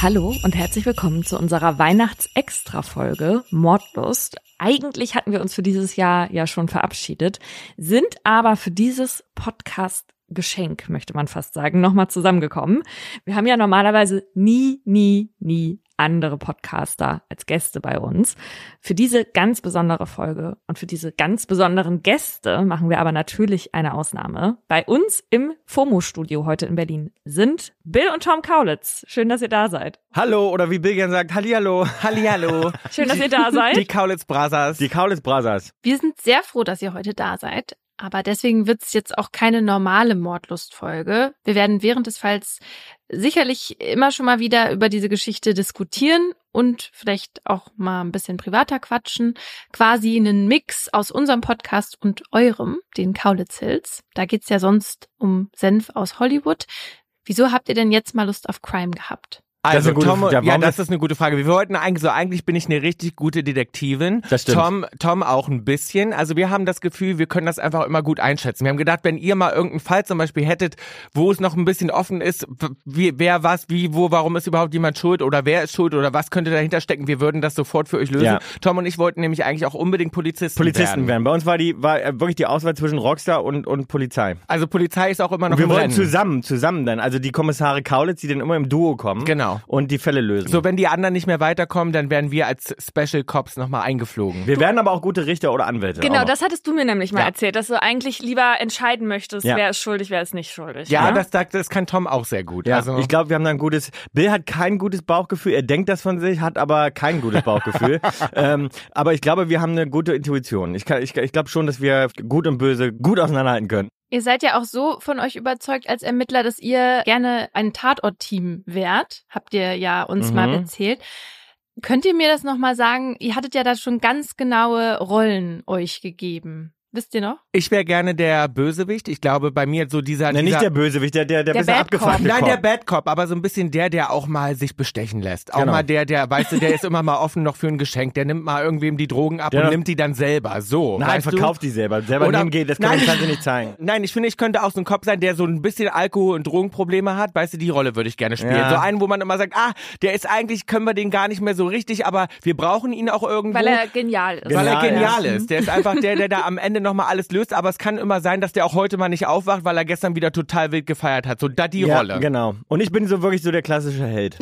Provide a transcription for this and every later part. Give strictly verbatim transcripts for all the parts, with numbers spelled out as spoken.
Hallo und herzlich willkommen zu unserer Weihnachts-Extra-Folge Mordlust. Eigentlich hatten wir uns für dieses Jahr ja schon verabschiedet, sind aber für dieses Podcast-Geschenk, möchte man fast sagen, nochmal zusammengekommen. Wir haben ja normalerweise nie, nie, nie andere Podcaster als Gäste bei uns. Für diese ganz besondere Folge und für diese ganz besonderen Gäste machen wir aber natürlich eine Ausnahme. Bei uns im FOMO-Studio heute in Berlin sind Bill und Tom Kaulitz. Schön, dass ihr da seid. Hallo, oder wie Bill gern sagt, Hallihallo, Hallihallo. Schön, dass ihr da seid. Die Kaulitz Brothers. Die Kaulitz Brothers. Wir sind sehr froh, dass ihr heute da seid. Aber deswegen wird es jetzt auch keine normale Mordlust-Folge. Wir werden während des Falls sicherlich immer schon mal wieder über diese Geschichte diskutieren und vielleicht auch mal ein bisschen privater quatschen. Quasi einen Mix aus unserem Podcast und eurem, den Kaulitz Hills. Da geht's ja sonst um Senf aus Hollywood. Wieso habt ihr denn jetzt mal Lust auf Crime gehabt? Also das Tom, gute, ja, das ist eine gute Frage. Wir wollten eigentlich so, eigentlich bin ich eine richtig gute Detektivin. Das stimmt. Tom, Tom auch ein bisschen. Also wir haben das Gefühl, wir können das einfach immer gut einschätzen. Wir haben gedacht, wenn ihr mal irgendeinen Fall zum Beispiel hättet, wo es noch ein bisschen offen ist, wie, wer was, wie, wo, warum ist überhaupt jemand schuld oder wer ist schuld oder was könnte dahinter stecken, wir würden das sofort für euch lösen. Ja. Tom und ich wollten nämlich eigentlich auch unbedingt Polizisten, Polizisten werden. werden. Bei uns war die war wirklich die Auswahl zwischen Rockstar und und Polizei. Also Polizei ist auch immer noch Und wir im wollten Rennen. zusammen, zusammen dann. Also die Kommissare Kaulitz, die dann immer im Duo kommen. Genau. Und die Fälle lösen. So, wenn die anderen nicht mehr weiterkommen, dann werden wir als Special Cops nochmal eingeflogen. Wir werden aber auch gute Richter oder Anwälte. Genau, auch das hattest du mir nämlich mal Ja. erzählt, dass du eigentlich lieber entscheiden möchtest, Ja. wer ist schuldig, wer ist nicht schuldig. Ja, ne? das, das, das kann Tom auch sehr gut. Ja, Also ich glaube, wir haben da ein gutes. Bill hat kein gutes Bauchgefühl. Er denkt das von sich, hat aber kein gutes Bauchgefühl. ähm, aber ich glaube, wir haben eine gute Intuition. Ich, kann- ich, ich glaube schon, dass wir Gut und Böse gut auseinanderhalten können. Ihr seid ja auch so von euch überzeugt als Ermittler, dass ihr gerne ein Tatort-Team wärt. Habt ihr ja uns Mhm. mal erzählt. Könnt ihr mir das nochmal sagen? Ihr hattet ja da schon ganz genaue Rollen euch gegeben. Wisst ihr noch? ich wäre gerne der Bösewicht. Ich glaube, bei mir so dieser... Nein, dieser nicht der Bösewicht, der, der, der, Der bisschen Bad Cop. abgefuckte Nein, Cop. der Bad Cop, aber so ein bisschen der, der auch mal sich bestechen lässt. Auch Genau. mal der, der, weißt du, der ist immer mal offen noch für ein Geschenk. Der nimmt mal irgendwem die Drogen ab Der und noch- nimmt die dann selber. So, Nein, weißt verkauft du? die selber. Selber Oder- nehmen geht, das kann Nein, man ich- kann sie nicht zeigen. Nein, ich finde, ich könnte auch so ein Cop sein, der so ein bisschen Alkohol- und Drogenprobleme hat. Weißt du, die Rolle würde ich gerne spielen. Ja. So einen, wo man immer sagt, ah, der ist eigentlich, können wir den gar nicht mehr so richtig, aber wir brauchen ihn auch irgendwo. Weil er genial ist. Weil er Genial, genial ja. ist. Der ist einfach der, der da am Ende nochmal alles löst. Aber es kann immer sein, dass der auch heute mal nicht aufwacht, weil er gestern wieder total wild gefeiert hat. So, da die Ja, Rolle. genau. Und ich bin so wirklich so der klassische Held.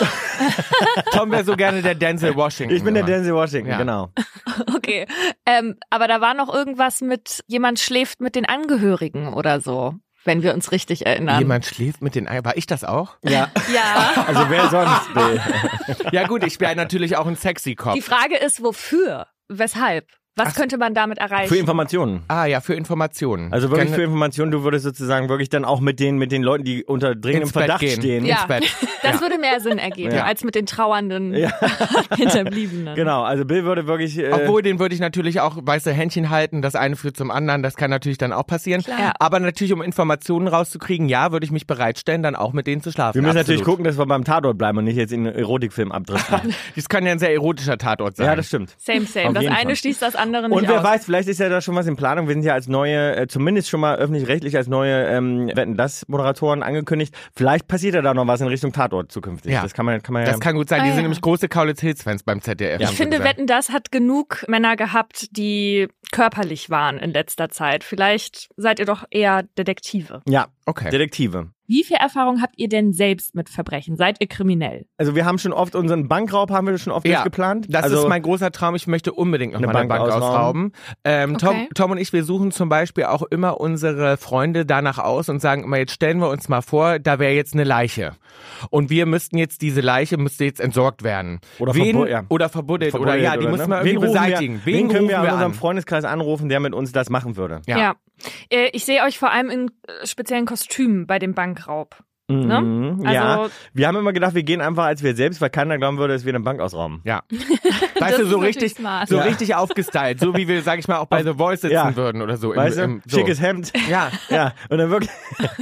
Tom wäre so gerne der Denzel Washington. Ich bin der immer. Denzel Washington, Ja. genau. Okay, ähm, aber da war noch irgendwas mit, jemand schläft mit den Angehörigen oder so, wenn wir uns richtig erinnern. Jemand schläft mit den Eiern. War ich das auch? Ja. Ja, Also wer sonst, Bill? Ja gut, ich wäre natürlich auch ein sexy Cop. die Frage ist, wofür? Weshalb? Was könnte man damit erreichen? Für Informationen. Ah ja, für Informationen. Also wirklich Gerne für Informationen, du würdest sozusagen wirklich dann auch mit den mit den Leuten, die unter dringendem ins Bett Verdacht gehen. stehen. Ja. Ins Bett. Das Ja. würde mehr Sinn ergeben, Ja. als mit den trauernden Ja. Hinterbliebenen. Genau, also Bill würde wirklich äh, Obwohl, den würde ich natürlich auch, weißt du, Händchen halten, das eine führt zum anderen, das kann natürlich dann auch passieren. Klar. Aber natürlich, um Informationen rauszukriegen, ja, würde ich mich bereitstellen, dann auch mit denen zu schlafen. wir müssen Absolut. natürlich gucken, dass wir beim Tatort bleiben und nicht jetzt in einen Erotikfilm abdriften. Das kann ja ein sehr erotischer Tatort sein. Ja, das stimmt. Same, same. Auf Das jeden eine Fall. schließt das andere nicht Und wer aus. weiß, vielleicht ist ja da schon was in Planung. Wir sind ja als neue, äh, zumindest schon mal öffentlich-rechtlich als neue ähm, Wetten, das Moderatoren angekündigt. Vielleicht passiert ja da noch was in Richtung Tatort zukünftig. Ja. Das kann man, kann man ja. Das kann gut sein. Ah, Die sind ja. nämlich große Kaulitz Hills-Fans beim Z D F. Ja. haben Ich sie finde, gesagt. Wetten, das hat genug Männer gehabt, die körperlich waren in letzter Zeit. Vielleicht seid ihr doch eher Detektive. ja, Okay. Detektive. Wie viel Erfahrung habt ihr denn selbst mit Verbrechen? Seid ihr kriminell? Also wir haben schon oft unseren Bankraub haben wir schon oft Ja, durchgeplant. Das also, ist mein großer Traum. Ich möchte unbedingt noch Eine mal eine Bank Bank ausrauben. Ähm, Tom, Okay. Tom und ich, wir suchen zum Beispiel auch immer unsere Freunde danach aus und sagen immer, jetzt stellen wir uns mal vor, da wäre jetzt eine Leiche. Und wir müssten jetzt, diese Leiche müsste jetzt entsorgt werden. Oder Wen, verbu- ja. Oder verbuddelt. Oder verbuddelt ja, die oder, müssen ne? wir irgendwie Wen rufen beseitigen. Wir, wen können wir rufen aus unserem an? Freundeskreis anrufen, der mit uns das machen würde? Ja. Äh, Ich sehe euch vor allem in äh, speziellen Kostümen bei dem Bankraub. Ne? Mhm, Also- ja, wir haben immer gedacht, wir gehen einfach als wir selbst, weil keiner glauben würde, dass wir eine Bank ausrauben. Ja. Das Weißt du, ist so natürlich richtig, smart. so Ja. richtig aufgestylt, so wie wir, sag ich mal, auch bei The Voice sitzen Ja. würden oder so. Im, Weißt du, im, so. schickes Hemd. Ja. Ja, und dann wirklich,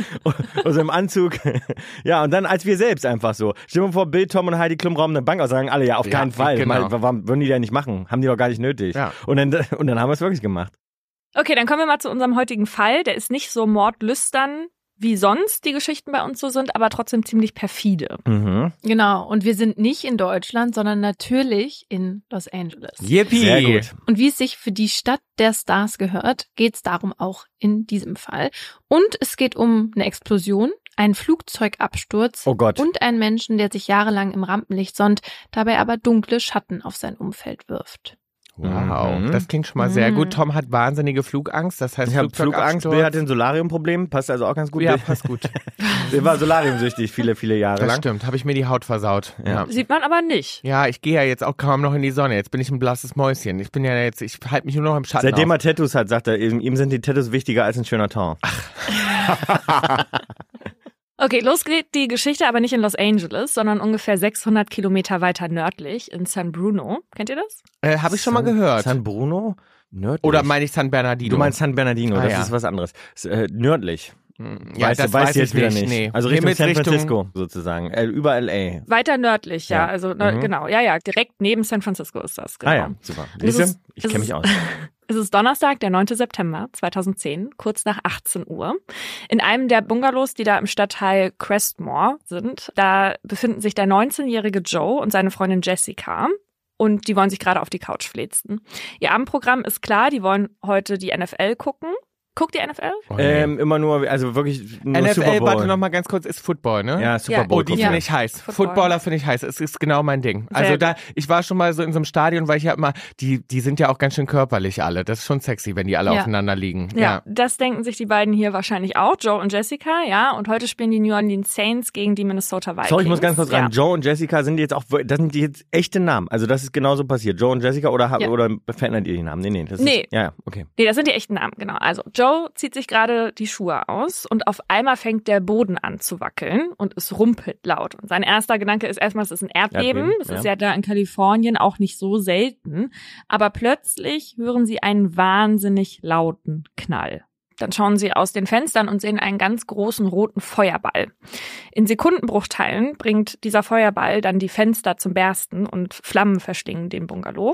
also im Anzug. Ja, und dann als wir selbst einfach so. Stell dir mal vor, Bill, Tom und Heidi Klum rauben eine Bank aus, sagen alle, ja, auf Ja, keinen Fall. genau. Mal, warum würden die denn nicht machen? Haben die doch gar nicht nötig. Ja. Und dann, und dann haben wir es wirklich gemacht. Okay, dann kommen wir mal zu unserem heutigen Fall. Der ist nicht so mordlüstern wie sonst die Geschichten bei uns so sind, aber trotzdem ziemlich perfide. Mhm. Genau, und wir sind nicht in Deutschland, sondern natürlich in Los Angeles. Yippie. Sehr gut. Und wie es sich für die Stadt der Stars gehört, geht es darum auch in diesem Fall. Und es geht um eine Explosion, einen Flugzeugabsturz Oh Gott. und einen Menschen, der sich jahrelang im Rampenlicht sonnt, dabei aber dunkle Schatten auf sein Umfeld wirft. Wow, Mhm. das klingt schon mal sehr Mhm. gut. Tom hat wahnsinnige Flugangst, das heißt Ich habe Flugangst, Flugzeugabsturz. Bill hat ein Solariumproblem, passt also auch ganz gut. Ja, Bill- passt gut. Bill war solariumsüchtig viele, viele Jahre Das lang. stimmt, habe ich mir die Haut versaut. Ja. Ja. Sieht man aber nicht. Ja, ich gehe ja jetzt auch kaum noch in die Sonne. Jetzt bin ich ein blasses Mäuschen. Ich bin ja jetzt, ich halte mich nur noch im Schatten Seitdem auf. er Tattoos hat, sagt er, ihm ihm sind die Tattoos wichtiger als ein schöner Ton. Okay, los geht die Geschichte aber nicht in Los Angeles, sondern ungefähr sechshundert Kilometer weiter nördlich in San Bruno. Kennt ihr das? Äh, habe ich schon mal gehört. San Bruno? Nördlich. Oder meine ich San Bernardino? Du meinst San Bernardino, Ah, das ja. ist was anderes. S- Äh, nördlich. Hm, weißt das du, weißt weiß du jetzt ich wieder nicht. nicht. Nee. Also Richtung Hier mit San Richtung- Francisco sozusagen. Äh, über L A. Weiter nördlich, ja. Ja. Also ne, Mhm. genau, ja, ja, direkt neben San Francisco ist das. Genau. Ah ja, super. Es Siehst du? ist- Ich es kenne ist- mich aus. Es ist Donnerstag, der neunte September zweitausendzehn, kurz nach achtzehn Uhr. In einem der Bungalows, die da im Stadtteil Crestmore sind, da befinden sich der neunzehnjährige Joe und seine Freundin Jessica. Und die wollen sich gerade auf die Couch fläzen. Ihr Abendprogramm ist klar, die wollen heute die N F L gucken. Guckt ihr N F L? Oh, nee. Ähm, immer nur, also wirklich nur N F Super L, Bowl. warte noch mal ganz kurz, ist Football, ne? Ja, Super Ja. Bowl. Oh, die gucken. finde Ja. ich heiß. Football. Footballer finde ich heiß. Es ist genau mein Ding. Sehr Also gut. da, ich war schon mal so in so einem Stadion, weil ich ja immer, die, die sind ja auch ganz schön körperlich alle. Das ist schon sexy, wenn die alle Ja. aufeinander liegen. Ja, das denken sich die beiden hier wahrscheinlich auch, Joe und Jessica, ja. Und heute spielen die New Orleans Saints gegen die Minnesota Vikings. Sorry, ich muss ganz kurz ja. rein. Joe und Jessica sind jetzt auch, das sind die jetzt echte Namen. Also das ist genauso passiert. Joe und Jessica oder, Ja. oder verändert ihr die Namen? Nee, nee. Das Nee. Ist, ja, ja, okay. Nee, das sind die echten Namen, genau. Also Joe zieht sich gerade die Schuhe aus und auf einmal fängt der Boden an zu wackeln und es rumpelt laut. Und sein erster Gedanke ist erstmal, es ist ein Erdbeben. Erdbeben, Das ja. ist ja da in Kalifornien auch nicht so selten. Aber plötzlich hören sie einen wahnsinnig lauten Knall. Dann schauen sie aus den Fenstern und sehen einen ganz großen roten Feuerball. In Sekundenbruchteilen bringt dieser Feuerball dann die Fenster zum Bersten und Flammen verschlingen den Bungalow.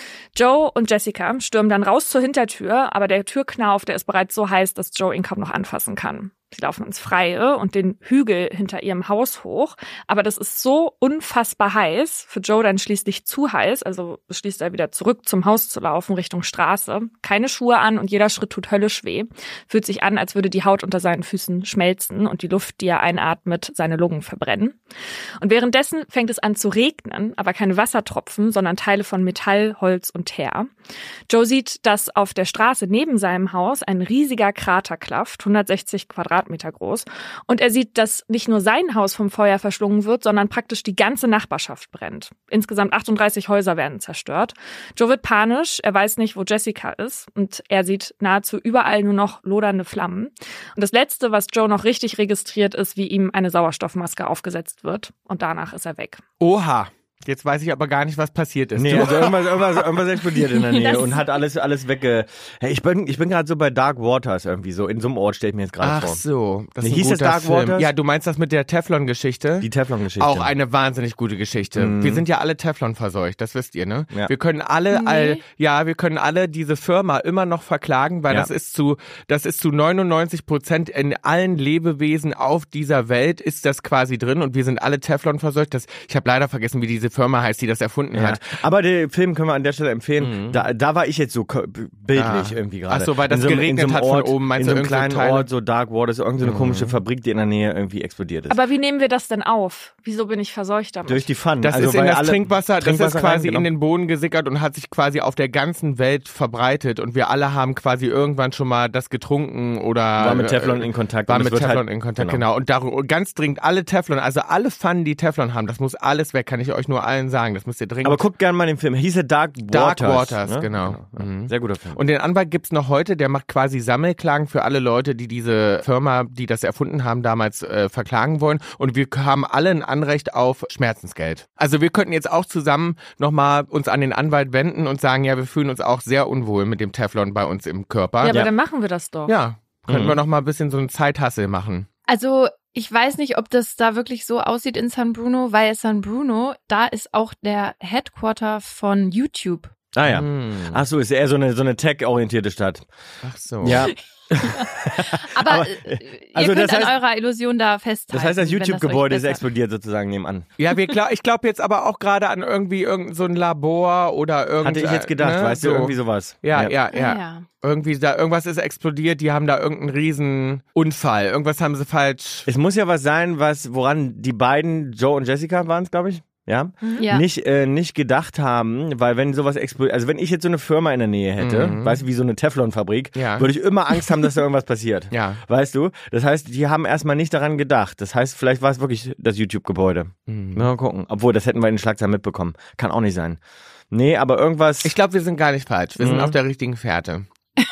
Joe und Jessica stürmen dann raus zur Hintertür, aber der Türknauf, der ist bereits so heiß, dass Joe ihn kaum noch anfassen kann. Sie laufen ins Freie und den Hügel hinter ihrem Haus hoch, aber das ist so unfassbar heiß, für Joe dann schließlich zu heiß, also beschließt er wieder zurück zum Haus zu laufen, Richtung Straße. Keine Schuhe an und jeder Schritt tut höllisch weh. Fühlt sich an, als würde die Haut unter seinen Füßen schmelzen und die Luft, die er einatmet, seine Lungen verbrennen. Und währenddessen fängt es an zu regnen, aber keine Wassertropfen, sondern Teile von Metall, Holz und Teer. Joe sieht, dass auf der Straße neben seinem Haus ein riesiger Krater klafft, hundertsechzig Quadratmeter groß. Und er sieht, dass nicht nur sein Haus vom Feuer verschlungen wird, sondern praktisch die ganze Nachbarschaft brennt. Insgesamt achtunddreißig Häuser werden zerstört. Joe wird panisch, er weiß nicht, wo Jessica ist und er sieht nahezu überall nur noch lodernde Flammen. Und das Letzte, was Joe noch richtig registriert, ist, wie ihm eine Sauerstoffmaske aufgesetzt wird. Und danach ist er weg. Oha. Jetzt weiß ich aber gar nicht, was passiert ist. Nee, Du- also irgendwas, irgendwas, irgendwas explodiert in der Nähe Das- und hat alles, alles wegge... Hey, ich bin, ich bin gerade so bei Dark Waters irgendwie, so in so einem Ort stelle ich mir jetzt gerade Ach vor. so. Das Nee, ist ein hieß es guter Dark Film. Waters? Ja, du meinst das mit der Teflon-Geschichte? Die Teflon-Geschichte. Auch eine wahnsinnig gute Geschichte. Mhm. Wir sind ja alle Teflon verseucht, das wisst ihr, ne? Ja. Wir können alle, Nee. all, ja, wir können alle diese Firma immer noch verklagen, weil Ja. das ist zu, das ist zu neunundneunzig Prozent in allen Lebewesen auf dieser Welt ist das quasi drin und wir sind alle Teflon verseucht. Das, ich habe leider vergessen, wie diese Firma heißt, die das erfunden Ja. hat. Aber den Film können wir an der Stelle empfehlen. Mhm. Da, da war ich jetzt so ko- bildlich Ah. irgendwie gerade. Ach so, weil das In so einem- geregnet in so einem hat von Ort, oben, meinst in du, so einem irgend so kleinen Teile? Ort, so Dark Waters, irgendeine Mhm. komische Fabrik, die in der Nähe irgendwie explodiert ist. Aber wie nehmen wir das denn auf? Wieso bin ich verseucht damit? Durch die Pfannen. Das also ist in weil das alle Trinkwasser, das ist Trinkwasser quasi rein, genau. in den Boden gesickert und hat sich quasi auf der ganzen Welt verbreitet und wir alle haben quasi irgendwann schon mal das getrunken oder War mit Teflon äh, in Kontakt. War und es mit wird Teflon halt, in Kontakt, genau. genau. Und darum, ganz dringend alle Teflon, also alle Pfannen, die Teflon haben, das muss alles weg, kann ich euch nur allen sagen. Das müsst ihr dringend. Aber guckt gerne mal den Film. Hieß er Dark Waters. Dark Waters, ne? genau. Ja. Mhm. Sehr guter Film. Und den Anwalt gibt's noch heute, der macht quasi Sammelklagen für alle Leute, die diese Firma, die das erfunden haben, damals äh, verklagen wollen. Und wir haben alle ein Anrecht auf Schmerzensgeld. Also wir könnten jetzt auch zusammen nochmal uns an den Anwalt wenden und sagen, ja, wir fühlen uns auch sehr unwohl mit dem Teflon bei uns im Körper. ja, aber Ja. dann machen wir das doch. Ja, könnten Mhm. wir noch mal ein bisschen so einen Zeithassel machen. Also ich weiß nicht, ob das da wirklich so aussieht in San Bruno, weil San Bruno, da ist auch der Headquarter von YouTube. Ah ja. Hm. Ach so, ist eher so eine, so eine Tech-orientierte Stadt. Ach so. Ja. Aber, Aber, äh, also ihr könnt das heißt- an eurer Illusion da festhalten. Das heißt, das wenn YouTube-Gebäude euch ist besser- explodiert sozusagen nebenan. Ja, wir glaub, ich glaube jetzt aber auch gerade an irgendwie irgend so ein Labor oder irgend. Hatte ich jetzt gedacht, ne, weißt so. du, irgendwie sowas. Ja, ja, ja, Ah, ja. Irgendwie da, irgendwas ist explodiert, die haben da irgendeinen riesen Unfall. Irgendwas haben sie falsch. Es muss ja was sein, was, woran die beiden, Joe und Jessica waren es, glaube ich, ja, Ja. nicht äh, nicht gedacht haben, weil wenn sowas explodiert, also wenn ich jetzt so eine Firma in der Nähe hätte, Mhm. weißt du, wie so eine Teflonfabrik, Ja. würde ich immer Angst haben, dass da irgendwas passiert. Ja. Weißt du? Das heißt, die haben erstmal nicht daran gedacht. Das heißt, vielleicht war es wirklich das YouTube-Gebäude. Mhm. Mal gucken. Obwohl, das hätten wir in den Schlagzeilen mitbekommen. Kann auch nicht sein. Nee, aber irgendwas. Ich glaube, wir sind gar nicht falsch. Wir sind Mhm. auf der richtigen Fährte.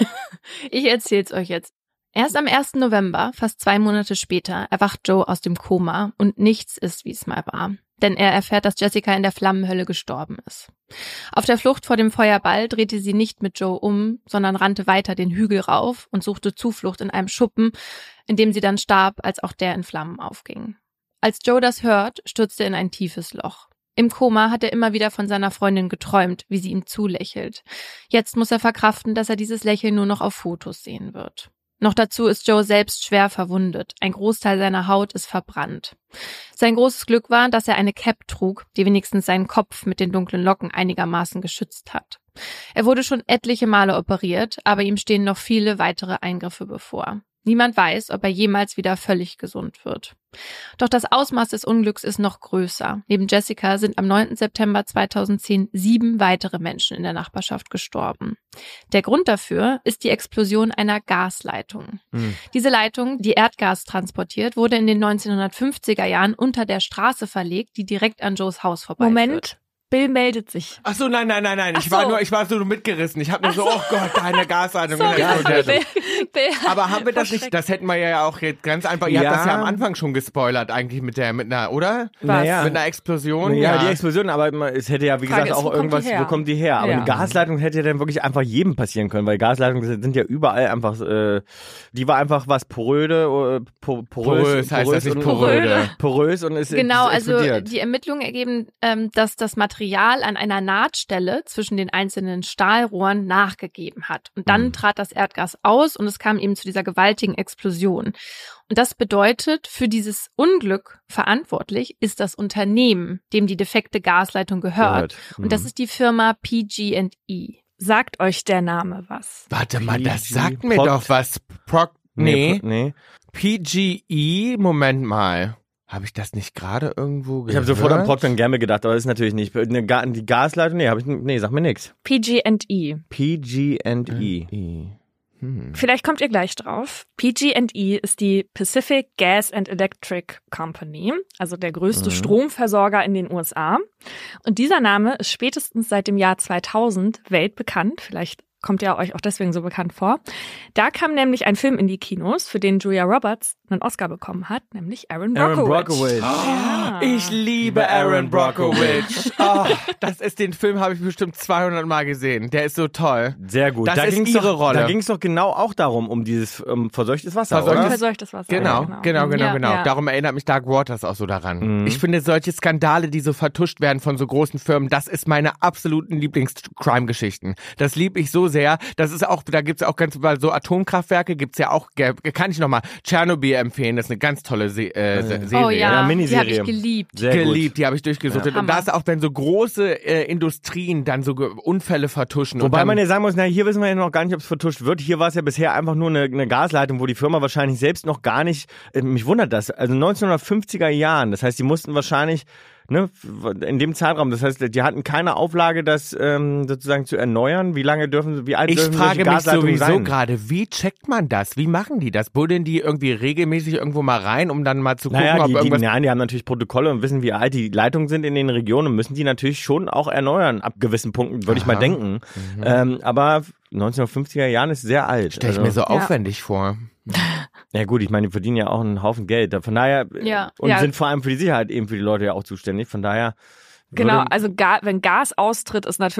Ich erzähl's euch jetzt. Erst am ersten November, fast zwei Monate später, erwacht Joe aus dem Koma und nichts ist, wie es mal war. Denn er erfährt, dass Jessica in der Flammenhölle gestorben ist. Auf der Flucht vor dem Feuerball drehte sie nicht mit Joe um, sondern rannte weiter den Hügel rauf und suchte Zuflucht in einem Schuppen, in dem sie dann starb, als auch der in Flammen aufging. Als Joe das hört, stürzt er in ein tiefes Loch. Im Koma hat er immer wieder von seiner Freundin geträumt, wie sie ihm zulächelt. Jetzt muss er verkraften, dass er dieses Lächeln nur noch auf Fotos sehen wird. Noch dazu ist Joe selbst schwer verwundet. Ein Großteil seiner Haut ist verbrannt. Sein großes Glück war, dass er eine Cap trug, die wenigstens seinen Kopf mit den dunklen Locken einigermaßen geschützt hat. Er wurde schon etliche Male operiert, aber ihm stehen noch viele weitere Eingriffe bevor. Niemand weiß, ob er jemals wieder völlig gesund wird. Doch das Ausmaß des Unglücks ist noch größer. Neben Jessica sind am neunten September zweitausendzehn sieben weitere Menschen in der Nachbarschaft gestorben. Der Grund dafür ist die Explosion einer Gasleitung. Hm. Diese Leitung, die Erdgas transportiert, wurde in den neunzehnhundertfünfziger Jahren unter der Straße verlegt, die direkt an Joes Haus vorbeiführt. Moment, Bill meldet sich. Ach so, nein, nein, nein, nein. Ich Ach so. war nur, ich war so mitgerissen. Ich habe nur so, oh Gott, da eine Gasleitung. Sorry, Ja, sorry, so. Bill, Bill Aber haben wir das Verschreckt. nicht, das hätten wir ja auch jetzt ganz einfach, ihr Ja. habt das ja am Anfang schon gespoilert eigentlich mit der, mit einer, oder? Naja. Mit einer Explosion? Ja, die Explosion, aber es hätte ja, wie Frage gesagt, ist, wo auch kommt irgendwas, die her? wo kommt die her? Aber Ja. eine Gasleitung hätte ja dann wirklich einfach jedem passieren können, weil Gasleitungen sind ja überall einfach, äh, die war einfach was poröde, äh, po, porös, Porös heißt das nicht und- poröde. Porös und ist Genau, ist also explodiert. die Ermittlungen ergeben, ähm, dass das Material an einer Nahtstelle zwischen den einzelnen Stahlrohren nachgegeben hat. Und dann Mhm. trat das Erdgas aus und es kam eben zu dieser gewaltigen Explosion. Und das bedeutet, für dieses Unglück verantwortlich ist das Unternehmen, dem die defekte Gasleitung gehört. Gehört. Und das Mhm. ist die Firma P G and E. Sagt euch der Name was? Warte mal, das P G sagt mir Proc- doch was. Proc, nee, Pro- nee. P G E, Moment mal. Habe ich das nicht gerade irgendwo gehört? Ich habe sofort an Procter and Gamble gedacht, aber das ist natürlich nicht. Eine Ga die Gasleitung, nee, habe ich, nee, sag mir nix. P G and E. P G and E. E. Hm. Vielleicht kommt ihr gleich drauf. P G and E ist die Pacific Gas and Electric Company, also der größte Mhm. Stromversorger in den U S A. Und dieser Name ist spätestens seit dem Jahr zweitausend weltbekannt. Vielleicht kommt er euch auch deswegen so bekannt vor. Da kam nämlich ein Film in die Kinos, für den Julia Roberts einen Oscar bekommen hat, nämlich Aaron Brockovich. Aaron Brockovich. Ja. Ich liebe Aaron Brockovich. Oh, das ist, den Film habe ich bestimmt zweihundert Mal gesehen. Der ist so toll. Sehr gut. Das da ist ging's ihre doch, Rolle. Da ging es doch genau auch darum, um dieses um verseuchtes Wasser, Verseuchtes- oder? Verseuchtes Wasser. Genau, ja, genau, genau, Ja, genau. ja. Darum erinnert mich Dark Waters auch so daran. Mhm. Ich finde solche Skandale, die so vertuscht werden von so großen Firmen, das ist meine absoluten Lieblings-Crime-Geschichten. Das liebe ich so sehr. Das ist auch, da gibt's auch ganz, weil so Atomkraftwerke gibt's ja auch, kann ich nochmal Tschernobyl empfehlen, das ist eine ganz tolle Se äh, Se- Serie. Oh ja, Ja, die habe Miniserie. ich geliebt. Sehr gut. Geliebt, die habe ich durchgesucht. Ja. Und da ist auch, wenn so große äh, Industrien dann so Ge- Unfälle vertuschen. und Wobei dann, man ja sagen muss, na, hier wissen wir ja noch gar nicht, ob es vertuscht wird. Hier war es ja bisher einfach nur eine, eine Gasleitung, wo die Firma wahrscheinlich selbst noch gar nicht, äh, mich wundert das, also neunzehnhundertfünfziger Jahren, das heißt, die mussten wahrscheinlich, ne, in dem Zeitraum, das heißt, die hatten keine Auflage, das ähm, sozusagen zu erneuern. Wie lange dürfen, wie alt ich dürfen frage solche mich Gasleitungen sowieso sein? gerade, wie checkt man das? Wie machen die das? Buddeln die irgendwie regelmäßig irgendwo mal rein, um dann mal zu gucken, Naja, ob die, die, irgendwas... nein, die haben natürlich Protokolle und wissen, wie alt die Leitungen sind in den Regionen und müssen die natürlich schon auch erneuern, ab gewissen Punkten, würde ich mal Aha. denken. Mhm. Ähm, aber neunzehnhundertfünfziger Jahren ist sehr alt. Stell ich Also- mir so Ja. aufwendig vor. Ja gut, ich meine, die verdienen ja auch einen Haufen Geld. Von daher, Ja. und Ja. sind vor allem für die Sicherheit eben für die Leute ja auch zuständig. Von daher Genau, würde- also Ga wenn Gas austritt, ist natürlich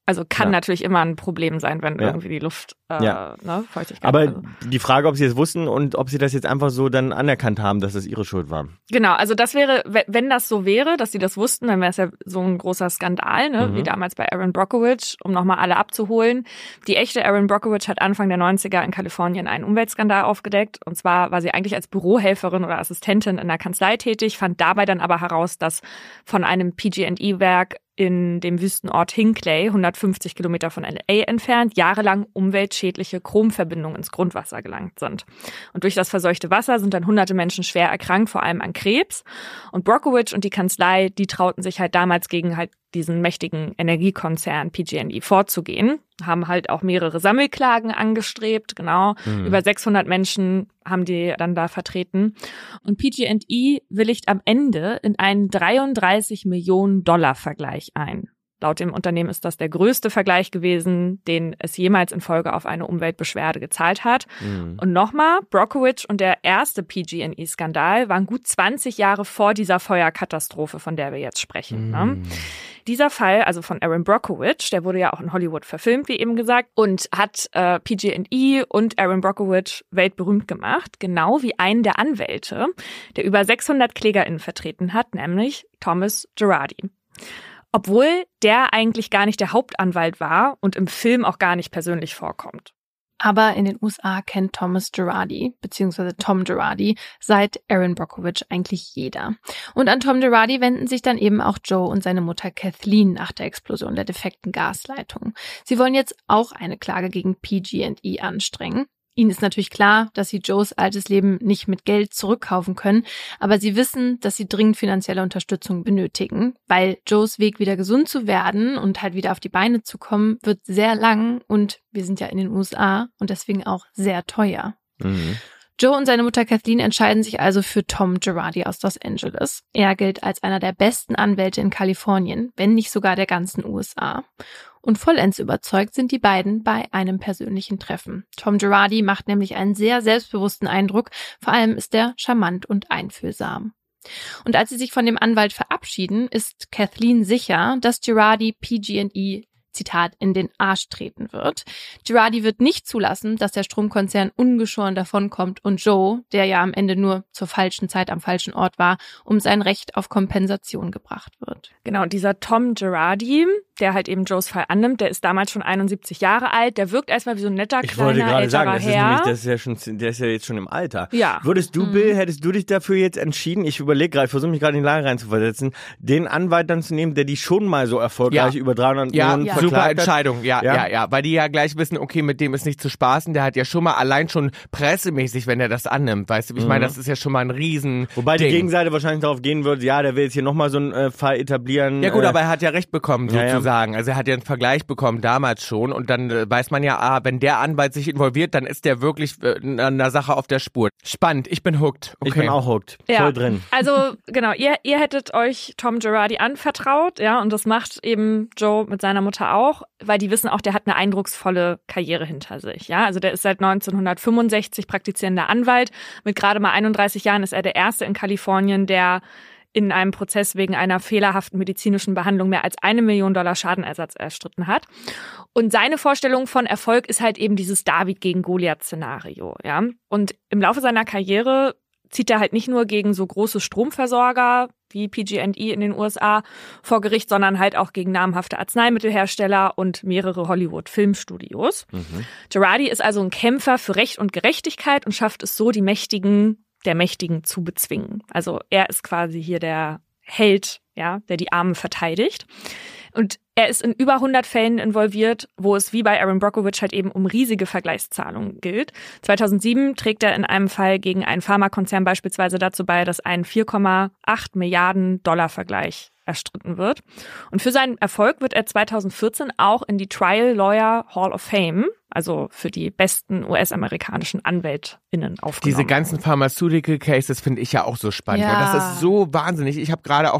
Also kann Ja. natürlich immer ein Problem sein, wenn Ja. irgendwie die Luft, äh, Ja. ne, Feuchtigkeit. Aber also. die Frage, ob sie es wussten und ob sie das jetzt einfach so dann anerkannt haben, dass es ihre Schuld war. Genau, also das wäre, wenn das so wäre, dass sie das wussten, dann wäre es ja so ein großer Skandal, ne, Mhm. wie damals bei Erin Brockovich, um nochmal alle abzuholen. Die echte Erin Brockovich hat Anfang der neunziger in Kalifornien einen Umweltskandal aufgedeckt. Und zwar war sie eigentlich als Bürohelferin oder Assistentin in der Kanzlei tätig, fand dabei dann aber heraus, dass von einem P G and E-Werk in dem Wüstenort Hinckley, hundertfünfzig Kilometer von L A entfernt, jahrelang umweltschädliche Chromverbindungen ins Grundwasser gelangt sind. Und durch das verseuchte Wasser sind dann hunderte Menschen schwer erkrankt, vor allem an Krebs. Und Brockovich und die Kanzlei, die trauten sich halt damals gegen halt diesen mächtigen Energiekonzern P G and E vorzugehen, haben halt auch mehrere Sammelklagen angestrebt, genau. Mhm. Über sechshundert Menschen haben die dann da vertreten. Und P G and E willigt am Ende in einen dreiunddreißig Millionen Dollar Vergleich ein. Laut dem Unternehmen ist das der größte Vergleich gewesen, den es jemals in Folge auf eine Umweltbeschwerde gezahlt hat. Mhm. Und nochmal, Brockovich und der erste P G and E-Skandal waren gut zwanzig Jahre vor dieser Feuerkatastrophe, von der wir jetzt sprechen. Mhm. Ne? Dieser Fall, also von Erin Brockovich, der wurde ja auch in Hollywood verfilmt, wie eben gesagt, und hat äh, P G and E und Erin Brockovich weltberühmt gemacht, genau wie einen der Anwälte, der über sechshundert KlägerInnen vertreten hat, nämlich Thomas Girardi. Obwohl der eigentlich gar nicht der Hauptanwalt war und im Film auch gar nicht persönlich vorkommt. Aber in den U S A kennt Thomas Girardi, beziehungsweise Tom Girardi, seit Erin Brockovich eigentlich jeder. Und an Tom Girardi wenden sich dann eben auch Joe und seine Mutter Kathleen nach der Explosion der defekten Gasleitung. Sie wollen jetzt auch eine Klage gegen P G and E anstrengen. Ihnen ist natürlich klar, dass sie Joes altes Leben nicht mit Geld zurückkaufen können, aber sie wissen, dass sie dringend finanzielle Unterstützung benötigen, weil Joes Weg, wieder gesund zu werden und halt wieder auf die Beine zu kommen, wird sehr lang und wir sind ja in den U S A und deswegen auch sehr teuer. Mhm. Joe und seine Mutter Kathleen entscheiden sich also für Tom Girardi aus Los Angeles. Er gilt als einer der besten Anwälte in Kalifornien, wenn nicht sogar der ganzen U S A. Und vollends überzeugt sind die beiden bei einem persönlichen Treffen. Tom Girardi macht nämlich einen sehr selbstbewussten Eindruck, vor allem ist er charmant und einfühlsam. Und als sie sich von dem Anwalt verabschieden, ist Kathleen sicher, dass Girardi P G and E Zitat, in den Arsch treten wird. Girardi wird nicht zulassen, dass der Stromkonzern ungeschoren davonkommt und Joe, der ja am Ende nur zur falschen Zeit am falschen Ort war, um sein Recht auf Kompensation gebracht wird. Genau, dieser Tom Girardi, der halt eben Joes Fall annimmt, der ist damals schon einundsiebzig Jahre alt. Der wirkt erstmal wie so ein netter, Ich kleiner, wollte gerade sagen, älterer das ist, Herr. nämlich, das ist ja schon, der ist ja jetzt schon im Alter. Ja. Würdest du, Mhm. Bill, hättest du dich dafür jetzt entschieden, ich überlege gerade, ich versuche mich gerade in die Lage reinzuversetzen, den Anwalt dann zu nehmen, der die schon mal so erfolgreich Ja. über dreihundert Ja, Millionen Ja. super verklagt hat? Entscheidung, ja, Ja. ja, ja, weil die ja gleich wissen, okay, mit dem ist nicht zu spaßen, der hat ja schon mal allein schon pressemäßig, wenn er das annimmt, weißt du, ich meine, das ist ja schon mal ein riesen Wobei die Ding. Gegenseite wahrscheinlich darauf gehen würde, ja, der will jetzt hier nochmal so einen äh, Fall etablieren. Ja gut, äh, aber er hat ja recht bekommen, Ja, ja. sozusagen. Also er hat ja einen Vergleich bekommen, damals schon. Und dann äh, weiß man ja, ah, wenn der Anwalt sich involviert, dann ist der wirklich äh, an der Sache auf der Spur. Spannend, ich bin hooked. Okay. Ich bin auch hooked. Ja. Voll drin. Also genau, ihr, ihr hättet euch Tom Girardi anvertraut, ja, und das macht eben Joe mit seiner Mutter auch, weil die wissen auch, der hat eine eindrucksvolle Karriere hinter sich, ja. Also der ist seit neunzehnhundertfünfundsechzig praktizierender Anwalt. Mit gerade mal einunddreißig Jahren ist er der Erste in Kalifornien, der in einem Prozess wegen einer fehlerhaften medizinischen Behandlung mehr als eine Million Dollar Schadenersatz erstritten hat. Und seine Vorstellung von Erfolg ist halt eben dieses David gegen Goliath-Szenario, ja. Und im Laufe seiner Karriere zieht er halt nicht nur gegen so große Stromversorger wie P G and E in den U S A vor Gericht, sondern halt auch gegen namhafte Arzneimittelhersteller und mehrere Hollywood-Filmstudios. Mhm. Girardi ist also ein Kämpfer für Recht und Gerechtigkeit und schafft es so, die Mächtigen der Mächtigen zu bezwingen. Also er ist quasi hier der Held, ja, der die Armen verteidigt. Und er ist in über hundert Fällen involviert, wo es wie bei Erin Brockovich halt eben um riesige Vergleichszahlungen gilt. zweitausendsieben trägt er in einem Fall gegen einen Pharmakonzern beispielsweise dazu bei, dass ein vier Komma acht Milliarden Dollar Vergleich erstritten wird. Und für seinen Erfolg wird er zweitausendvierzehn auch in die Trial Lawyer Hall of Fame, also für die besten U S-amerikanischen AnwältInnen aufgenommen. Diese ganzen Pharmaceutical Cases finde ich ja auch so spannend. Ja. Und das ist so wahnsinnig. Ich habe gerade auch eine Serie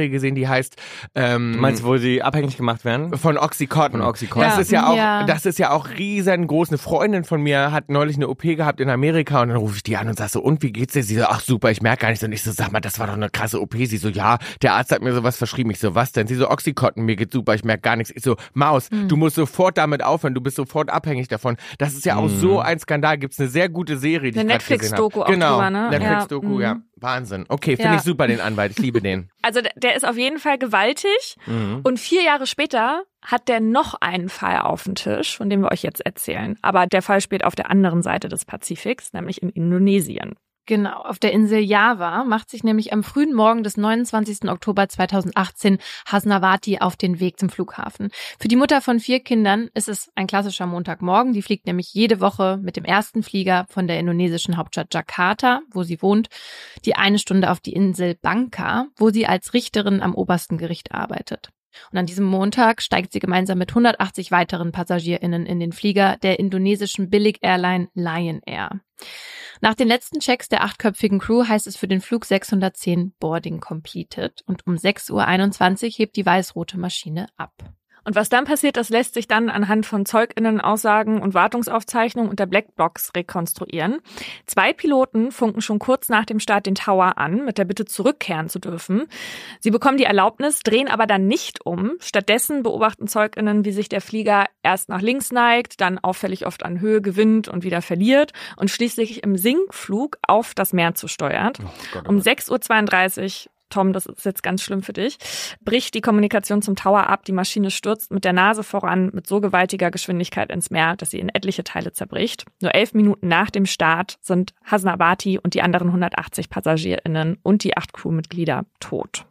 Serie gesehen, die heißt ähm, Du meinst, wo sie abhängig gemacht werden? Von Oxycontin. Von Oxycontin. Das Ja. ist ja auch, Ja. das ist ja auch riesengroß. Eine Freundin von mir hat neulich eine O P gehabt in Amerika und dann rufe ich die an und sag so, und wie geht's dir? Sie so, ach super, ich merke gar nichts. Und ich so, sag mal, das war doch eine krasse O P. Sie so, ja, der Arzt hat mir sowas verschrieben. Ich so, was denn? Sie so, Oxycontin, mir geht's super, ich merke gar nichts. Ich so, Maus, Hm. du musst sofort damit aufhören, du bist sofort abhängig davon. Das ist ja auch Mhm. so ein Skandal. Gibt's eine sehr gute Serie, die Eine ich gerade gesehen habe. Netflix-Doku auch Genau, drüber, ne? Netflix-Doku, Ja, ja. mhm. Wahnsinn. Okay, finde Ja. ich super, den Anwalt. Ich liebe den. Also der- der ist auf jeden Fall gewaltig. Mhm. Und vier Jahre später hat der noch einen Fall auf dem Tisch, von dem wir euch jetzt erzählen. Aber der Fall spielt auf der anderen Seite des Pazifiks, nämlich in Indonesien. Genau, auf der Insel Java macht sich nämlich am frühen Morgen des neunundzwanzigsten Oktober zweitausendachtzehn Hasnawati auf den Weg zum Flughafen. Für die Mutter von vier Kindern ist es ein klassischer Montagmorgen. Die fliegt nämlich jede Woche mit dem ersten Flieger von der indonesischen Hauptstadt Jakarta, wo sie wohnt, die eine Stunde auf die Insel Bangka, wo sie als Richterin am obersten Gericht arbeitet. Und an diesem Montag steigt sie gemeinsam mit hundertachtzig weiteren PassagierInnen in den Flieger der indonesischen Billig-Airline Lion Air. Nach den letzten Checks der achtköpfigen Crew heißt es für den Flug sechshundertzehn Boarding completed und um sechs Uhr einundzwanzig hebt die weiß-rote Maschine ab. Und was dann passiert, das lässt sich dann anhand von ZeugInnen-Aussagen und Wartungsaufzeichnungen und der Blackbox rekonstruieren. Zwei Piloten funken schon kurz nach dem Start den Tower an, mit der Bitte zurückkehren zu dürfen. Sie bekommen die Erlaubnis, drehen aber dann nicht um. Stattdessen beobachten ZeugInnen, wie sich der Flieger erst nach links neigt, dann auffällig oft an Höhe gewinnt und wieder verliert und schließlich im Sinkflug auf das Meer zusteuert. Oh Gott, oh Um Gott. sechs Uhr zweiunddreißig, Tom, das ist jetzt ganz schlimm für dich, bricht die Kommunikation zum Tower ab, die Maschine stürzt mit der Nase voran mit so gewaltiger Geschwindigkeit ins Meer, dass sie in etliche Teile zerbricht. Nur elf Minuten nach dem Start sind Hasnawati und die anderen hundertachtzig PassagierInnen und die acht Crewmitglieder tot.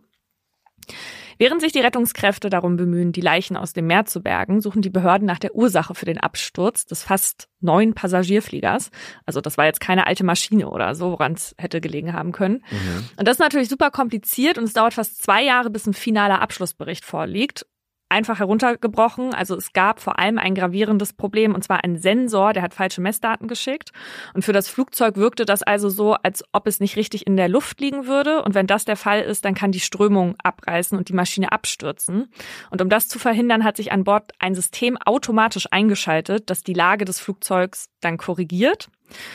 Während sich die Rettungskräfte darum bemühen, die Leichen aus dem Meer zu bergen, suchen die Behörden nach der Ursache für den Absturz des fast neuen Passagierfliegers. Also das war jetzt keine alte Maschine oder so, woran es hätte gelegen haben können. Mhm. Und das ist natürlich super kompliziert und es dauert fast zwei Jahre, bis ein finaler Abschlussbericht vorliegt. Einfach heruntergebrochen, also es gab vor allem ein gravierendes Problem, und zwar ein Sensor, der hat falsche Messdaten geschickt. Und für das Flugzeug wirkte das also so, als ob es nicht richtig in der Luft liegen würde. Und wenn das der Fall ist, dann kann die Strömung abreißen und die Maschine abstürzen. Und um das zu verhindern, hat sich an Bord ein System automatisch eingeschaltet, das die Lage des Flugzeugs dann korrigiert.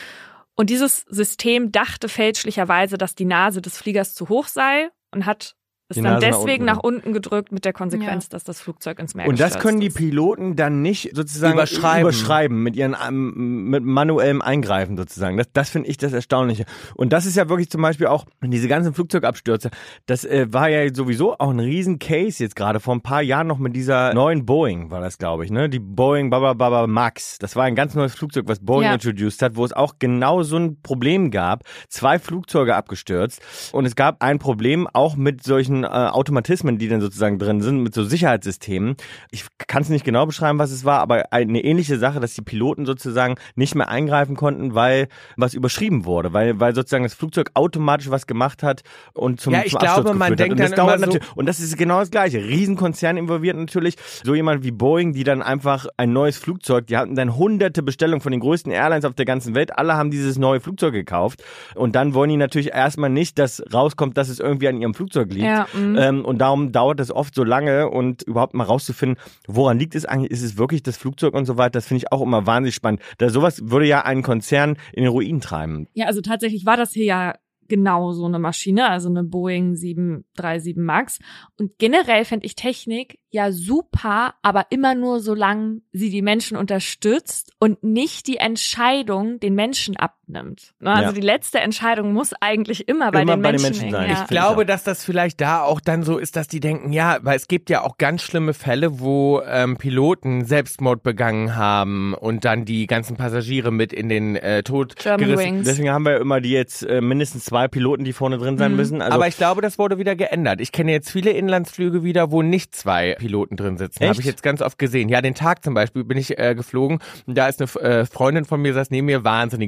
Und dieses System dachte fälschlicherweise, dass die Nase des Fliegers zu hoch sei und hat ist Die dann Nase nach deswegen unten. nach unten gedrückt mit der Konsequenz, Ja. dass das Flugzeug ins Meer Und das gestürzt können die ist. Piloten dann nicht sozusagen Überschreiben. überschreiben mit ihren ähm, mit manuellem Eingreifen sozusagen. Das, das finde ich das Erstaunliche. Und das ist ja wirklich zum Beispiel auch diese ganzen Flugzeugabstürze. Das äh, war ja sowieso auch ein riesen Case jetzt gerade vor ein paar Jahren noch mit dieser neuen Boeing, war das glaube ich, ne? Die Boeing Baba Baba Max. Das war ein ganz neues Flugzeug, was Boeing Ja. introduced hat, wo es auch genau so ein Problem gab. Zwei Flugzeuge abgestürzt und es gab ein Problem auch mit solchen äh, Automatismen, die dann sozusagen drin sind, mit so Sicherheitssystemen. Ich kann es nicht genau beschreiben, was es war, aber eine ähnliche Sache, dass die Piloten sozusagen nicht mehr eingreifen konnten, weil was überschrieben wurde, weil, weil sozusagen das Flugzeug automatisch was gemacht hat und zum, Ja, ich zum glaube, Absturz man geführt denkt hat. Und das dann dauert immer so- natürlich, und das ist genau das Gleiche. Riesenkonzern involviert natürlich. So jemand wie Boeing, die dann einfach ein neues Flugzeug, die hatten dann hunderte Bestellungen von den größten Airlines auf der ganzen Welt. Alle haben dieses neue Flugzeug gekauft. Und dann wollen die natürlich erstmal nicht, dass rauskommt, dass es irgendwie an ihrem Flugzeug liegt. Ja, mhm. ähm, und darum dauert es oft so lange und überhaupt mal rauszufinden, woran liegt es eigentlich? Ist es wirklich das Flugzeug und so weiter? Das finde ich auch immer wahnsinnig spannend. Da sowas würde ja einen Konzern in den Ruin treiben. Ja, also tatsächlich war das hier ja genau so eine Maschine, also eine Boeing sieben drei sieben Max. Und generell fände ich Technik ja super, aber immer nur solange sie die Menschen unterstützt und nicht die Entscheidung den Menschen abnimmt. Ne? Also Ja. die letzte Entscheidung muss eigentlich immer bei, Immer den, bei den Menschen Menschen sein. liegen. Ja. Ich glaube, dass das vielleicht da auch dann so ist, dass die denken, ja, weil es gibt ja auch ganz schlimme Fälle, wo ähm, Piloten Selbstmord begangen haben und dann die ganzen Passagiere mit in den äh, Tod German gerissen. Wings. Deswegen haben wir immer die jetzt äh, mindestens zwei Piloten, die vorne drin sein Mhm. müssen. Also Aber ich glaube, das wurde wieder geändert. Ich kenne jetzt viele Inlandsflüge wieder, wo nicht zwei Piloten drin sitzen. Echt? Habe ich jetzt ganz oft gesehen. Ja, den Tag zum Beispiel bin ich äh, geflogen und da ist eine äh, Freundin von mir, saß neben mir, wahnsinnige Flugangst.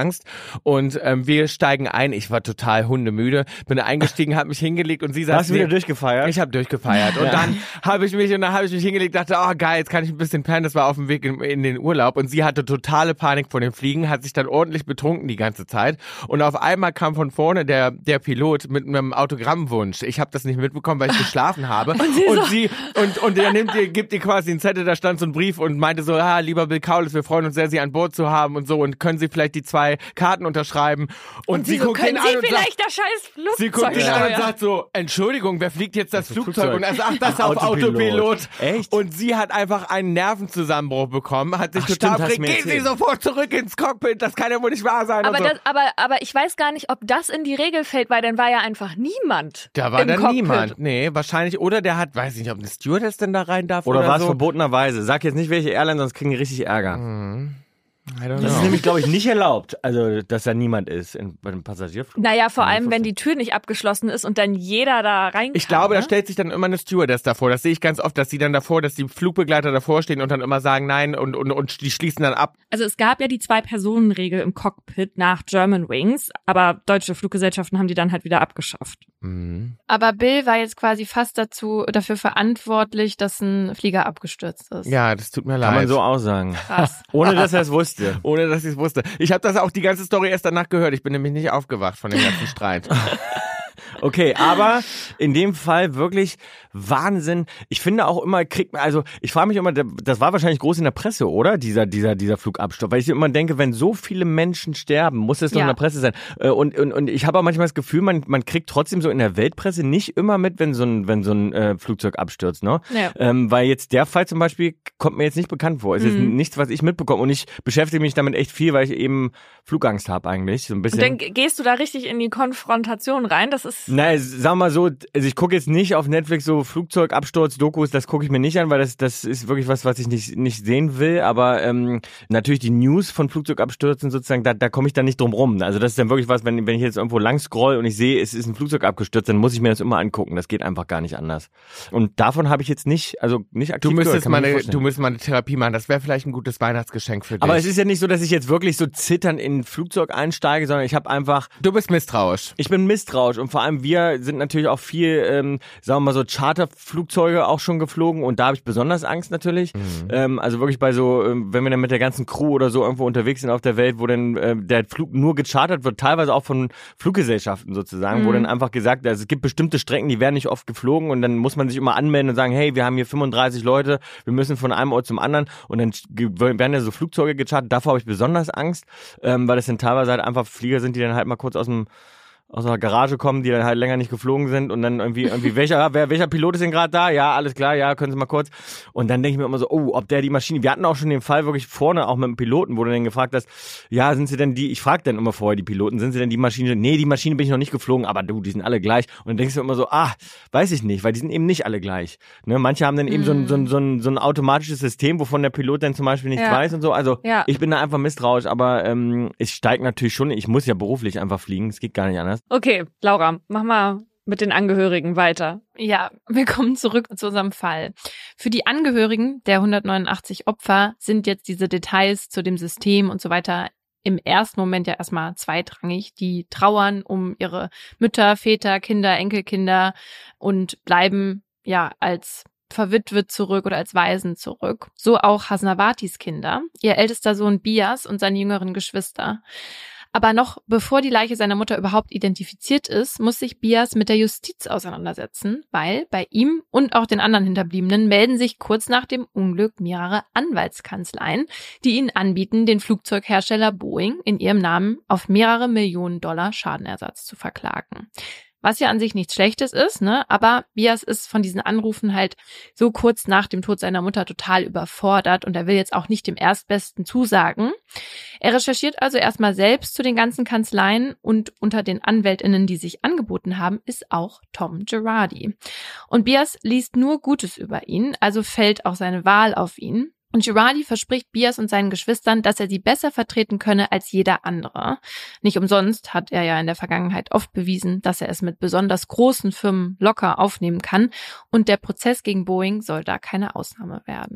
Angst. Und ähm, wir steigen ein. Ich war total hundemüde. Bin eingestiegen, habe mich hingelegt und sie sagt... Hast du wieder durchgefeiert? Ich habe durchgefeiert. Und ja. dann habe ich mich und dann habe ich mich hingelegt, dachte, oh geil, jetzt kann ich ein bisschen pennen. Das war auf dem Weg in, in den Urlaub. Und sie hatte totale Panik vor dem Fliegen, hat sich dann ordentlich betrunken die ganze Zeit. Und auf einmal kam von vorne der, der Pilot mit einem Autogrammwunsch. Ich habe das nicht mitbekommen, weil ich geschlafen habe. Und sie, und, so sie und, und er nimmt ihr, gibt ihr quasi einen Zettel, da stand so ein Brief und meinte so, ah, lieber Bill Kaulitz, wir freuen uns sehr, Sie an Bord zu haben und so und können Sie vielleicht die zwei Karten unterschreiben. Und, und sie, sie so, guckt können ihn Sie an und vielleicht sagt, das scheiß Flugzeug sie guckt ihn an und steuern? sagt so, Entschuldigung, wer fliegt jetzt das, das Flugzeug? Flugzeug? Und er sagt das Ach, auf Autopilot. Autopilot. Echt? Und sie hat einfach einen Nervenzusammenbruch bekommen, hat sich Ach, total stimmt, hast aufgeregt, du mir gehen Sie erzählt. sofort zurück ins Cockpit, das kann ja wohl nicht wahr sein. Aber, und so. das, aber, aber ich weiß gar nicht, ob das in die Regel fällt, weil dann war ja einfach niemand. Da war im dann Cockpit. niemand. Nee, wahrscheinlich. Oder der hat, weiß ich nicht, ob eine Stewardess denn da rein darf. Oder, Oder war es so. verbotenerweise? Sag jetzt nicht, welche Airline, sonst kriegen die richtig Ärger. Mhm. I don't Das ist know. nämlich, glaube ich, nicht erlaubt, also dass da niemand ist in, bei einem Passagierflug. Naja, vor Kann ich allem, wenn die Tür nicht abgeschlossen ist und dann jeder da rein kann. Ich glaube, ne? da stellt sich dann immer eine Stewardess davor. Das sehe ich ganz oft, dass die dann davor, dass die Flugbegleiter davor stehen und dann immer sagen nein und, und, und die schließen dann ab. Also es gab ja die Zwei-Personen-Regel im Cockpit nach Germanwings, aber deutsche Fluggesellschaften haben die dann halt wieder abgeschafft. Mhm. Aber Bill war jetzt quasi fast dazu dafür verantwortlich, dass ein Flieger abgestürzt ist. Ja, das tut mir leid. Kann man so aussagen. Krass. Ohne, dass er es wusste. Ohne, dass ich es wusste. Ich habe das auch die ganze Story erst danach gehört. Ich bin nämlich nicht aufgewacht von dem ganzen Streit. Okay, aber in dem Fall wirklich Wahnsinn. Ich finde auch immer, kriegt man, also ich frage mich immer, das war wahrscheinlich groß in der Presse, oder? Dieser, dieser, dieser Flugabsturz. Weil ich immer denke, wenn so viele Menschen sterben, muss es doch Ja. in der Presse sein. Und, und, und ich habe auch manchmal das Gefühl, man, man kriegt trotzdem so in der Weltpresse nicht immer mit, wenn so ein, wenn so ein äh, Flugzeug abstürzt, ne? Ja. Ähm, weil jetzt der Fall zum Beispiel kommt mir jetzt nicht bekannt vor. Es ist Mhm. nichts, was ich mitbekomme. Und ich beschäftige mich damit echt viel, weil ich eben Flugangst habe eigentlich. So ein bisschen. Und dann gehst du da richtig in die Konfrontation rein. Das ist Naja, sag mal so, also ich gucke jetzt nicht auf Netflix so Flugzeugabsturz-Dokus, das gucke ich mir nicht an, weil das das ist wirklich was, was ich nicht nicht sehen will, aber ähm, natürlich die News von Flugzeugabstürzen sozusagen, da da komme ich dann nicht drum rum. Also das ist dann wirklich was, wenn wenn ich jetzt irgendwo lang scroll und ich sehe, es ist ein Flugzeug abgestürzt, dann muss ich mir das immer angucken, das geht einfach gar nicht anders. Und davon habe ich jetzt nicht, also nicht aktiv Du gehört, müsstest kann mal man nicht eine, vorstellen. du müsstest mal eine Therapie machen. Das wäre vielleicht ein gutes Weihnachtsgeschenk für dich. Aber es ist ja nicht so, dass ich jetzt wirklich so zitternd in ein Flugzeug einsteige, sondern ich habe einfach du bist misstrauisch. Ich bin misstrauisch und vor allem wir sind natürlich auch viel, ähm, sagen wir mal so Charterflugzeuge auch schon geflogen und da habe ich besonders Angst natürlich. Mhm. Ähm, also wirklich bei so, ähm, wenn wir dann mit der ganzen Crew oder so irgendwo unterwegs sind auf der Welt, wo dann äh, der Flug nur gechartert wird, teilweise auch von Fluggesellschaften sozusagen, Mhm. wo dann einfach gesagt, also es gibt bestimmte Strecken, die werden nicht oft geflogen und dann muss man sich immer anmelden und sagen, hey, wir haben hier fünfunddreißig Leute, wir müssen von einem Ort zum anderen und dann werden ja so Flugzeuge gechartert. Davor habe ich besonders Angst, ähm, weil das dann teilweise halt einfach Flieger sind, die dann halt mal kurz aus dem aus der Garage kommen, die dann halt länger nicht geflogen sind und dann irgendwie, irgendwie welcher, wer, welcher Pilot ist denn gerade da? Ja, alles klar, ja, können Sie mal kurz. Und dann denke ich mir immer so, oh, ob der die Maschine, wir hatten auch schon den Fall wirklich vorne, auch mit dem Piloten, wo du dann gefragt hast, ja, sind Sie denn die, ich frage dann immer vorher die Piloten, sind Sie denn die Maschine? Nee, die Maschine bin ich noch nicht geflogen, aber du, die sind alle gleich. Und dann denkst du immer so, ah, weiß ich nicht, weil die sind eben nicht alle gleich. Ne? Manche haben dann eben Mhm. so, ein, so, ein, so, ein, so ein automatisches System, wovon der Pilot dann zum Beispiel nichts Ja. weiß und so. Also Ja. ich bin da einfach misstrauisch, aber ähm, ich steige natürlich schon, ich muss ja beruflich einfach fliegen, es geht gar nicht anders. okay, Laura, mach mal mit den Angehörigen weiter. Ja, wir kommen zurück zu unserem Fall. Für die Angehörigen der hundertneunundachtzig Opfer sind jetzt diese Details zu dem System und so weiter im ersten Moment ja erstmal zweitrangig. Die trauern um ihre Mütter, Väter, Kinder, Enkelkinder und bleiben ja als verwitwet zurück oder als Waisen zurück. So auch Hasnawatis Kinder, ihr ältester Sohn Bias und seine jüngeren Geschwister. Aber noch bevor die Leiche seiner Mutter überhaupt identifiziert ist, muss sich Bias mit der Justiz auseinandersetzen, weil bei ihm und auch den anderen Hinterbliebenen melden sich kurz nach dem Unglück mehrere Anwaltskanzleien, die ihnen anbieten, den Flugzeughersteller Boeing in ihrem Namen auf mehrere Millionen Dollar Schadenersatz zu verklagen. Was ja an sich nichts Schlechtes ist, ne? Aber Bias ist von diesen Anrufen halt so kurz nach dem Tod seiner Mutter total überfordert und er will jetzt auch nicht dem Erstbesten zusagen. Er recherchiert also erstmal selbst zu den ganzen Kanzleien und unter den AnwältInnen, die sich angeboten haben, ist auch Tom Girardi. Und Bias liest nur Gutes über ihn, also fällt auch seine Wahl auf ihn. Und Girardi verspricht Bias und seinen Geschwistern, dass er sie besser vertreten könne als jeder andere. Nicht umsonst hat er ja in der Vergangenheit oft bewiesen, dass er es mit besonders großen Firmen locker aufnehmen kann. Und der Prozess gegen Boeing soll da keine Ausnahme werden.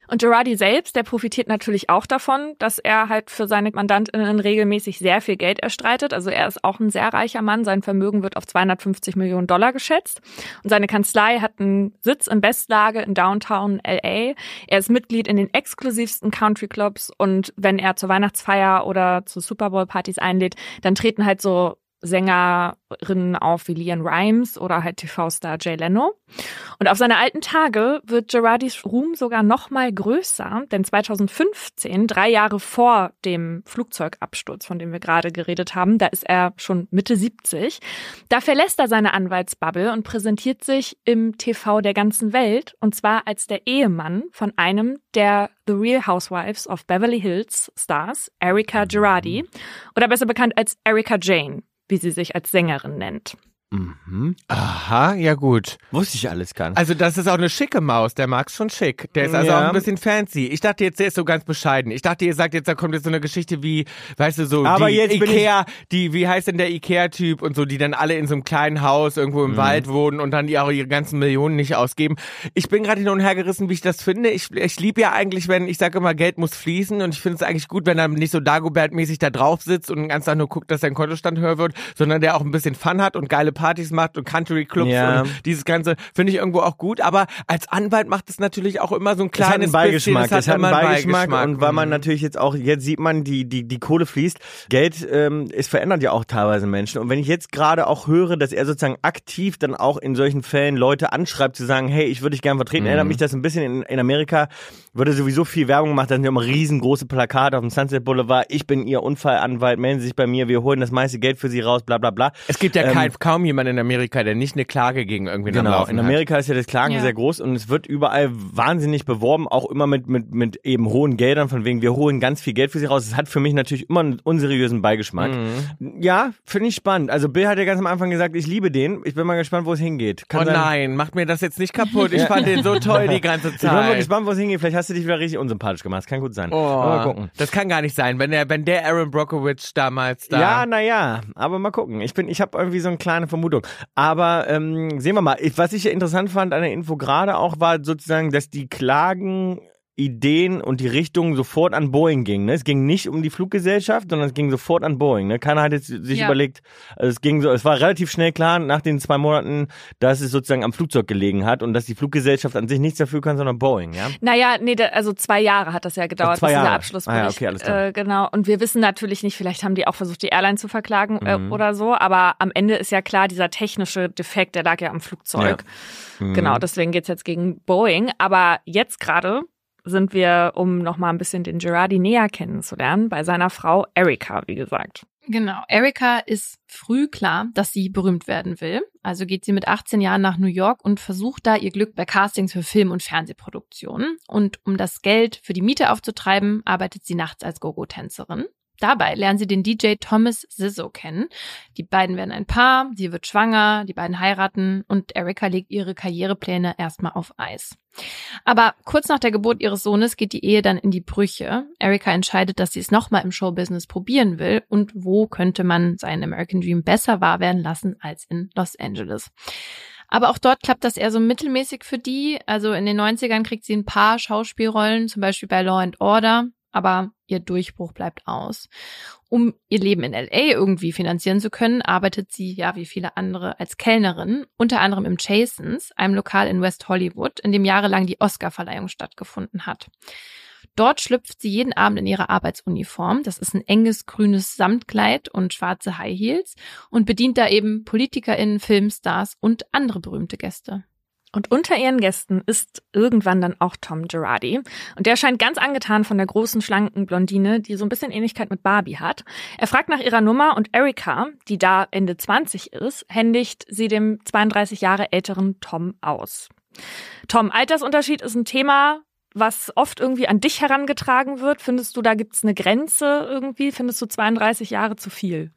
Und Girardi selbst, der profitiert natürlich auch davon, dass er halt für seine MandantInnen regelmäßig sehr viel Geld erstreitet. Also er ist auch ein sehr reicher Mann. Sein Vermögen wird auf zweihundertfünfzig Millionen Dollar geschätzt. Und seine Kanzlei hat einen Sitz in Bestlage in Downtown L A. Er ist Mitglied in den exklusivsten Country-Clubs. Und wenn er zur Weihnachtsfeier oder zu Super Bowl-Partys einlädt, dann treten halt so Sängerinnen auf wie Leanne Rimes oder halt T V-Star Jay Leno. Und auf seine alten Tage wird Girardis Ruhm sogar noch mal größer, denn zweitausendfünfzehn, drei Jahre vor dem Flugzeugabsturz, von dem wir gerade geredet haben, da ist er schon Mitte siebzig, da verlässt er seine Anwaltsbubble und präsentiert sich im T V der ganzen Welt, und zwar als der Ehemann von einem der The Real Housewives of Beverly Hills Stars, Erika Girardi, oder besser bekannt als Erika Jane, wie sie sich als Sängerin nennt. Mhm. Aha, ja gut. Wusste ich alles gar nicht. Also das ist auch eine schicke Maus, der Max schon schick. Der ist also Ja. auch ein bisschen fancy. Ich dachte jetzt, der ist so ganz bescheiden. Ich dachte, ihr sagt jetzt, da kommt jetzt so eine Geschichte wie, weißt du, so Aber die jetzt bin Ikea, die, wie heißt denn der Ikea-Typ und so, die dann alle in so einem kleinen Haus irgendwo im Mhm. Wald wohnen und dann die auch ihre ganzen Millionen nicht ausgeben. Ich bin gerade hin und her gerissen, wie ich das finde. Ich, ich liebe ja eigentlich, wenn, ich sage immer, Geld muss fließen, und ich finde es eigentlich gut, wenn er nicht so Dagobert-mäßig da drauf sitzt und den ganzen Tag nur guckt, dass sein Kontostand höher wird, sondern der auch ein bisschen Fun hat und geile Partys macht und Country-Clubs Ja. und dieses Ganze finde ich irgendwo auch gut, aber als Anwalt macht es natürlich auch immer so ein Es hat einen kleines Beigeschmack, bisschen, es hat einen immer Beigeschmack, und weil man Mhm. natürlich jetzt auch, jetzt sieht man, die die die Kohle fließt, Geld, ähm, es verändert ja auch teilweise Menschen, und wenn ich jetzt gerade auch höre, dass er sozusagen aktiv dann auch in solchen Fällen Leute anschreibt, zu sagen, hey, ich würde dich gerne vertreten, Mhm. erinnert mich das ein bisschen, in, in Amerika würde sowieso viel Werbung gemacht, da sind ja immer riesengroße Plakate auf dem Sunset Boulevard, ich bin Ihr Unfallanwalt, melden Sie sich bei mir, wir holen das meiste Geld für Sie raus, bla bla bla. Es gibt ja Ähm, kein, kaum jemanden in Amerika, der nicht eine Klage gegen irgendwen am Genau, Laufen in hat. Amerika ist ja das Klagen Ja. sehr groß, und es wird überall wahnsinnig beworben, auch immer mit mit mit eben hohen Geldern, von wegen, wir holen ganz viel Geld für sie raus. Das hat für mich natürlich immer einen unseriösen Beigeschmack. Mhm. Ja, finde ich spannend. Also Bill hat ja ganz am Anfang gesagt, ich liebe den. Ich bin mal gespannt, wo es hingeht. Kann Oh sein- nein, macht mir das jetzt nicht kaputt. Ich fand den so toll die ganze Ich bin mal Zeit. gespannt, wo es hingeht. Vielleicht hast du dich wieder richtig unsympathisch gemacht. Das kann gut sein. Oh, Mal gucken. das kann gar nicht sein, wenn der, wenn der Aaron Brockovich damals da... Ja, naja, aber mal gucken. Ich bin, ich habe irgendwie so eine kleine Vermutung. Aber ähm, sehen wir mal. Ich, was ich ja interessant fand an der Info gerade auch, war sozusagen, dass die Klagen, Ideen und die Richtung sofort an Boeing ging. Ne? Es ging nicht um die Fluggesellschaft, sondern es ging sofort an Boeing. Ne? Keiner hat jetzt sich Ja. überlegt, also es ging so, es war relativ schnell klar nach den zwei Monaten, dass es sozusagen am Flugzeug gelegen hat und dass die Fluggesellschaft an sich nichts dafür kann, sondern Boeing. Ja. Naja, nee, da, also zwei Jahre hat das ja gedauert, Ach, zwei bis dieser Jahre. Abschlussbericht. Ah ja, okay, alles klar. Äh, genau. Und wir wissen natürlich nicht, vielleicht haben die auch versucht, die Airline zu verklagen äh, Mhm. oder so, aber am Ende ist ja klar, dieser technische Defekt, der lag ja am Flugzeug. Mhm. Genau, deswegen geht's jetzt gegen Boeing. Aber jetzt gerade sind wir, um noch mal ein bisschen den Girardi näher kennenzulernen, bei seiner Frau Erika, wie gesagt. Genau. Erika ist früh klar, dass sie berühmt werden will. Also geht sie mit achtzehn Jahren nach New York und versucht da ihr Glück bei Castings für Film- und Fernsehproduktionen. Und um das Geld für die Miete aufzutreiben, arbeitet sie nachts als Go-Go-Tänzerin. Dabei lernen sie den D J Thomas Zizzo kennen. Die beiden werden ein Paar, sie wird schwanger, die beiden heiraten und Erika legt ihre Karrierepläne erstmal auf Eis. Aber kurz nach der Geburt ihres Sohnes geht die Ehe dann in die Brüche. Erika entscheidet, dass sie es nochmal im Showbusiness probieren will, und wo könnte man seinen American Dream besser wahr werden lassen als in Los Angeles. Aber auch dort klappt das eher so mittelmäßig für die. Also in den neunzigern kriegt sie ein paar Schauspielrollen, zum Beispiel bei Law and Order, aber ihr Durchbruch bleibt aus. Um ihr Leben in L A irgendwie finanzieren zu können, arbeitet sie, ja wie viele andere, als Kellnerin, unter anderem im Jasons, einem Lokal in West Hollywood, in dem jahrelang die Oscarverleihung stattgefunden hat. Dort schlüpft sie jeden Abend in ihre Arbeitsuniform. Das ist ein enges grünes Samtkleid und schwarze High Heels und bedient da eben PolitikerInnen, Filmstars und andere berühmte Gäste. Und unter ihren Gästen ist irgendwann dann auch Tom Girardi. Und der scheint ganz angetan von der großen, schlanken Blondine, die so ein bisschen Ähnlichkeit mit Barbie hat. Er fragt nach ihrer Nummer und Erika, die da Ende zwanzig ist, händigt sie dem zweiunddreißig Jahre älteren Tom aus. Tom, Altersunterschied ist ein Thema, was oft irgendwie an dich herangetragen wird. Findest du, da gibt's eine Grenze irgendwie? Findest du zweiunddreißig Jahre zu viel?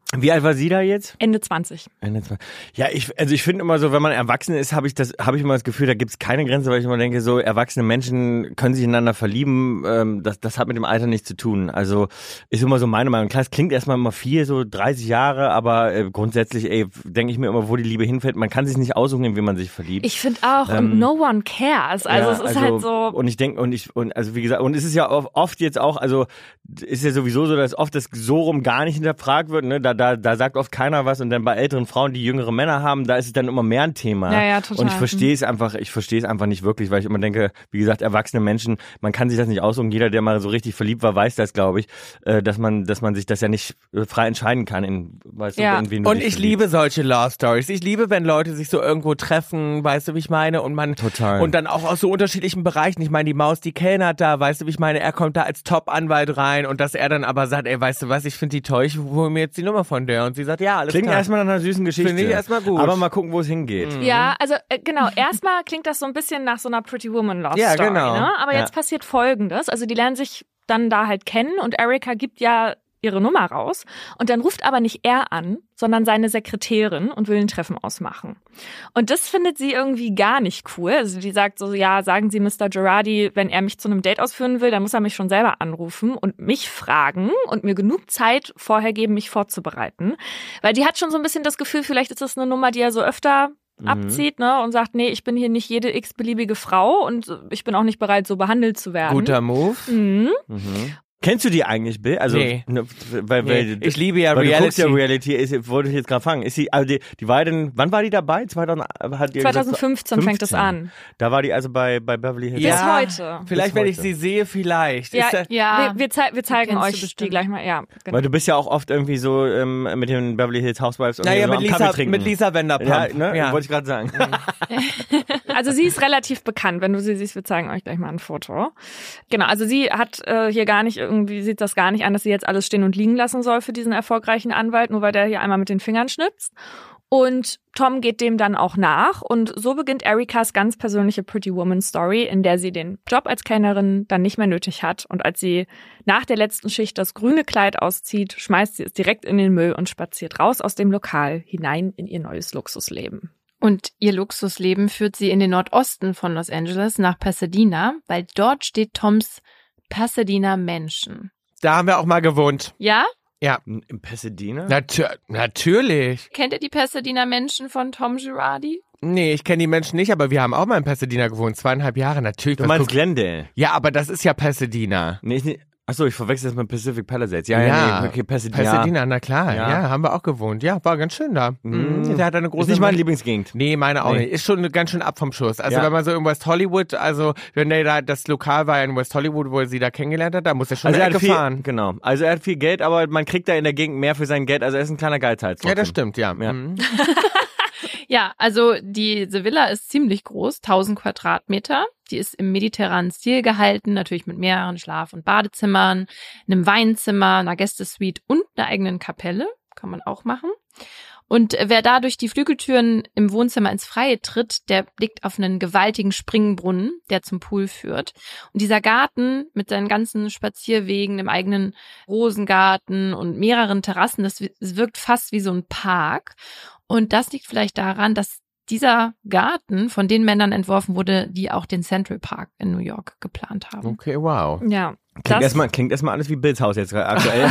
Wie alt war sie da jetzt? Ende zwanzig. Ende zwanzig. Ja, ich, also ich finde immer so, wenn man erwachsen ist, habe ich das, habe ich immer das Gefühl, da gibt's keine Grenze, weil ich immer denke, so erwachsene Menschen können sich ineinander verlieben. Ähm, das, das hat mit dem Alter nichts zu tun. Also ist immer so meine Meinung. Klar, es klingt erstmal immer viel, so dreißig Jahre, aber äh, grundsätzlich, ey, denke ich mir immer, wo die Liebe hinfällt. Man kann sich nicht aussuchen, in wen man sich verliebt. Ich finde auch, Ähm, und no one cares. Also Ja, es ist also, halt so. Und ich denke, und ich, und also wie gesagt, und es ist ja oft jetzt auch, also ist ja sowieso so, dass oft das so rum gar nicht hinterfragt wird, ne? Da, da, da sagt oft keiner was, und dann bei älteren Frauen, die jüngere Männer haben, da ist es dann immer mehr ein Thema. Ja, ja, total. Und ich verstehe es einfach, ich verstehe es einfach nicht wirklich, weil ich immer denke, wie gesagt, erwachsene Menschen, man kann sich das nicht aussuchen. Jeder, der mal so richtig verliebt war, weiß das, glaube ich, äh, dass man, dass man sich das ja nicht äh, frei entscheiden kann, in, weißt Ja. du, in wen du Und dich ich verliebst. liebe solche Love Stories. Ich liebe, wenn Leute sich so irgendwo treffen, weißt du, wie ich meine? Und man Total. und dann auch aus so unterschiedlichen Bereichen. Ich meine, die Maus, die kellnert da, weißt du, wie ich meine? Er kommt da als Top-Anwalt rein und dass er dann aber sagt, ey, weißt du was, ich finde die toll, ich hole mir jetzt die Nummer von der. Und sie sagt, ja, alles Klingt klar. erstmal nach einer süßen Geschichte. Finde ich erstmal gut. Aber mal gucken, wo es hingeht. Mhm. Ja, also äh, genau, erstmal klingt das so ein bisschen nach so einer Pretty Woman Love Ja, Story, genau. ne? Aber jetzt Ja. passiert Folgendes, also die lernen sich dann da halt kennen und Erika gibt ja ihre Nummer raus und dann ruft aber nicht er an, sondern seine Sekretärin und will ein Treffen ausmachen. Und das findet sie irgendwie gar nicht cool. Also die sagt so, ja, sagen Sie Mister Girardi, wenn er mich zu einem Date ausführen will, dann muss er mich schon selber anrufen und mich fragen und mir genug Zeit vorher geben, mich vorzubereiten. Weil die hat schon so ein bisschen das Gefühl, vielleicht ist das eine Nummer, die er so öfter abzieht, ne, und sagt, nee, ich bin hier nicht jede x-beliebige Frau und ich bin auch nicht bereit, so behandelt zu werden. Guter Move. Mhm. Mhm. Kennst du die eigentlich, Bill? Also, Nee. ne, weil, Nee, weil, ich liebe ja weil du guckst Reality. ja Reality, ist, wollte ich jetzt gerade fragen. Ist sie, also die, die war denn, wann war die dabei? zweitausend, hat ihr zwanzig fünfzehn gesagt, fängt es an. Da war die also bei, bei Beverly Hills. Bis Ja, heute. Vielleicht, Bis wenn ich heute. sie sehe, vielleicht. Ja, Ist da, Ja, wir, wir, zei wir zeigen kennst du euch die bestimmt. gleich mal. Ja, genau. Weil du bist ja auch oft irgendwie so ähm, mit den Beverly Hills Housewives und naja, so mit am Lisa, Kaffee trinken. mit Lisa Vanderpump. Ja, ne? Ja. Wollte ich gerade sagen. Also sie ist relativ bekannt. Wenn du sie siehst, wir zeigen euch gleich mal ein Foto. Genau, also sie hat äh, hier gar nicht irgendwie, sieht das gar nicht an, dass sie jetzt alles stehen und liegen lassen soll für diesen erfolgreichen Anwalt, nur weil der hier einmal mit den Fingern schnipst. Und Tom geht dem dann auch nach und so beginnt Erikas ganz persönliche Pretty Woman Story, in der sie den Job als Kellnerin dann nicht mehr nötig hat und als sie nach der letzten Schicht das grüne Kleid auszieht, schmeißt sie es direkt in den Müll und spaziert raus aus dem Lokal hinein in ihr neues Luxusleben. Und ihr Luxusleben führt sie in den Nordosten von Los Angeles nach Pasadena, weil dort steht Toms Pasadena Mansion. Da haben wir auch mal gewohnt. Ja? Ja. In Pasadena? Natür natürlich. Kennt ihr die Pasadena Mansion von Tom Girardi? Nee, ich kenne die Menschen nicht, aber wir haben auch mal in Pasadena gewohnt. Zweieinhalb Jahre, natürlich. Du Was meinst guck- Glendale? Ja, aber das ist ja Pasadena. Nee, ich nicht. Achso, ich verwechsel das mit Pacific Palisades. Ja, ja, Ja, nee, okay, Pasadena. Pasadena, na klar. Ja. Ja. haben wir auch gewohnt. Ja, war ganz schön da. Mhm. Der hat eine große... Ist nicht meine Lieblingsgegend. Nee, meine auch Nee. nicht. Ist schon ganz schön ab vom Schuss. Also Ja. wenn man so in West Hollywood, also wenn der da, das Lokal war ja in West Hollywood, wo er sie da kennengelernt hat, da muss er schon Also eine er hat Ecke viel, fahren. genau. Also er hat viel Geld, aber man kriegt da in der Gegend mehr für sein Geld. Also er ist ein kleiner Geizhals. Ja, das trotzdem. stimmt, ja. Ja. Mhm. Ja, also diese Villa ist ziemlich groß, tausend Quadratmeter. Die ist im mediterranen Stil gehalten, natürlich mit mehreren Schlaf- und Badezimmern, einem Weinzimmer, einer Gästesuite und einer eigenen Kapelle. Kann man auch machen. Und wer da durch die Flügeltüren im Wohnzimmer ins Freie tritt, der blickt auf einen gewaltigen Springbrunnen, der zum Pool führt. Und dieser Garten mit seinen ganzen Spazierwegen, dem eigenen Rosengarten und mehreren Terrassen, das wirkt fast wie so ein Park. Und das liegt vielleicht daran, dass dieser Garten von den Männern entworfen wurde, die auch den Central Park in New York geplant haben. Okay, wow. Ja. Klingt Das- erstmal, klingt erstmal alles wie Bills Haus jetzt gerade aktuell.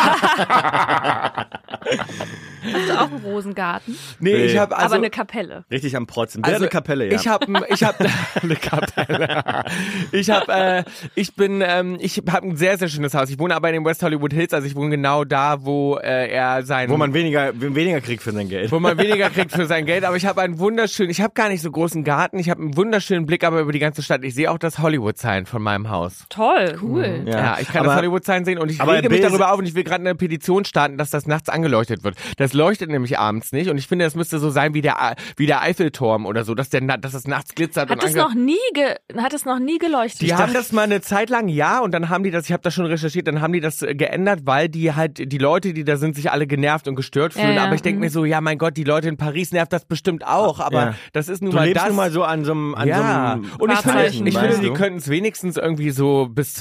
Hast du auch einen Rosengarten? Nee, ich habe also... aber eine Kapelle. Richtig am Protzen. Bill hat Also, eine Kapelle, ja. Ich habe ich hab, eine Kapelle. Ich habe äh, ich bin ähm, ich habe ein sehr sehr schönes Haus. Ich wohne aber in den West Hollywood Hills, also ich wohne genau da, wo äh, er sein Wo man weniger, weniger kriegt für sein Geld. wo man weniger kriegt für sein Geld, aber ich habe einen wunderschönen, ich habe gar nicht so großen Garten, ich habe einen wunderschönen Blick aber über die ganze Stadt. Ich sehe auch das Hollywood-Sign von meinem Haus. Toll. Cool. Ja, ich kann aber, das Hollywood-Sign sehen und ich aber rege mich Bill- darüber auf und ich will gerade eine Petition starten, dass das nachts angeleuchtet wird. Das leuchtet nämlich abends nicht und ich finde, das müsste so sein wie der wie der Eiffelturm oder so, dass der dass das nachts glitzert Hat und es ange- noch nie ge hat es noch nie geleuchtet? Die haben das mal eine Zeit lang, ja, und dann haben die das, ich habe das schon recherchiert, dann haben die das äh, geändert, weil die halt, die Leute, die da sind, sich alle genervt und gestört fühlen. Ja, ja, aber ich denke mhm. mir so, ja, mein Gott, die Leute in Paris nervt das bestimmt auch, aber Ja. das ist nun Du mal lebst das. nun mal so an so einem, an ja, so einem und ich finde, Wahrzeichen, ich finde, weißt die du? könnten es wenigstens irgendwie so bis zwei Uhr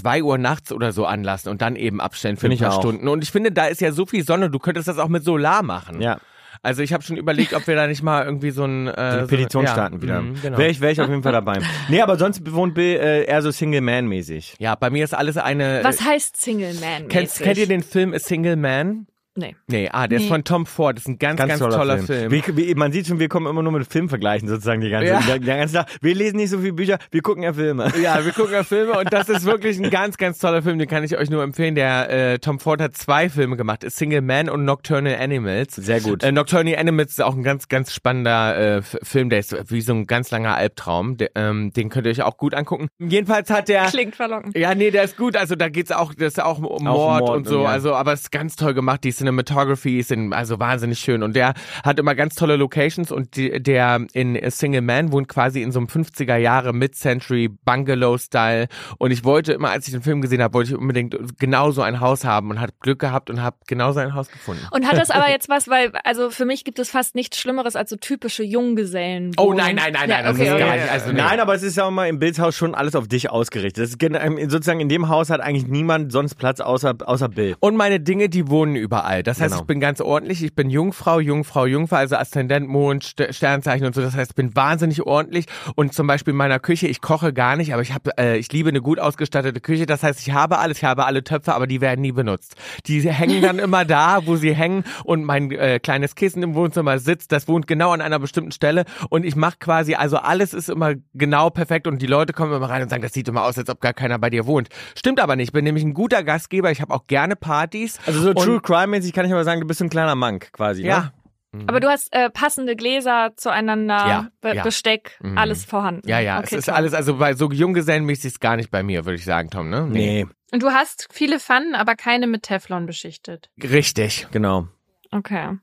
nachts oder so anlassen und dann eben abstellen für Find ein ich paar auch. Stunden. Und ich finde, da ist ja so viel Sonne, du könntest das auch mit Solar machen. Ja. Also ich habe schon überlegt, ob wir da nicht mal irgendwie so ein... Äh, So eine so Petition ja, starten wieder. mh, genau. Wäre ich, wär ich auf jeden Fall dabei. Nee, aber sonst wohnt Bill äh, eher so Single-Man-mäßig. Ja, bei mir ist alles eine... Was heißt Single Man? Kennt, kennt ihr den Film A Single Man? Nee. Nee, ah, der Nee. ist von Tom Ford. Das ist ein ganz, ganz, Ganz, toller, toller, Film. Film. Wie, wie, man sieht schon, wir kommen immer nur mit Filmvergleichen sozusagen die ganze, Ja. der, der ganze Tag. Wir lesen nicht so viele Bücher, wir gucken ja Filme. Ja, wir gucken ja Filme und das ist wirklich ein ganz, ganz toller Film, den kann ich euch nur empfehlen. Der äh, Tom Ford hat zwei Filme gemacht, A Single Man und Nocturnal Animals. Sehr gut. Äh, Nocturnal Animals ist auch ein ganz, ganz spannender äh, F- Film, der ist wie so ein ganz langer Albtraum. Der, ähm, den könnt ihr euch auch gut angucken. Jedenfalls hat der... Klingt verlockend. Ja, nee, der ist gut. Also da geht's auch, das ist auch um Mord, Mord und so. ja. Also, aber es ist ganz toll gemacht. Die Cinematography sind also wahnsinnig schön. Und der hat immer ganz tolle Locations und die, der in A Single Man wohnt quasi in so einem fünfziger Jahre Mid-Century Bungalow-Style. Und ich wollte immer, als ich den Film gesehen habe, wollte ich unbedingt genau so ein Haus haben und hat Glück gehabt und habe genau so ein Haus gefunden. Und hat das aber jetzt was, weil, also für mich gibt es fast nichts Schlimmeres als so typische Junggesellen. Oh nein, nein, nein, nein, das ist gar nicht. Also, nee. Nein, aber es ist ja auch mal im Bildshaus schon alles auf dich ausgerichtet. Das ist, gen- ähm, sozusagen in dem Haus hat eigentlich niemand sonst Platz außer, außer Bill. Und meine Dinge, die wohnen überall. Das heißt, Genau. ich bin ganz ordentlich. Ich bin Jungfrau, Jungfrau, Jungfrau, also Aszendent, Mond, Ster- Sternzeichen und so. Das heißt, ich bin wahnsinnig ordentlich. Und zum Beispiel in meiner Küche, ich koche gar nicht, aber ich habe, äh, ich liebe eine gut ausgestattete Küche. Das heißt, ich habe alles, ich habe alle Töpfe, aber die werden nie benutzt. Die hängen dann immer da, wo sie hängen. Und mein äh, kleines Kissen im Wohnzimmer sitzt, das wohnt genau an einer bestimmten Stelle. Und ich mache quasi, also alles ist immer genau perfekt. Und die Leute kommen immer rein und sagen, das sieht immer aus, als ob gar keiner bei dir wohnt. Stimmt aber nicht. Ich bin nämlich ein guter Gastgeber. Ich habe auch gerne Partys. Also so Und- True Crime-mäßig kann ich aber sagen, du bist so ein kleiner Monk quasi. Ne? Ja. Aber du hast äh, passende Gläser zueinander, Ja, Be- ja. Besteck, Mhm. alles vorhanden. Ja, ja, Okay, es ist toll. alles, also bei so Junggesellenmäßig ist es gar nicht bei mir, würde ich sagen, Tom, ne? Nee, Und du hast viele Pfannen, aber keine mit Teflon beschichtet. Richtig. genau. Okay.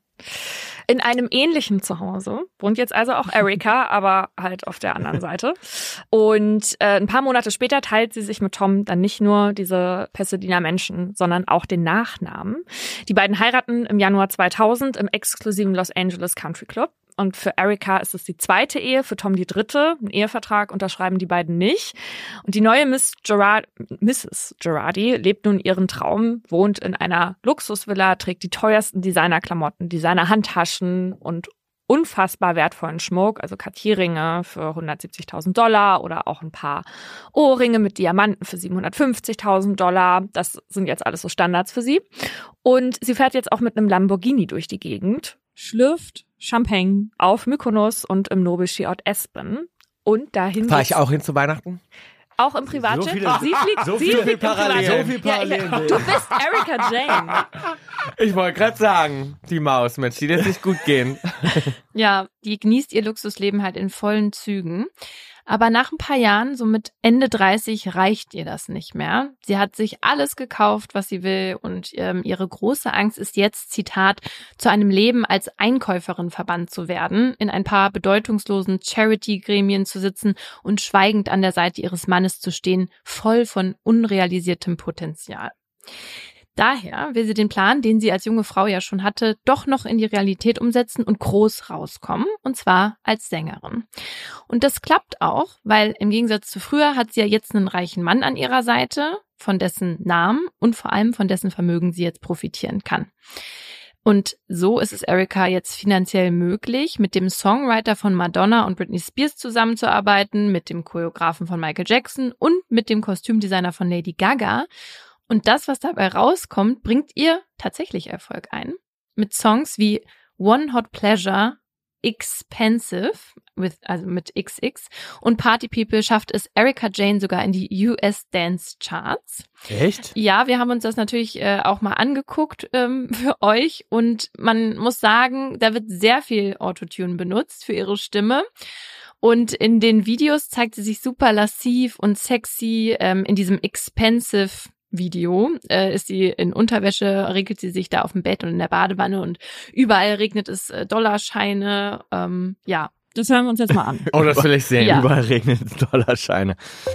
In einem ähnlichen Zuhause wohnt jetzt also auch Erika, aber halt auf der anderen Seite. Und äh, ein paar Monate später teilt sie sich mit Tom dann nicht nur diese Pasadena Menschen, sondern auch den Nachnamen. Die beiden heiraten im Januar zweitausend im exklusiven Los Angeles Country Club. Und für Erika ist es die zweite Ehe, für Tom die dritte. Einen Ehevertrag unterschreiben die beiden nicht. Und die neue Miss Gerard, Misses Girardi lebt nun ihren Traum, wohnt in einer Luxusvilla, trägt die teuersten Designerklamotten, Designerhandtaschen und unfassbar wertvollen Schmuck, also Cartier-Ringe für hundertsiebzigtausend Dollar oder auch ein paar Ohrringe mit Diamanten für siebenhundertfünfzigtausend Dollar. Das sind jetzt alles so Standards für sie. Und sie fährt jetzt auch mit einem Lamborghini durch die Gegend, schlürft Champagne auf Mykonos und im Nobelskiort Espen. Und dahin Fahr ich geht's- auch hin zu Weihnachten? auch im Privatjet. So viele- sie fliegt, so sie viele fliegt im Parallelen. Privatjet. So viel Ja, ich, Parallelen. du bist Erika Jane. Ich wollte gerade sagen, die Maus, Mensch, die lässt sich gut gehen. Ja, die genießt ihr Luxusleben halt in vollen Zügen. Aber nach ein paar Jahren, so mit Ende dreißig, reicht ihr das nicht mehr. Sie hat sich alles gekauft, was sie will, und ähm, ihre große Angst ist jetzt, Zitat, zu einem Leben als Einkäuferin verbannt zu werden, in ein paar bedeutungslosen Charity-Gremien zu sitzen und schweigend an der Seite ihres Mannes zu stehen, voll von unrealisiertem Potenzial. Daher will sie den Plan, den sie als junge Frau ja schon hatte, doch noch in die Realität umsetzen und groß rauskommen, und zwar als Sängerin. Und das klappt auch, weil im Gegensatz zu früher hat sie ja jetzt einen reichen Mann an ihrer Seite, von dessen Namen und vor allem von dessen Vermögen sie jetzt profitieren kann. Und so ist es Erika jetzt finanziell möglich, mit dem Songwriter von Madonna und Britney Spears zusammenzuarbeiten, mit dem Choreografen von Michael Jackson und mit dem Kostümdesigner von Lady Gaga. Und das, was dabei rauskommt, bringt ihr tatsächlich Erfolg ein. Mit Songs wie One Hot Pleasure, Expensive, with, also mit X X, und Party People schafft es Erika Jane sogar in die U S Dance Charts. Echt? Ja, wir haben uns das natürlich äh, auch mal angeguckt ähm, für euch, und man muss sagen, da wird sehr viel Autotune benutzt für ihre Stimme. Und in den Videos zeigt sie sich super lassiv und sexy. Ähm, in diesem Expensive Video äh, ist sie in Unterwäsche, regelt sie sich da auf dem Bett und in der Badewanne, und überall regnet es äh, Dollarscheine. Ähm, ja, Das hören wir uns jetzt mal an. Oh, das will ich sehen. Ja. Überall regnet Dollarscheine.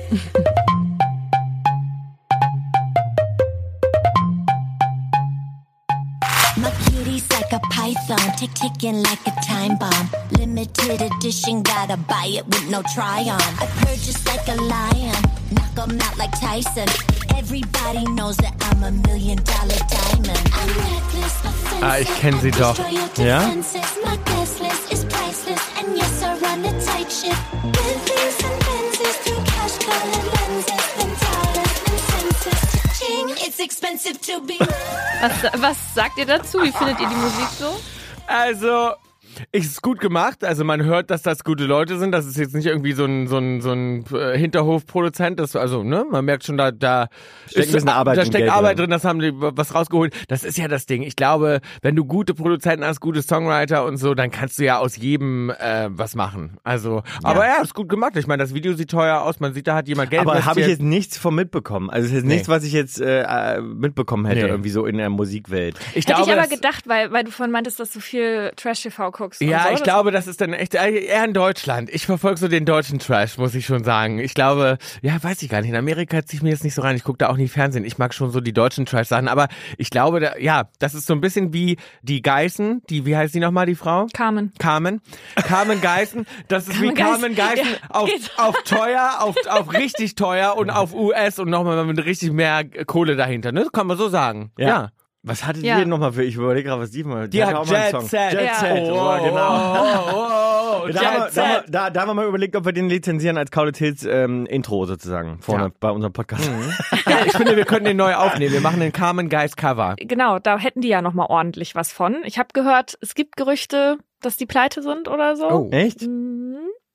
My kitty's like a python, tick ticking like a time bomb. Limited edition, gotta buy it with no try on. I purchase like a lion, knock 'em out like Tyson. Everybody knows that I'm a million dollar diamond. I'm reckless, offensive. Ah, ich kenn sie doch. Ja? My guest list is priceless. And yes, I run a tight ship. Bentleys and Benzes through cash colored lenses. Then dollars and cents. Ching, it's expensive to be. Was, was sagt ihr dazu? Wie findet ihr die Musik so? Also, ist gut gemacht. Also man hört, dass das gute Leute sind. Das ist jetzt nicht irgendwie so ein so ein so ein äh, Hinterhofproduzent. Das also ne, man merkt schon, da da Steckt ein bisschen Arbeit da und steckt Geld Arbeit drin. drin. Das haben die was rausgeholt. Das ist ja das Ding. Ich glaube, wenn du gute Produzenten hast, gute Songwriter und so, dann kannst du ja aus jedem äh, was machen. Also, aber ja, ist gut gemacht. Ich meine, das Video sieht teuer aus. Man sieht, da hat jemand Geld Aber habe ich investiert. jetzt nichts von mitbekommen. Also es ist jetzt Nee. nichts, was ich jetzt äh, mitbekommen hätte, Nee. irgendwie so in der Musikwelt. Ich Hätte glaube, ich aber das- gedacht, weil, weil du vorhin meintest, dass du viel Trash-T V guckst. und Ja, so. ich Das- glaube, das ist dann echt eher in Deutschland. Ich verfolge so den deutschen Trash, muss ich schon sagen. Ich glaube, ja, weiß ich gar nicht. In Amerika ziehe ich mir jetzt nicht so rein. Ich gucke da auch nie Fernsehen. Ich mag schon so die deutschen Trash-Sachen. Aber ich glaube, da, ja, das ist so ein bisschen wie die Geißen. Die, wie heißt die nochmal, die Frau? Carmen. Carmen. Carmen Geißen. Das ist wie Carmen Carmen Geißen. Geißen Ja, auf, geht. auf teuer, auf, auf richtig teuer und auf U S und nochmal mit richtig mehr Kohle dahinter. Ne? Kann man so sagen. Ja. Was hattet Ja. ihr denn nochmal für, ich überlege gerade, was die mal, Die hat auch mal einen Jet Song. Set. Jet Ja. Set, oh, genau. Oh, oh, oh, Da haben, wir, Jet da, haben Set. wir, da, da haben wir mal überlegt, ob wir den lizenzieren als Kaulitz Hills ähm, Intro sozusagen, vorne Ja. bei unserem Podcast. Ja, ich finde, wir können den neu aufnehmen. Wir machen den Carmen Geist Cover. Genau, da hätten die ja nochmal ordentlich was von. Ich habe gehört, es gibt Gerüchte, dass die pleite sind oder so. Oh. Echt? Mhm.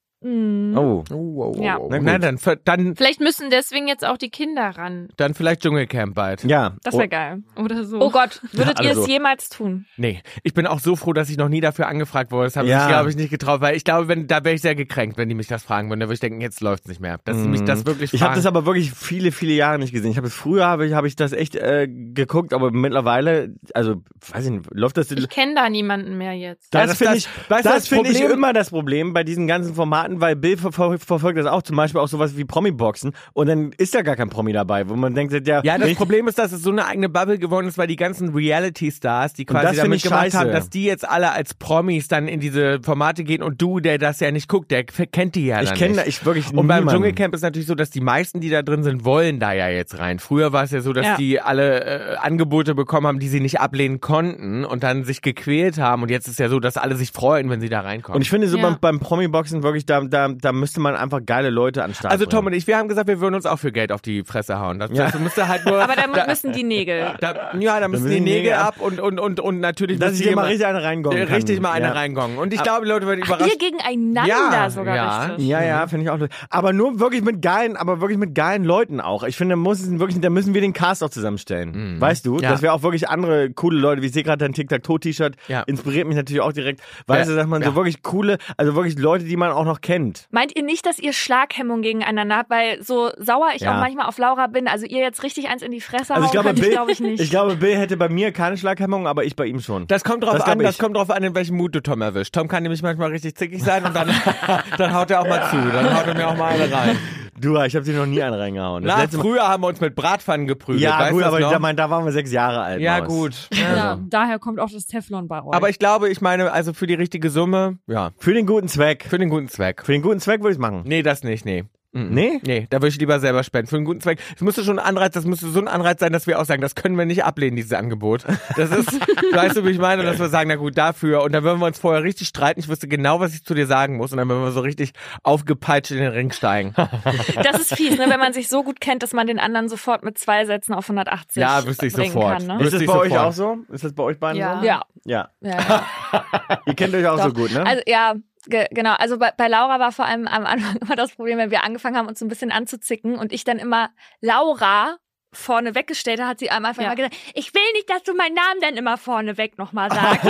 Mhm. Oh. Oh, oh, oh, Ja. oh. Na gut. Na, dann, dann, Vielleicht müssen deswegen jetzt auch die Kinder ran. dann vielleicht Dschungelcamp bald. Ja. Das Oh, wäre geil. Oder so. Oh Gott, würdet alle ihr es so. jemals tun? Nee, ich bin auch so froh, dass ich noch nie dafür angefragt wurde. Das habe Ja. ich, glaube ich, nicht getraut, weil ich glaube, wenn, da wäre ich sehr gekränkt, wenn die mich das fragen würden. Da würde ich denken, jetzt läuft's nicht mehr. Dass sie mich das wirklich Ich fragen. habe das aber wirklich viele, viele Jahre nicht gesehen. Ich habe es früher habe ich, hab ich das echt äh, geguckt, aber mittlerweile, also weiß ich nicht, läuft das. Ich kenne da niemanden mehr jetzt. Ja, Das das- finde das- ich, weißt du, das das finde ich Problem- immer das Problem bei diesen ganzen Formaten, weil Bill ver ver verfolgt das auch, zum Beispiel auch sowas wie Promi-Boxen und dann ist da gar kein Promi dabei, wo man denkt, ja, Ja, das richtig- Problem ist, dass es so eine eigene Bubble geworden ist, weil die ganzen Reality-Stars, die das quasi finde damit ich gemacht scheiße. haben, dass die jetzt alle als Promis dann in diese Formate gehen und du, der das ja nicht guckt, der k- kennt die ja ich dann kenne nicht. da ich wirklich Und beim niemanden. Dschungelcamp ist natürlich so, dass die meisten, die da drin sind, wollen da ja jetzt rein. Früher war es ja so, dass Ja. die alle äh, Angebote bekommen haben, die sie nicht ablehnen konnten und dann sich gequält haben. Und jetzt ist ja so, dass alle sich freuen, wenn sie da reinkommen. Und ich finde so Ja. beim, beim Promi-Boxen wirklich, da, da, da müsste man einfach geile Leute an den Start also Tom bringen. und ich, wir haben gesagt, wir würden uns auch für Geld auf die Fresse hauen. Das, Ja. das müsste halt nur... Aber da mu- da, müssen die Nägel. da, ja, da müssen müssen die die Nägel Nägel ab und, und, und, und natürlich... Dass müssen ich dir mal jemand- richtig eine reingongen kann. Richtig mal eine ja. reingongen. Und ich glaube, die Leute werden Ach, überrascht. ihr gegeneinander Ja, sogar ja. richtig. Ja, ja, finde ich auch. lustig. Aber nur wirklich mit geilen, aber wirklich mit geilen Leuten auch. Ich finde, da muss es wirklich, da müssen wir den Cast auch zusammenstellen. Weißt du? Ja. Dass wir auch wirklich andere coole Leute, wie ich sehe gerade dein Tic-Tac-Toe-T-Shirt, Ja. inspiriert mich natürlich auch direkt. Weißt Ja. du, dass man Ja. so wirklich coole, also wirklich Leute, die man auch noch kennt. Meint ihr nicht, dass ihr Schlaghemmung gegeneinander habt? Weil so sauer ich Ja. auch manchmal auf Laura bin, also ihr jetzt richtig eins in die Fresse Also ich hauen glaube, könnte Bill, ich, glaube ich nicht. ich glaube, Bill hätte bei mir keine Schlaghemmung, aber ich bei ihm schon. Das kommt drauf Das glaub an, das ich. kommt drauf an, in welchem Mut du Tom erwischt. Tom kann nämlich manchmal richtig zickig sein und dann, dann haut er auch mal zu. Dann haut er mir auch mal eine rein. Du, ich habe dir noch nie einen reingehauen. Das Na, letzte Mal- früher haben wir uns mit Bratpfannen geprügelt. ja, weißt gut, du das aber noch? da, mein, da waren wir sechs Jahre alt. Ja, Maus. gut. ja, daher kommt auch das Teflon bei euch. Aber ich glaube, ich meine, also für die richtige Summe, ja, Für den guten Zweck. für den guten Zweck. Für den guten Zweck würde ich machen. Nee, das nicht, nee. Mhm. Nee? Nee, da würde ich lieber selber spenden. Für einen guten Zweck. Es müsste schon ein Anreiz, das müsste so ein Anreiz sein, dass wir auch sagen, das können wir nicht ablehnen, dieses Angebot. Das ist, weißt du, wie ich meine? Dass wir sagen, na gut, dafür. Und dann würden wir uns vorher richtig streiten. Ich wüsste genau, was ich zu dir sagen muss. Und dann würden wir so richtig aufgepeitscht in den Ring steigen. das ist fies, ne, wenn man sich so gut kennt, dass man den anderen sofort mit zwei Sätzen auf hundertachtzig Ja, wüsste ich bringen sofort. kann. Ne? Ist Wüsste das ich bei euch sofort. auch so? Ist das bei euch beiden Ja. so? Ja, Ja. ja, ja. Ihr kennt euch auch so Doch. gut, ne? Also ja, ge genau. Also bei, bei Laura war vor allem am Anfang immer das Problem, wenn wir angefangen haben, uns so ein bisschen anzuzicken und ich dann immer Laura vorne weggestellt habe, hat sie am Anfang Ja. immer gesagt, ich will nicht, dass du meinen Namen dann immer vorne weg nochmal sagst.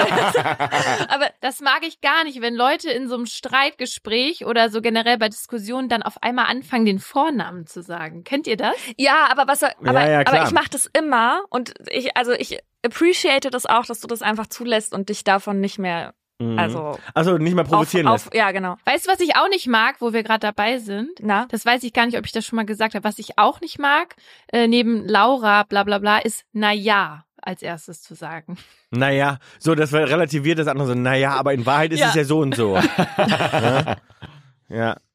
Aber das mag ich gar nicht, wenn Leute in so einem Streitgespräch oder so generell bei Diskussionen dann auf einmal anfangen, den Vornamen zu sagen. Kennt ihr das? Ja, aber was soll, aber, ja, klar. aber ich mache das immer und ich, also ich appreciate das auch, dass du das einfach zulässt und dich davon nicht mehr, Mhm. also Also nicht mehr provozieren auf, lässt. auf, ja, genau. Weißt du, was ich auch nicht mag, wo wir gerade dabei sind? Na? Das weiß ich gar nicht, ob ich das schon mal gesagt habe. Was ich auch nicht mag, äh, neben Laura, bla bla bla, ist na ja als erstes zu sagen. Naja, so, das relativiert das andere so, naja, aber in Wahrheit ist Ja. es ja so und so. ja? ja.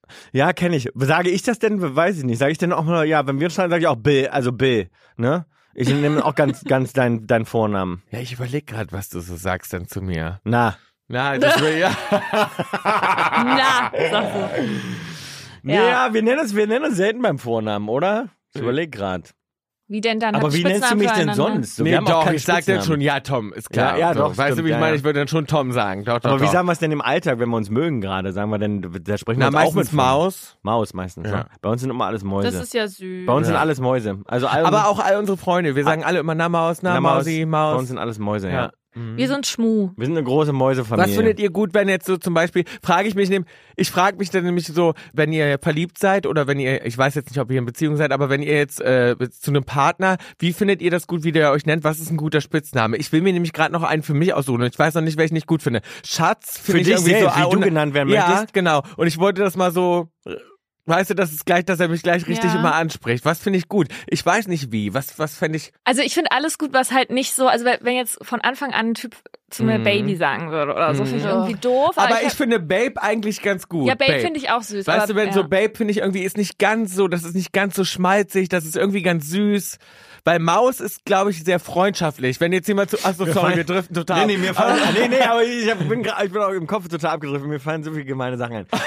Ja, kenne ich. Sage ich das denn? Weiß ich nicht. Sage ich denn auch mal, ja, wenn wir schreiben, sage ich auch Bill, also Bill, ne? Ich nehme auch ganz, ganz deinen dein Vornamen. Ja, ich überlege gerade, was du so sagst dann zu mir. Na. Na, das will ja. Na, sag so. Nee, Ja. ja, wir nennen uns, wir nennen uns selten beim Vornamen, oder? Ich überlege gerade. Wie denn dann? Aber Habt wie ihr nennst du mich denn Spitznamen sonst? So, Nee, wir haben auch doch, keinen ich sag dann Spitznamen. schon, ja, Tom, ist klar. Ja, ja, so. doch, Weißt du, stimmt, wie ich ja, meine? ja. Ich würde dann schon Tom sagen. Doch, doch, Aber wie doch. sagen wir es denn im Alltag, wenn wir uns mögen gerade? Sagen wir denn, da sprechen wir Na, uns auch mit meistens von. Maus. Maus meistens, Ja. ja. Bei uns sind immer alles Mäuse. Das ist ja süß. Bei uns Ja. sind alles Mäuse. Also all Aber auch all unsere Freunde. Wir sagen alle immer, na Maus, na, Na, Maus. Mausi, Bei Maus. uns sind alles Mäuse, ja. Ja. Wir sind Schmu. Wir sind eine große Mäusefamilie. Was findet ihr gut, wenn jetzt so zum Beispiel, frage ich mich, nehm- ich frage mich dann nämlich so, wenn ihr verliebt seid oder wenn ihr, ich weiß jetzt nicht, ob ihr in Beziehung seid, aber wenn ihr jetzt äh, zu einem Partner, wie findet ihr das gut, wie der euch nennt? Was ist ein guter Spitzname? Ich will mir nämlich gerade noch einen für mich aussuchen und ich weiß noch nicht, welchen ich gut finde. Schatz finde Für ich dich irgendwie selbst, so... wie du un- genannt werden Ja, möchtest? genau. Und ich wollte das mal so... Weißt du, das ist gleich, dass er mich gleich richtig Ja. immer anspricht. Was finde ich gut? Ich weiß nicht wie. Was, was fände ich... Also ich finde alles gut, was halt nicht so, also wenn jetzt von Anfang an ein Typ zu mir Mhm. Baby sagen würde oder so, finde ich Mhm. irgendwie doof. Aber ich hab- finde Babe eigentlich ganz gut. ja, Babe finde ich auch süß. Weißt aber, du, wenn ja. so Babe finde ich irgendwie ist nicht ganz so, das ist nicht ganz so schmalzig, das ist irgendwie ganz süß. Bei Maus ist, glaube ich, sehr freundschaftlich. Wenn jetzt jemand zu, achso, sorry, fallen- wir driften total. Nee, nee, mir fallen, nee, nee, aber ich, hab, bin, gra- ich bin auch im Kopf total abgedriftet. Mir fallen so viele gemeine Sachen ein.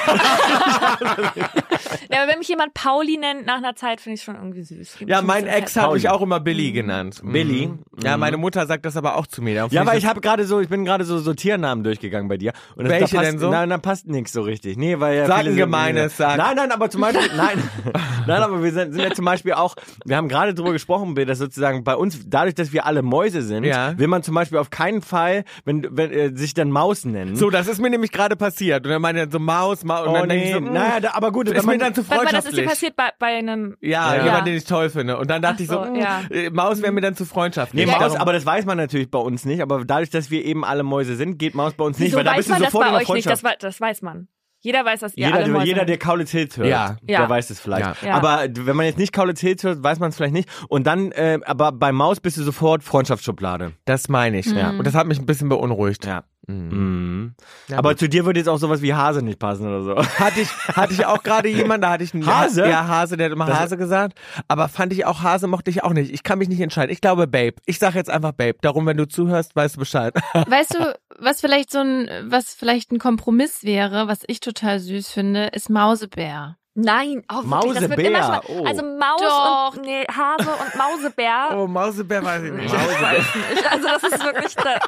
Ja, aber wenn mich jemand Pauli nennt nach einer Zeit, finde ich schon irgendwie süß. Gibt Ja, schon mein ein bisschen Ex hat Pauli. mich auch immer Billy genannt. Billy? Mhm. Ja, meine Mutter sagt das aber auch zu mir. Darum Ja, finde weil ich das- habe gerade so, ich bin gerade so, so Tiernamen durchgegangen bei dir. Und das, Welche da passt, denn so? Nein, da passt nichts so richtig. Nee, weil ja Sag viele ein sind- gemeines, sag. Nein, nein, aber zum Beispiel, nein, nein, aber wir sind, sind ja zum Beispiel auch, wir haben gerade drüber gesprochen, Bill, dass sozusagen bei uns, dadurch, dass wir alle Mäuse sind, Ja. will man zum Beispiel auf keinen Fall, wenn, wenn äh, sich dann Maus nennen. So, das ist mir nämlich gerade passiert. Und dann meine ich so Maus, Maus. Und oh dann denke nee, ich so, mh, naja, da, aber gut, ist wenn mir man dann zu Warte mal, das ist freundschaftlich. dir passiert bei, bei einem... Ja, Ja. jemand, den ich toll finde. Und dann dachte Ach ich so, so, mh, ja. äh, Maus wäre mir dann zu freundschaftlich. Nee, Ja, Maus, darum- aber das weiß man natürlich bei uns nicht, aber dadurch, dass wir eben alle Mäuse sind, geht Maus bei uns nicht, Wieso weil da weiß bist du man das sofort in bei der euch nicht? Das, Freundschaft. wei- das weiß man. Jeder weiß, dass ihr Jeder, alle der, Mäuse jeder, der seid. Kaulitz Hills hört, Ja. Ja. der weiß es vielleicht. Ja. Ja. Aber wenn man jetzt nicht Kaulitz Hills hört, weiß man es vielleicht nicht. Und dann, äh, aber bei Maus bist du sofort Freundschaftsschublade. Das meine ich. Ja. Und das hat mich ein bisschen beunruhigt. Ja. Mhm. Mhm. Ja, aber gut. zu dir würde jetzt auch sowas wie Hase nicht passen oder so. Hatte ich, hatte ich auch gerade jemanden, da hatte ich einen Hase? Ja, Hase, der hat immer Das- Hase gesagt. Aber fand ich auch, Hase mochte ich auch nicht. Ich kann mich nicht entscheiden. Ich glaube Babe. Ich sag jetzt einfach Babe. Darum, wenn du zuhörst, weißt du Bescheid. Weißt du, was vielleicht so ein, was vielleicht ein Kompromiss wäre, was ich total süß finde, ist Mausebär. Nein, oh, wirklich, das wird Mausebär, immer schlimmer. oh. Also Maus Doch. und nee, Hase und Mausebär. Oh, Mausebär weiß ich nicht. Ich weiß nicht. Also das ist wirklich da.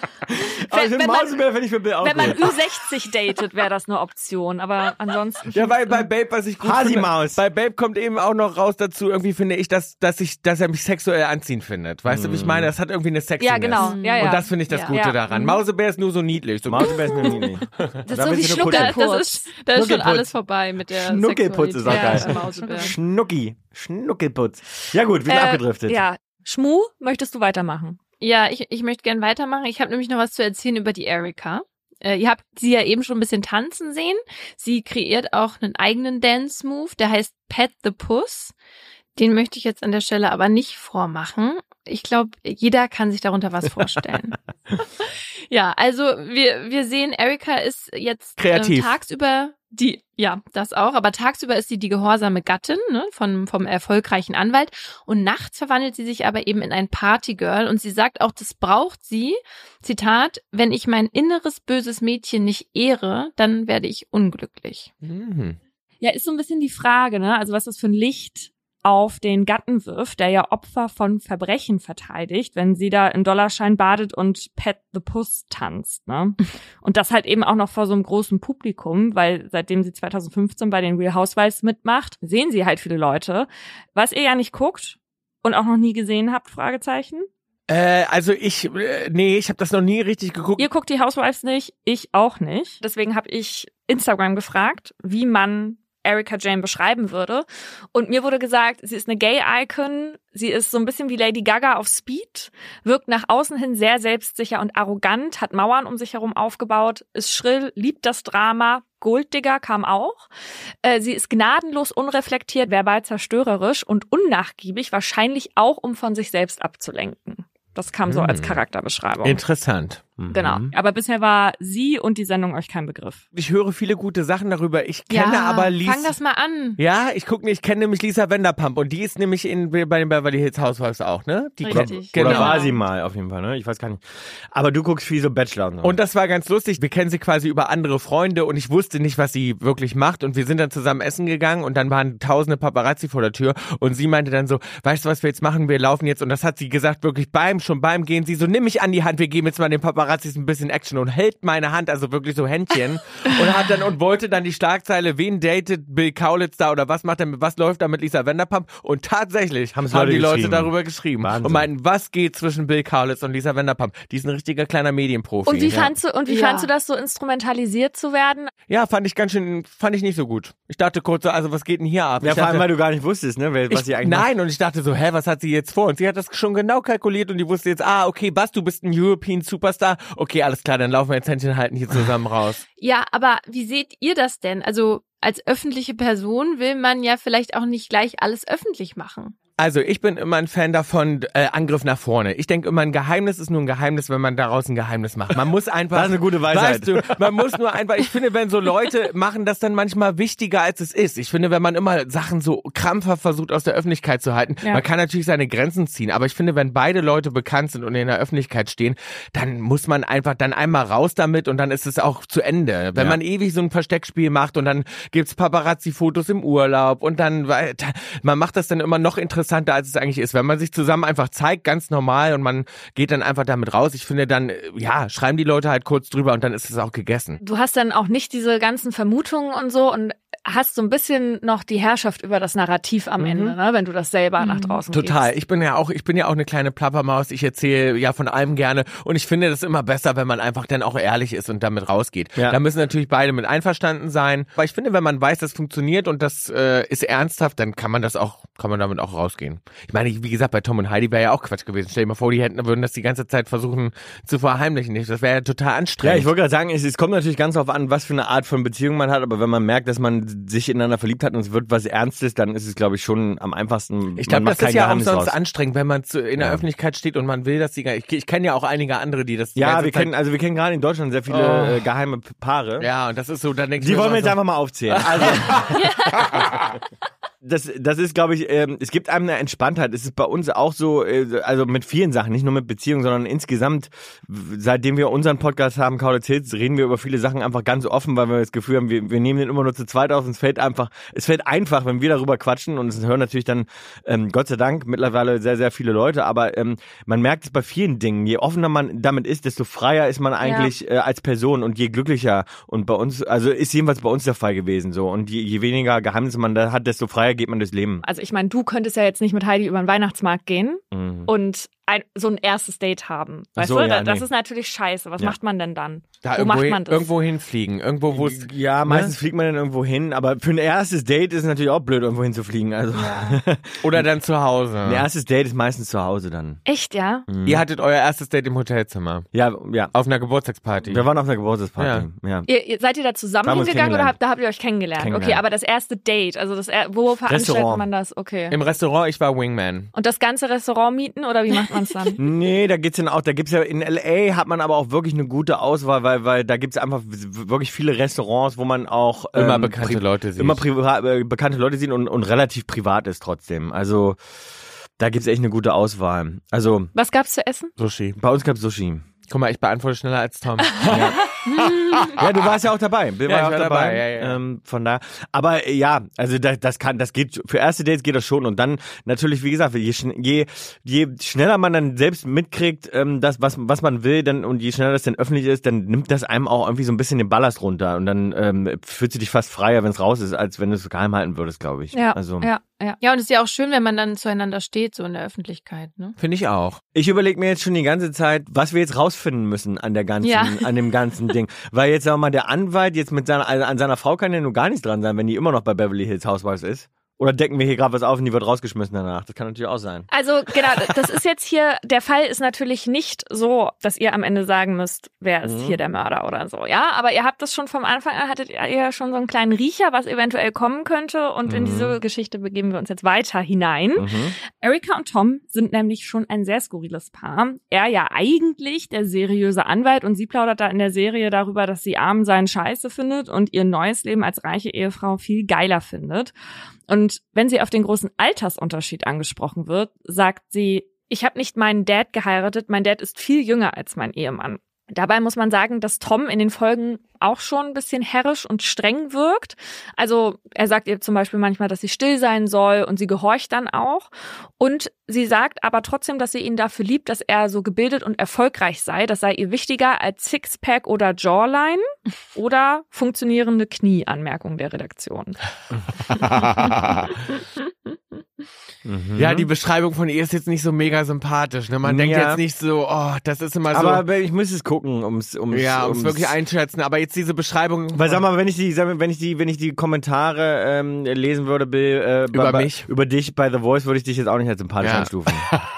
Aber ich wenn, finde man, Mausebär finde ich für Bill auch wenn man gut. Ü sechzig datet, wäre das eine Option. Aber ansonsten. Ja, weil bei Babe, was ich gut Hasi-Maus. finde, bei Babe kommt eben auch noch raus dazu, irgendwie finde ich, dass, dass ich, dass er mich sexuell anziehend findet. Weißt du, wie ich meine? Das hat irgendwie eine Sexiness. Ja, genau. Ja, ja. Und das finde ich das Ja. Gute Ja. daran. Mhm. Mausebär ist nur so niedlich. So Mausebär ist nur nie. Das ist Da so wie willst du nur Da, Schnuckelputz. das ist, da ist schon Schnuckelputz. alles vorbei mit der Schnuckelputz ist auch Sexualität geil. bei Mausebären. Schnucki. Schnuckelputz. Ja gut, wir sind Äh, abgedriftet. Ja. Schmu, möchtest du weitermachen? Ja, ich, ich möchte gern weitermachen. Ich habe nämlich noch was zu erzählen über die Erika. Äh, ihr habt sie ja eben schon ein bisschen tanzen sehen. Sie kreiert auch einen eigenen Dance-Move, der heißt Pet the Puss. Den möchte ich jetzt an der Stelle aber nicht vormachen. Ich glaube, jeder kann sich darunter was vorstellen. Ja, also wir, wir sehen, Erika ist jetzt Kreativ. Äh, tagsüber die, ja, das auch, aber tagsüber ist sie die gehorsame Gattin, ne, von, vom erfolgreichen Anwalt und nachts verwandelt sie sich aber eben in ein Partygirl und sie sagt auch, das braucht sie, Zitat, wenn ich mein inneres böses Mädchen nicht ehre, dann werde ich unglücklich. Mhm. Ja, ist so ein bisschen die Frage, ne? Also was das für ein Licht auf den Gatten wirft, der ja Opfer von Verbrechen verteidigt, wenn sie da in Dollarschein badet und Pet the Puss tanzt, ne? Und das halt eben auch noch vor so einem großen Publikum, weil seitdem sie zwanzig fünfzehn bei den Real Housewives mitmacht, sehen sie halt viele Leute. Was ihr ja nicht guckt und auch noch nie gesehen habt, Fragezeichen. Äh, also ich, äh, nee, ich habe das noch nie richtig geguckt. Ihr guckt die Housewives nicht, ich auch nicht. Deswegen habe ich Instagram gefragt, wie man Erika Jayne beschreiben würde. Und mir wurde gesagt, sie ist eine Gay-Icon, sie ist so ein bisschen wie Lady Gaga auf Speed, wirkt nach außen hin sehr selbstsicher und arrogant, hat Mauern um sich herum aufgebaut, ist schrill, liebt das Drama, Golddigger kam auch. Äh, sie ist gnadenlos unreflektiert, verbal zerstörerisch und unnachgiebig, wahrscheinlich auch, um von sich selbst abzulenken. Das kam so als Charakterbeschreibung. Interessant. Genau. Aber bisher war sie und die Sendung euch kein Begriff. Ich höre viele gute Sachen darüber. Ich kenne ja, aber Lisa. fang das mal an. Ja, ich gucke, ich kenne nämlich Lisa Vanderpump und die ist nämlich in, bei den Beverly Hills Housewives auch, ne? Die Richtig. Genau. Oder war sie mal auf jeden Fall, ne? Ich weiß gar nicht. Aber du guckst viel so Bachelor und so. Und das war ganz lustig. Wir kennen sie quasi über andere Freunde und ich wusste nicht, was sie wirklich macht. Und wir sind dann zusammen essen gegangen und dann waren tausende Paparazzi vor der Tür und sie meinte dann so, weißt du, was wir jetzt machen? Wir laufen jetzt. Und das hat sie gesagt, wirklich beim, schon beim Gehen. Sie so, nimm mich an die Hand, wir geben jetzt mal den Paparazzis ein bisschen Action und hält meine Hand, also wirklich so Händchen und hat dann und wollte dann die Schlagzeile, wen datet Bill Kaulitz da oder was macht er mit, was läuft da mit Lisa Vanderpump? Und tatsächlich haben, haben die Leute darüber geschrieben Wahnsinn. und meinten, was geht zwischen Bill Kaulitz und Lisa Vanderpump? Die ist ein richtiger kleiner Medienprofi. Und wie ja. fandst du, und wie Ja. fandst du das, so instrumentalisiert zu werden? Ja, fand ich ganz schön, fand ich nicht so gut. Ich dachte kurz so, also was geht denn hier ab? ja, ich vor allem, dachte, weil du gar nicht wusstest, ne? Was ich, sie eigentlich macht. nein, und ich dachte so, hä, was hat sie jetzt vor? Und sie hat das schon genau kalkuliert und die wusste jetzt, ah, okay, Bas, du bist ein European Superstar. Okay, alles klar, dann laufen wir jetzt Händchen halten hier zusammen raus. Ja, aber wie seht ihr das denn? Also als öffentliche Person will man ja vielleicht auch nicht gleich alles öffentlich machen. Also ich bin immer ein Fan davon, äh, Angriff nach vorne. Ich denke immer, ein Geheimnis ist nur ein Geheimnis, wenn man daraus ein Geheimnis macht. Man muss einfach... Das ist eine gute Weisheit. Weißt du, man muss nur einfach... Ich finde, wenn so Leute machen das dann manchmal wichtiger, als es ist. Ich finde, wenn man immer Sachen so krampfhaft versucht, aus der Öffentlichkeit zu halten, Ja. man kann natürlich seine Grenzen ziehen, aber ich finde, wenn beide Leute bekannt sind und in der Öffentlichkeit stehen, dann muss man einfach dann einmal raus damit und dann ist es auch zu Ende. Wenn Ja. man ewig so ein Versteckspiel macht und dann gibt's Paparazzi-Fotos im Urlaub und dann... Man macht das dann immer noch interessanter, als es eigentlich ist. Wenn man sich zusammen einfach zeigt, ganz normal und man geht dann einfach damit raus, ich finde dann, ja, schreiben die Leute halt kurz drüber und dann ist es auch gegessen. Du hast dann auch nicht diese ganzen Vermutungen und so und hast so ein bisschen noch die Herrschaft über das Narrativ am Ende, ne, wenn du das selber nach draußen Total. gibst. Ich bin ja auch, ich bin ja auch eine kleine Plappermaus. Ich erzähle ja von allem gerne und ich finde das immer besser, wenn man einfach dann auch ehrlich ist und damit rausgeht. Ja. Da müssen natürlich beide mit einverstanden sein. Aber ich finde, wenn man weiß, das funktioniert und das äh, ist ernsthaft, dann kann man das auch, kann man damit auch rausgehen. Ich meine, wie gesagt, bei Tom und Heidi wäre ja auch Quatsch gewesen. Stell dir mal vor, die hätten, würden das die ganze Zeit versuchen zu verheimlichen. Das wäre ja total Ja, anstrengend. ich wollte gerade sagen, es, es kommt natürlich ganz darauf an, was für eine Art von Beziehung man hat, aber wenn man merkt, dass man sich ineinander verliebt hat und es wird was Ernstes, dann ist es, glaube ich, schon am einfachsten. Ich glaube, man das macht ist kein ja auch Geheimnis sonst raus. anstrengend, wenn man zu, in der Ja. Öffentlichkeit steht und man will, dass die, ich, ich kenne ja auch einige andere, die das die Ja, ganze wir Zeit- kennen, also wir kennen gerade in Deutschland sehr viele Oh. äh, geheime P- Paare. Ja, und das ist so, dann denke ich Die mir wollen wir so, jetzt einfach mal aufzählen. Also, das, das ist, glaube ich, ähm, es gibt einem eine Entspanntheit. Es ist bei uns auch so, äh, also mit vielen Sachen, nicht nur mit Beziehungen, sondern insgesamt, w- seitdem wir unseren Podcast haben, Kaulitz Hills, reden wir über viele Sachen einfach ganz offen, weil wir das Gefühl haben, wir, wir nehmen den immer nur zu zweit auf und es fällt einfach, es fällt einfach, wenn wir darüber quatschen und es hören natürlich dann, ähm, Gott sei Dank, mittlerweile sehr, sehr viele Leute, aber ähm, man merkt es bei vielen Dingen. Je offener man damit ist, desto freier ist man eigentlich äh, als Person und je glücklicher. Und bei uns, also ist jedenfalls bei uns der Fall gewesen so. Und je, je weniger Geheimnisse man da hat, desto freier geht man durchs Leben. Also ich meine, du könntest ja jetzt nicht mit Heidi über den Weihnachtsmarkt gehen Mhm. und ein, so ein erstes Date haben. Ach Weißt so, du, ja, da, das nee. ist natürlich scheiße. Was Ja. macht man denn dann? da Wo irgendwo, macht hin, man das? irgendwo hinfliegen, irgendwo wo es Ja, meistens fliegt man dann irgendwo hin, aber für ein erstes Date ist es natürlich auch blöd, irgendwo hinzufliegen. Also oder dann zu Hause. ein erstes Date ist meistens zu Hause dann. Echt, ja? Ihr hattet euer erstes Date im Hotelzimmer. Ja, ja. Auf einer Geburtstagsparty. Wir waren auf einer Geburtstagsparty. Ja. Ihr, ihr, seid ihr da zusammen Haben uns hingegangen oder kennengelernt. habt, da habt ihr euch kennengelernt? Kennengelernt. Okay, aber das erste Date, also das er- wo veranstaltet Restaurant. man das? Okay. Im Restaurant, ich war Wingman. Und das ganze Restaurant mieten oder wie macht man es dann? Nee, da geht's dann auch, da gibt's ja, in L A hat man aber auch wirklich eine gute Auswahl, weil, weil da gibt's einfach w- wirklich viele Restaurants, wo man auch Immer ähm, bekannte Leute sieht. immer priva- äh, bekannte Leute sehen und, und relativ privat ist trotzdem. Also da gibt's echt eine gute Auswahl. Also Was gab's zu essen? Sushi. bei uns gab's Sushi. Guck mal, ich beantworte schneller als Tom. Ja, du warst ja auch dabei. Bill Ja, war ich auch war dabei. dabei, ja, ja. Ähm, von da. Aber äh, ja, also das, das kann, das geht für erste Dates geht das schon und dann natürlich, wie gesagt, je, schn- je, je schneller man dann selbst mitkriegt, ähm, das was was man will, dann und je schneller das dann öffentlich ist, dann nimmt das einem auch irgendwie so ein bisschen den Ballast runter und dann ähm, fühlt du dich fast freier, wenn es raus ist, als wenn du es geheim halten würdest, glaube ich. Ja, Also ja, ja. Ja, und es ist ja auch schön, wenn man dann zueinander steht, so in der Öffentlichkeit, ne? Finde ich auch. ich überlege mir jetzt schon die ganze Zeit, was wir jetzt rausfinden müssen an der ganzen, Ja. an dem ganzen Ding, weil jetzt sagen wir mal der Anwalt jetzt mit seiner also an seiner Frau kann ja nur gar nichts dran sein, wenn die immer noch bei Beverly Hills Housewives ist. Oder decken wir hier gerade was auf und die wird rausgeschmissen danach? Das kann natürlich auch sein. Also genau, das ist jetzt hier, der Fall ist natürlich nicht so, dass ihr am Ende sagen müsst, wer ist mhm. hier der Mörder oder so, ja? Aber ihr habt das schon vom Anfang an, hattet ihr ja schon so einen kleinen Riecher, was eventuell kommen könnte und mhm. in diese Geschichte begeben wir uns jetzt weiter hinein. Mhm. Erika und Tom sind nämlich schon ein sehr skurriles Paar. Er ja eigentlich der seriöse Anwalt und sie plaudert da in der Serie darüber, dass sie arm sein Scheiße findet und ihr neues Leben als reiche Ehefrau viel geiler findet. Und wenn sie auf den großen Altersunterschied angesprochen wird, sagt sie, ich habe nicht meinen Dad geheiratet, mein Dad ist viel jünger als mein Ehemann. Dabei muss man sagen, dass Tom in den Folgen auch schon ein bisschen herrisch und streng wirkt. Also er sagt ihr zum Beispiel manchmal, dass sie still sein soll und sie gehorcht dann auch. Und sie sagt aber trotzdem, dass sie ihn dafür liebt, dass er so gebildet und erfolgreich sei. Das sei ihr wichtiger als Sixpack oder Jawline oder funktionierende Knie, Anmerkung der Redaktion. Mhm. Ja, die Beschreibung von ihr ist jetzt nicht so mega sympathisch. Ne? Man denkt ja. jetzt nicht so, oh, das ist immer so. Aber ich muss es gucken, ums, ums, ja, ums, ums wirklich einschätzen. Aber jetzt diese Beschreibung. Weil sag mal, wenn ich die, wenn ich die, wenn ich die Kommentare ähm, lesen würde, Bill, äh, über bei, mich, über dich bei The Voice, würde ich dich jetzt auch nicht als sympathisch ja. einstufen.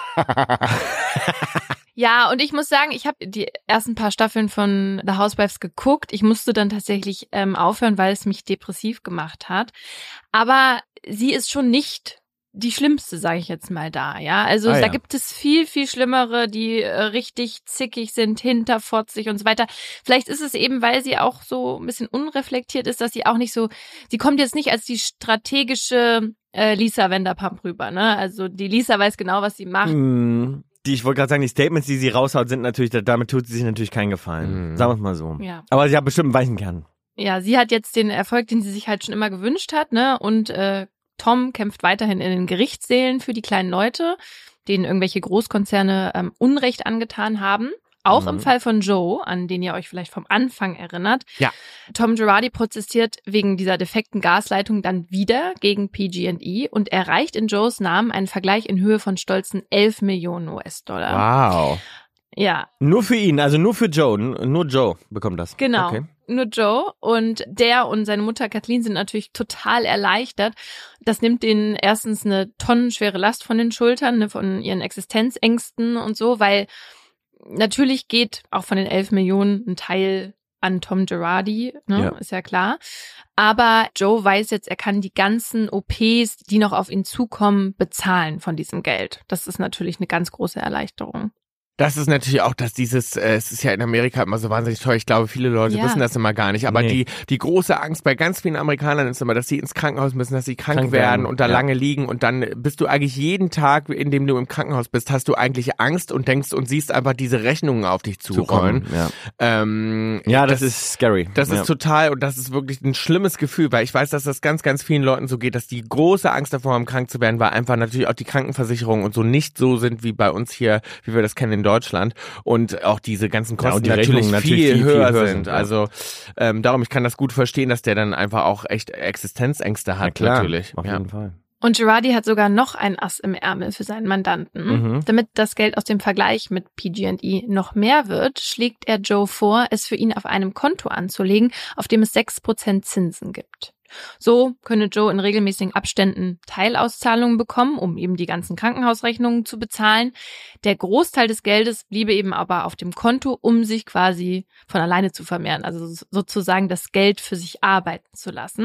Ja, und ich muss sagen, ich habe die ersten paar Staffeln von The Housewives geguckt. Ich musste dann tatsächlich ähm, aufhören, weil es mich depressiv gemacht hat. Aber sie ist schon nicht die schlimmste, sage ich jetzt mal da, ja. Also ah, da ja. gibt es viel, viel schlimmere, die äh, richtig zickig sind, hinterfotzig und so weiter. Vielleicht ist es eben, weil sie auch so ein bisschen unreflektiert ist, dass sie auch nicht so, sie kommt jetzt nicht als die strategische äh, Lisa Vanderpump rüber, ne? Also die Lisa weiß genau, was sie macht. Mm, die, ich wollte gerade sagen, die Statements, die sie raushaut, sind natürlich, damit tut sie sich natürlich keinen Gefallen. Mm. Sagen wir es mal so. Ja. Aber sie hat bestimmt einen weichen Kern. Ja, sie hat jetzt den Erfolg, den sie sich halt schon immer gewünscht hat, ne? Und äh, Tom kämpft weiterhin in den Gerichtssälen für die kleinen Leute, denen irgendwelche Großkonzerne ähm, Unrecht angetan haben. Auch mhm. im Fall von Joe, an den ihr euch vielleicht vom Anfang erinnert. Ja. Tom Girardi protestiert wegen dieser defekten Gasleitung dann wieder gegen P G and E und erreicht in Joes Namen einen Vergleich in Höhe von stolzen elf Millionen U S-Dollar. Wow. Ja. Nur für ihn, also nur für Joe. Nur Joe bekommt das. Genau. Okay. Nur Joe und der und seine Mutter Kathleen sind natürlich total erleichtert. Das nimmt denen erstens eine tonnenschwere Last von den Schultern, ne, von ihren Existenzängsten und so, weil natürlich geht auch von den elf Millionen ein Teil an Tom Girardi, ne, ja. ist ja klar. Aber Joe weiß jetzt, er kann die ganzen O Ps, die noch auf ihn zukommen, bezahlen von diesem Geld. Das ist natürlich eine ganz große Erleichterung. Das ist natürlich auch, dass dieses, äh, es ist ja in Amerika immer so wahnsinnig teuer. Ich glaube, viele Leute ja. wissen das immer gar nicht. Aber nee. die die große Angst bei ganz vielen Amerikanern ist immer, dass sie ins Krankenhaus müssen, dass sie krank, krank werden, werden und da ja. lange liegen. Und dann bist du eigentlich jeden Tag, in dem du im Krankenhaus bist, hast du eigentlich Angst und denkst und siehst einfach diese Rechnungen auf dich zurollen. Ja, ähm, ja das, das ist scary. Das ja. ist total, und das ist wirklich ein schlimmes Gefühl, weil ich weiß, dass das ganz, ganz vielen Leuten so geht, dass die große Angst davor haben, krank zu werden, weil einfach natürlich auch die Krankenversicherungen und so nicht so sind wie bei uns hier, wie wir das kennen in Deutschland. Und auch diese ganzen Kosten ja, die natürlich, natürlich viel, viel, höher viel höher sind. sind ja. Also ähm, darum, ich kann das gut verstehen, dass der dann einfach auch echt Existenzängste hat, klar, natürlich. Auf ja. jeden Fall. Und Girardi hat sogar noch ein Ass im Ärmel für seinen Mandanten. Mhm. Damit das Geld aus dem Vergleich mit P G and E noch mehr wird, schlägt er Joe vor, es für ihn auf einem Konto anzulegen, auf dem es sechs Prozent Zinsen gibt. So könne Joe in regelmäßigen Abständen Teilauszahlungen bekommen, um eben die ganzen Krankenhausrechnungen zu bezahlen. Der Großteil des Geldes bliebe eben aber auf dem Konto, um sich quasi von alleine zu vermehren. Also sozusagen das Geld für sich arbeiten zu lassen.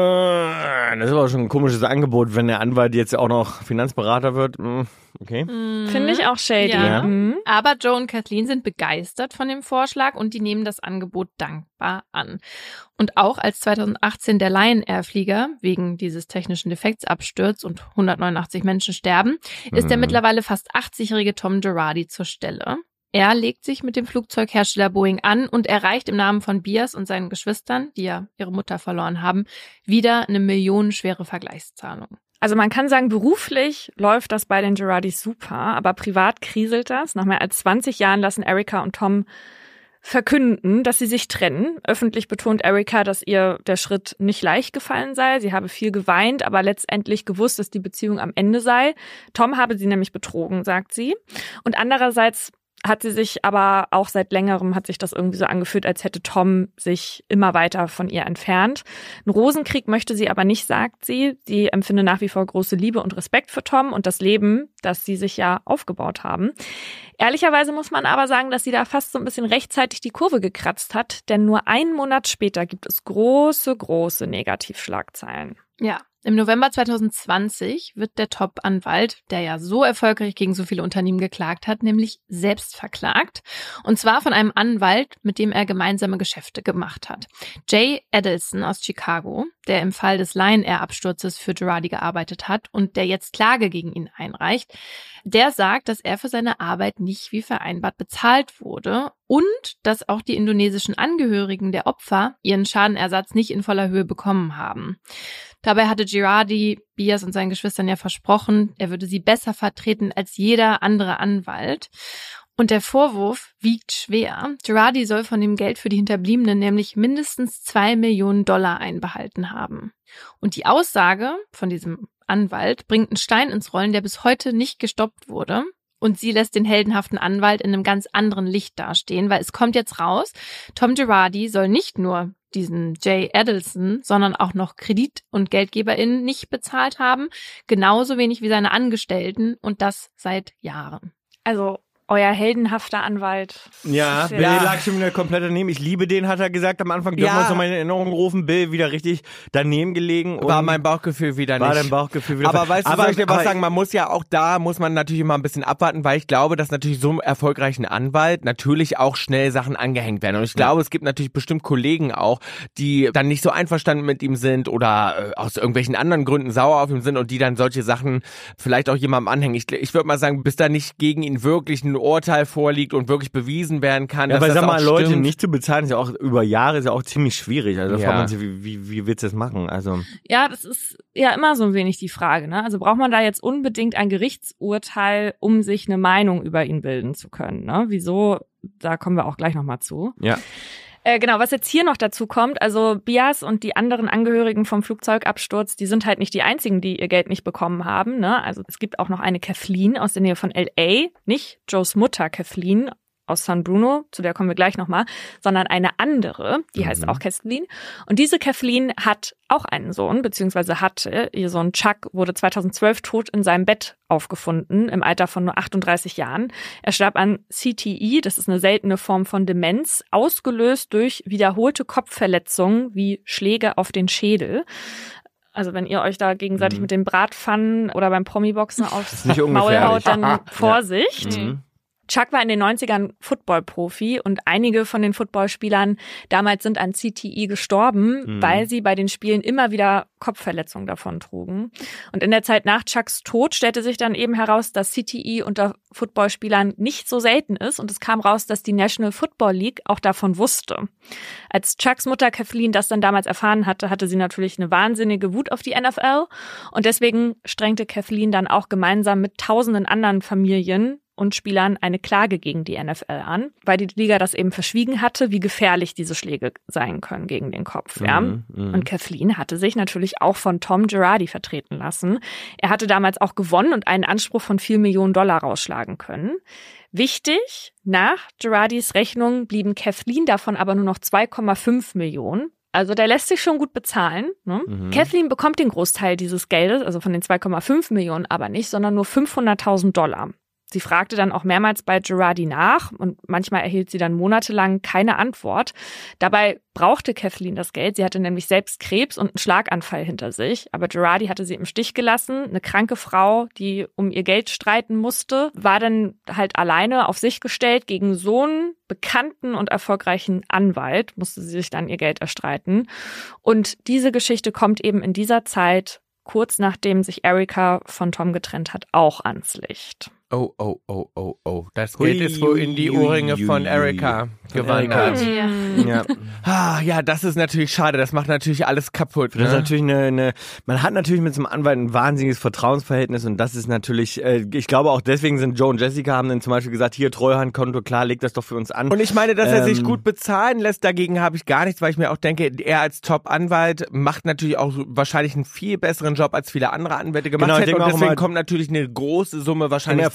Das ist aber schon ein komisches Angebot, wenn der Anwalt jetzt auch noch Finanzberater wird. Okay. Mhm. Finde ich auch shady. Ja. Ja. Mhm. Aber Joe und Kathleen sind begeistert von dem Vorschlag und die nehmen das Angebot dankbar an. Und auch als zweitausendachtzehn der Lion Air Flieger wegen dieses technischen Defekts abstürzt und hundertneunundachtzig Menschen sterben, ist der Mhm. mittlerweile fast achtzigjährige Tom Girardi zur Stelle. Er legt sich mit dem Flugzeughersteller Boeing an und erreicht im Namen von Bias und seinen Geschwistern, die ja ihre Mutter verloren haben, wieder eine millionenschwere Vergleichszahlung. Also man kann sagen, beruflich läuft das bei den Girardis super, aber privat kriselt das. Nach mehr als zwanzig Jahren lassen Erika und Tom verkünden, dass sie sich trennen. Öffentlich betont Erika, dass ihr der Schritt nicht leicht gefallen sei. Sie habe viel geweint, aber letztendlich gewusst, dass die Beziehung am Ende sei. Tom habe sie nämlich betrogen, sagt sie. Und andererseits hat sie sich aber auch seit längerem, hat sich das irgendwie so angefühlt, als hätte Tom sich immer weiter von ihr entfernt. Einen Rosenkrieg möchte sie aber nicht, sagt sie. Sie empfinde nach wie vor große Liebe und Respekt für Tom und das Leben, das sie sich ja aufgebaut haben. Ehrlicherweise muss man aber sagen, dass sie da fast so ein bisschen rechtzeitig die Kurve gekratzt hat, denn nur einen Monat später gibt es große, große Negativschlagzeilen. Ja. Im November zwanzig zwanzig wird der Top-Anwalt, der ja so erfolgreich gegen so viele Unternehmen geklagt hat, nämlich selbst verklagt. Und zwar von einem Anwalt, mit dem er gemeinsame Geschäfte gemacht hat. Jay Adelson aus Chicago, der im Fall des Lion Air-Absturzes für Girardi gearbeitet hat und der jetzt Klage gegen ihn einreicht, der sagt, dass er für seine Arbeit nicht wie vereinbart bezahlt wurde und dass auch die indonesischen Angehörigen der Opfer ihren Schadenersatz nicht in voller Höhe bekommen haben. Dabei hatte Girardi Bias und seinen Geschwistern ja versprochen, er würde sie besser vertreten als jeder andere Anwalt. Und der Vorwurf wiegt schwer. Girardi soll von dem Geld für die Hinterbliebenen nämlich mindestens zwei Millionen Dollar einbehalten haben. Und die Aussage von diesem Anwalt bringt einen Stein ins Rollen, der bis heute nicht gestoppt wurde. Und sie lässt den heldenhaften Anwalt in einem ganz anderen Licht dastehen, weil es kommt jetzt raus, Tom Girardi soll nicht nur diesen Jay Adelson, sondern auch noch Kredit- und GeldgeberInnen nicht bezahlt haben, genauso wenig wie seine Angestellten und das seit Jahren. Also euer heldenhafter Anwalt. Ja, Bill Ja. lag schon wieder komplett daneben. Ich liebe den, hat er gesagt am Anfang. Dürfen Ja. wir uns nochmal in Erinnerung rufen. Bill wieder richtig daneben gelegen. Und War mein Bauchgefühl wieder nicht. War dein Bauchgefühl wieder. Aber weißt du, aber, soll ich dir was aber- sagen? Man muss ja auch da, muss man natürlich immer ein bisschen abwarten, weil ich glaube, dass natürlich so einem erfolgreichen Anwalt natürlich auch schnell Sachen angehängt werden. Und ich glaube, es gibt natürlich bestimmt Kollegen auch, die dann nicht so einverstanden mit ihm sind oder äh, aus irgendwelchen anderen Gründen sauer auf ihn sind und die dann solche Sachen vielleicht auch jemandem anhängen. Ich, ich würde mal sagen, bis da nicht gegen ihn wirklich ein Urteil vorliegt und wirklich bewiesen werden kann, Ja, dass aber das sag mal, auch Leute stimmt. nicht zu bezahlen, ist ja auch über Jahre ist ja auch ziemlich schwierig. Also da Ja. fragt man sich, wie, wie, wie willst du das machen? Also Ja, das ist ja immer so ein wenig die Frage, ne? Also braucht man da jetzt unbedingt ein Gerichtsurteil, um sich eine Meinung über ihn bilden zu können, ne? Wieso? Da kommen wir auch gleich nochmal zu. ja. Äh, genau, was jetzt hier noch dazu kommt, also Bias und die anderen Angehörigen vom Flugzeugabsturz, die sind halt nicht die einzigen, die ihr Geld nicht bekommen haben, ne? Also es gibt auch noch eine Kathleen aus der Nähe von L A, nicht Joes Mutter Kathleen aus San Bruno, zu der kommen wir gleich nochmal, sondern eine andere, die heißt auch Kathleen. Und diese Kathleen hat auch einen Sohn, beziehungsweise hatte, ihr Sohn Chuck wurde zweitausendzwölf tot in seinem Bett aufgefunden, im Alter von nur achtunddreißig Jahren. Er starb an C T E, das ist eine seltene Form von Demenz, ausgelöst durch wiederholte Kopfverletzungen wie Schläge auf den Schädel. Also wenn ihr euch da gegenseitig Mhm. mit den Bratpfannen oder beim Promi-Boxen aufs nicht Maul ungefährlich. haut, dann Vorsicht. Mhm. Chuck war in den neunzigern Football-Profi und einige von den Footballspielern damals sind an C T E gestorben, Mhm. weil sie bei den Spielen immer wieder Kopfverletzungen davon trugen. Und in der Zeit nach Chucks Tod stellte sich dann eben heraus, dass C T E unter Footballspielern nicht so selten ist und es kam raus, dass die National Football League auch davon wusste. Als Chucks Mutter Kathleen das dann damals erfahren hatte, hatte sie natürlich eine wahnsinnige Wut auf die N F L und deswegen strengte Kathleen dann auch gemeinsam mit tausenden anderen Familien und Spielern eine Klage gegen die N F L an, weil die Liga das eben verschwiegen hatte, wie gefährlich diese Schläge sein können gegen den Kopf. Ja? Mhm, mhm. Und Kathleen hatte sich natürlich auch von Tom Girardi vertreten lassen. Er hatte damals auch gewonnen und einen Anspruch von vier Millionen Dollar rausschlagen können. Wichtig, nach Girardis Rechnung blieben Kathleen davon aber nur noch zwei Komma fünf Millionen. Also der lässt sich schon gut bezahlen. Ne? Mhm. Kathleen bekommt den Großteil dieses Geldes, also von den zwei Komma fünf Millionen aber nicht, sondern nur fünfhunderttausend Dollar. Sie fragte dann auch mehrmals bei Girardi nach und manchmal erhielt sie dann monatelang keine Antwort. Dabei brauchte Kathleen das Geld. Sie hatte nämlich selbst Krebs und einen Schlaganfall hinter sich. Aber Girardi hatte sie im Stich gelassen. Eine kranke Frau, die um ihr Geld streiten musste, war dann halt alleine auf sich gestellt. Gegen so einen bekannten und erfolgreichen Anwalt musste sie sich dann ihr Geld erstreiten. Und diese Geschichte kommt eben in dieser Zeit, kurz nachdem sich Erica von Tom getrennt hat, auch ans Licht. Oh, oh, oh, oh, oh. Das Hui, Geld ist wohl in die hui, Ohrringe hui, von hui. Erika Von gewandert. Erika. Ja. Ah, ja, das ist natürlich schade. Das macht natürlich alles kaputt. Das ist Ne? natürlich eine, eine, man hat natürlich mit so einem Anwalt ein wahnsinniges Vertrauensverhältnis und das ist natürlich, äh, ich glaube auch deswegen sind Joe und Jessica haben dann zum Beispiel gesagt, hier Treuhandkonto, klar, leg das doch für uns an. Und ich meine, dass er sich Ähm, gut bezahlen lässt, dagegen habe ich gar nichts, weil ich mir auch denke, er als Top-Anwalt macht natürlich auch wahrscheinlich einen viel besseren Job, als viele andere Anwälte gemacht Genau, ich hätten. denke Und auch deswegen immer- kommt natürlich eine große Summe Im wahrscheinlich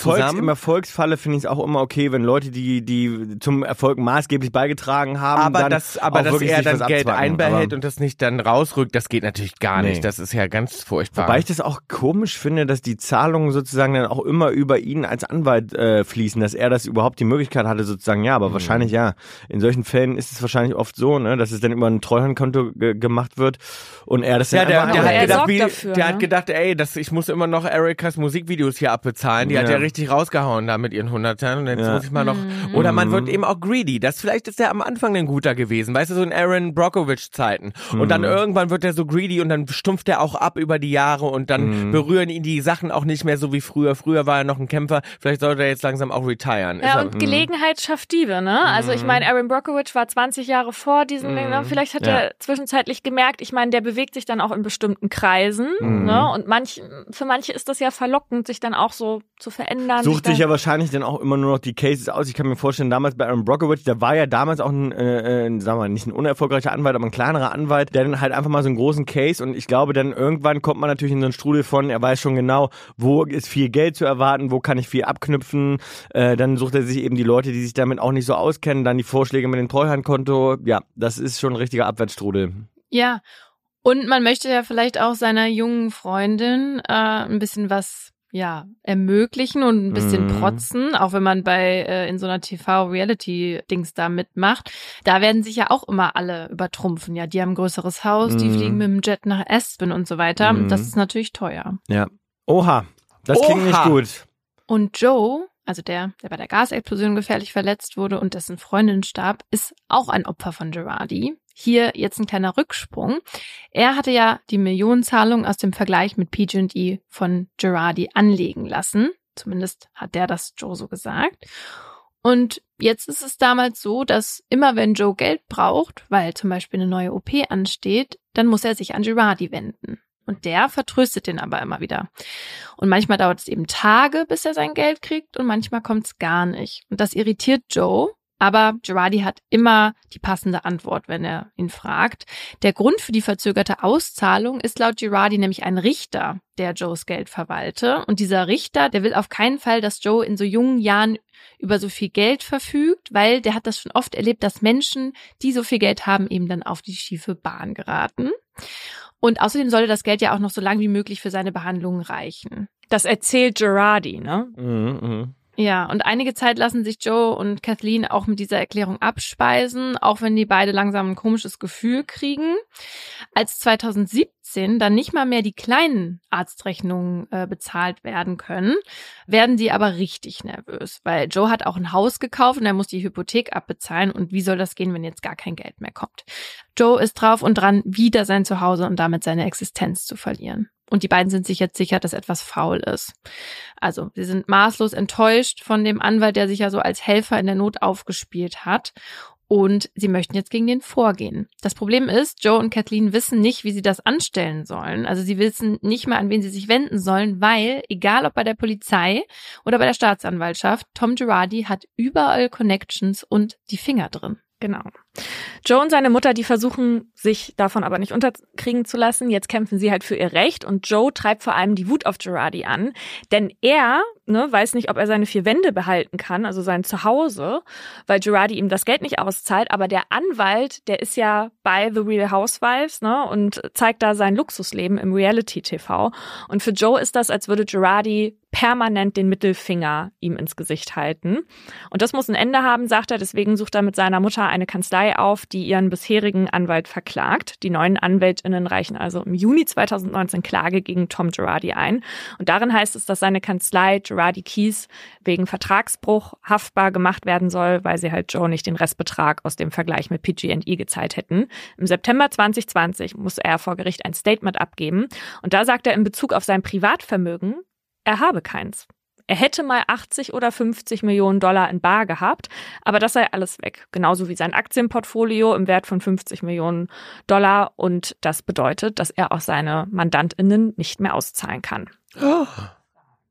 Erfolgs, zusammen. Im Erfolgsfalle finde ich es auch immer okay, wenn Leute, die die zum Erfolg maßgeblich beigetragen haben, aber dann das, aber auch dass wirklich er sich dann was Geld abzwacken. einbehält Aber, und das nicht dann rausrückt, das geht natürlich gar Nee. nicht. Das ist ja ganz furchtbar. Wobei ich das auch komisch finde, dass die Zahlungen sozusagen dann auch immer über ihn als Anwalt äh, fließen, dass er das überhaupt die Möglichkeit hatte sozusagen. Ja, aber Mhm. wahrscheinlich ja. In solchen Fällen ist es wahrscheinlich oft so, ne, dass es dann über ein Treuhandkonto ge- gemacht wird und er das dann Ja, der, einfach der, Aber hat er gedacht, sorgt wie, dafür, der ne? hat gedacht, ey, das, ich muss immer noch Erikas Musikvideos hier abbezahlen. Die hat Ja. ja richtig rausgehauen da mit ihren Hundertern. Und jetzt Ja. muss ich mal noch. Mhm. Oder man Mhm. wird eben auch greedy. Das vielleicht ist der am Anfang ein guter gewesen. Weißt du, so in Aaron Brockovich-Zeiten. Und dann Mhm. irgendwann wird er so greedy und dann stumpft er auch ab über die Jahre und dann Mhm. berühren ihn die Sachen auch nicht mehr so wie früher. Früher war er noch ein Kämpfer. Vielleicht sollte er jetzt langsam auch retiren. Ja, Ist er- und Gelegenheit schafft Diebe, ne? Also ich meine, Aaron Brockovich war zwanzig Jahre vor diesem, Mhm. ne? Vielleicht hat Ja. er zwischenzeitlich gemerkt, ich meine, der bewegt sich dann auch in bestimmten Kreisen, Mhm. ne? Und manch, für manche ist das ja verlockend, sich dann auch so zu verändern. Sucht sich dann- ja wahrscheinlich dann auch immer nur noch die Cases aus. Ich kann mir vorstellen, damals bei Aaron Brockovich, der war ja damals auch ein, äh, ein, sagen wir mal, nicht ein unerfolgreicher Anwalt, aber ein kleinerer Anwalt, der dann halt einfach mal so einen großen Case und ich glaube, dann irgendwann kommt man natürlich in so einen Strudel von, er weiß schon genau, wo ist viel Geld zu erwarten, wo kann ich viel abknüpfen, äh, dann sucht er sich eben die Leute, die sich damit auch nicht so auskennen, dann die Vorschläge mit dem Treuhandkonto, ja, das ist schon ein richtiger Abwärtsstrudel. Ja. Und man möchte ja vielleicht auch seiner jungen Freundin äh, ein bisschen was ja ermöglichen und ein bisschen Mhm. protzen, auch wenn man bei äh, in so einer T V-Reality-Dings da mitmacht. Da werden sich ja auch immer alle übertrumpfen. Ja, die haben ein größeres Haus, die Mhm. fliegen mit dem Jet nach Aspen und so weiter. Mhm. Das ist natürlich teuer. Ja. Oha, das klingt Oha. nicht gut. Und Joe, also der, der bei der Gasexplosion gefährlich verletzt wurde und dessen Freundin starb, ist auch ein Opfer von Girardi. Hier jetzt ein kleiner Rücksprung. Er hatte ja die Millionenzahlung aus dem Vergleich mit P G and E von Girardi anlegen lassen. Zumindest hat der das Joe so gesagt. Und jetzt ist es damals so, dass immer wenn Joe Geld braucht, weil zum Beispiel eine neue O P ansteht, dann muss er sich an Girardi wenden. Und der vertröstet den aber immer wieder. Und manchmal dauert es eben Tage, bis er sein Geld kriegt und manchmal kommt es gar nicht. Und das irritiert Joe. Aber Girardi hat immer die passende Antwort, wenn er ihn fragt. Der Grund für die verzögerte Auszahlung ist laut Girardi nämlich ein Richter, der Joes Geld verwalte. Und dieser Richter, der will auf keinen Fall, dass Joe in so jungen Jahren über so viel Geld verfügt, weil der hat das schon oft erlebt, dass Menschen, die so viel Geld haben, eben dann auf die schiefe Bahn geraten. Und außerdem sollte das Geld ja auch noch so lange wie möglich für seine Behandlungen reichen. Das erzählt Girardi, ne? Mhm, mhm. Ja, und einige Zeit lassen sich Joe und Kathleen auch mit dieser Erklärung abspeisen, auch wenn die beide langsam ein komisches Gefühl kriegen. Als zweitausendsiebzehn dann nicht mal mehr die kleinen Arztrechnungen äh, bezahlt werden können, werden sie aber richtig nervös, weil Joe hat auch ein Haus gekauft und er muss die Hypothek abbezahlen und wie soll das gehen, wenn jetzt gar kein Geld mehr kommt? Joe ist drauf und dran, wieder sein Zuhause und damit seine Existenz zu verlieren. Und die beiden sind sich jetzt sicher, dass etwas faul ist. Also, sie sind maßlos enttäuscht von dem Anwalt, der sich ja so als Helfer in der Not aufgespielt hat. Und sie möchten jetzt gegen den vorgehen. Das Problem ist, Joe und Kathleen wissen nicht, wie sie das anstellen sollen. Also sie wissen nicht mal, an wen sie sich wenden sollen, weil, egal ob bei der Polizei oder bei der Staatsanwaltschaft, Tom Girardi hat überall Connections und die Finger drin. Genau. Joe und seine Mutter, die versuchen, sich davon aber nicht unterkriegen zu lassen. Jetzt kämpfen sie halt für ihr Recht und Joe treibt vor allem die Wut auf Girardi an. Denn er ne, weiß nicht, ob er seine vier Wände behalten kann, also sein Zuhause, weil Girardi ihm das Geld nicht auszahlt. Aber der Anwalt, der ist ja bei The Real Housewives ne, und zeigt da sein Luxusleben im Reality-T V. Und für Joe ist das, als würde Girardi permanent den Mittelfinger ihm ins Gesicht halten. Und das muss ein Ende haben, sagt er. Deswegen sucht er mit seiner Mutter eine Kanzlei auf, die ihren bisherigen Anwalt verklagt. Die neuen AnwältInnen reichen also im Juni zweitausendneunzehn Klage gegen Tom Girardi ein. Und darin heißt es, dass seine Kanzlei Girardi Keys wegen Vertragsbruch haftbar gemacht werden soll, weil sie halt Joe nicht den Restbetrag aus dem Vergleich mit P G and E gezahlt hätten. Im September zwanzig zwanzig muss er vor Gericht ein Statement abgeben. Und da sagt er in Bezug auf sein Privatvermögen, er habe keins. Er hätte mal achtzig oder fünfzig Millionen Dollar in bar gehabt, aber das sei alles weg. Genauso wie sein Aktienportfolio im Wert von fünfzig Millionen Dollar. Und das bedeutet, dass er auch seine MandantInnen nicht mehr auszahlen kann.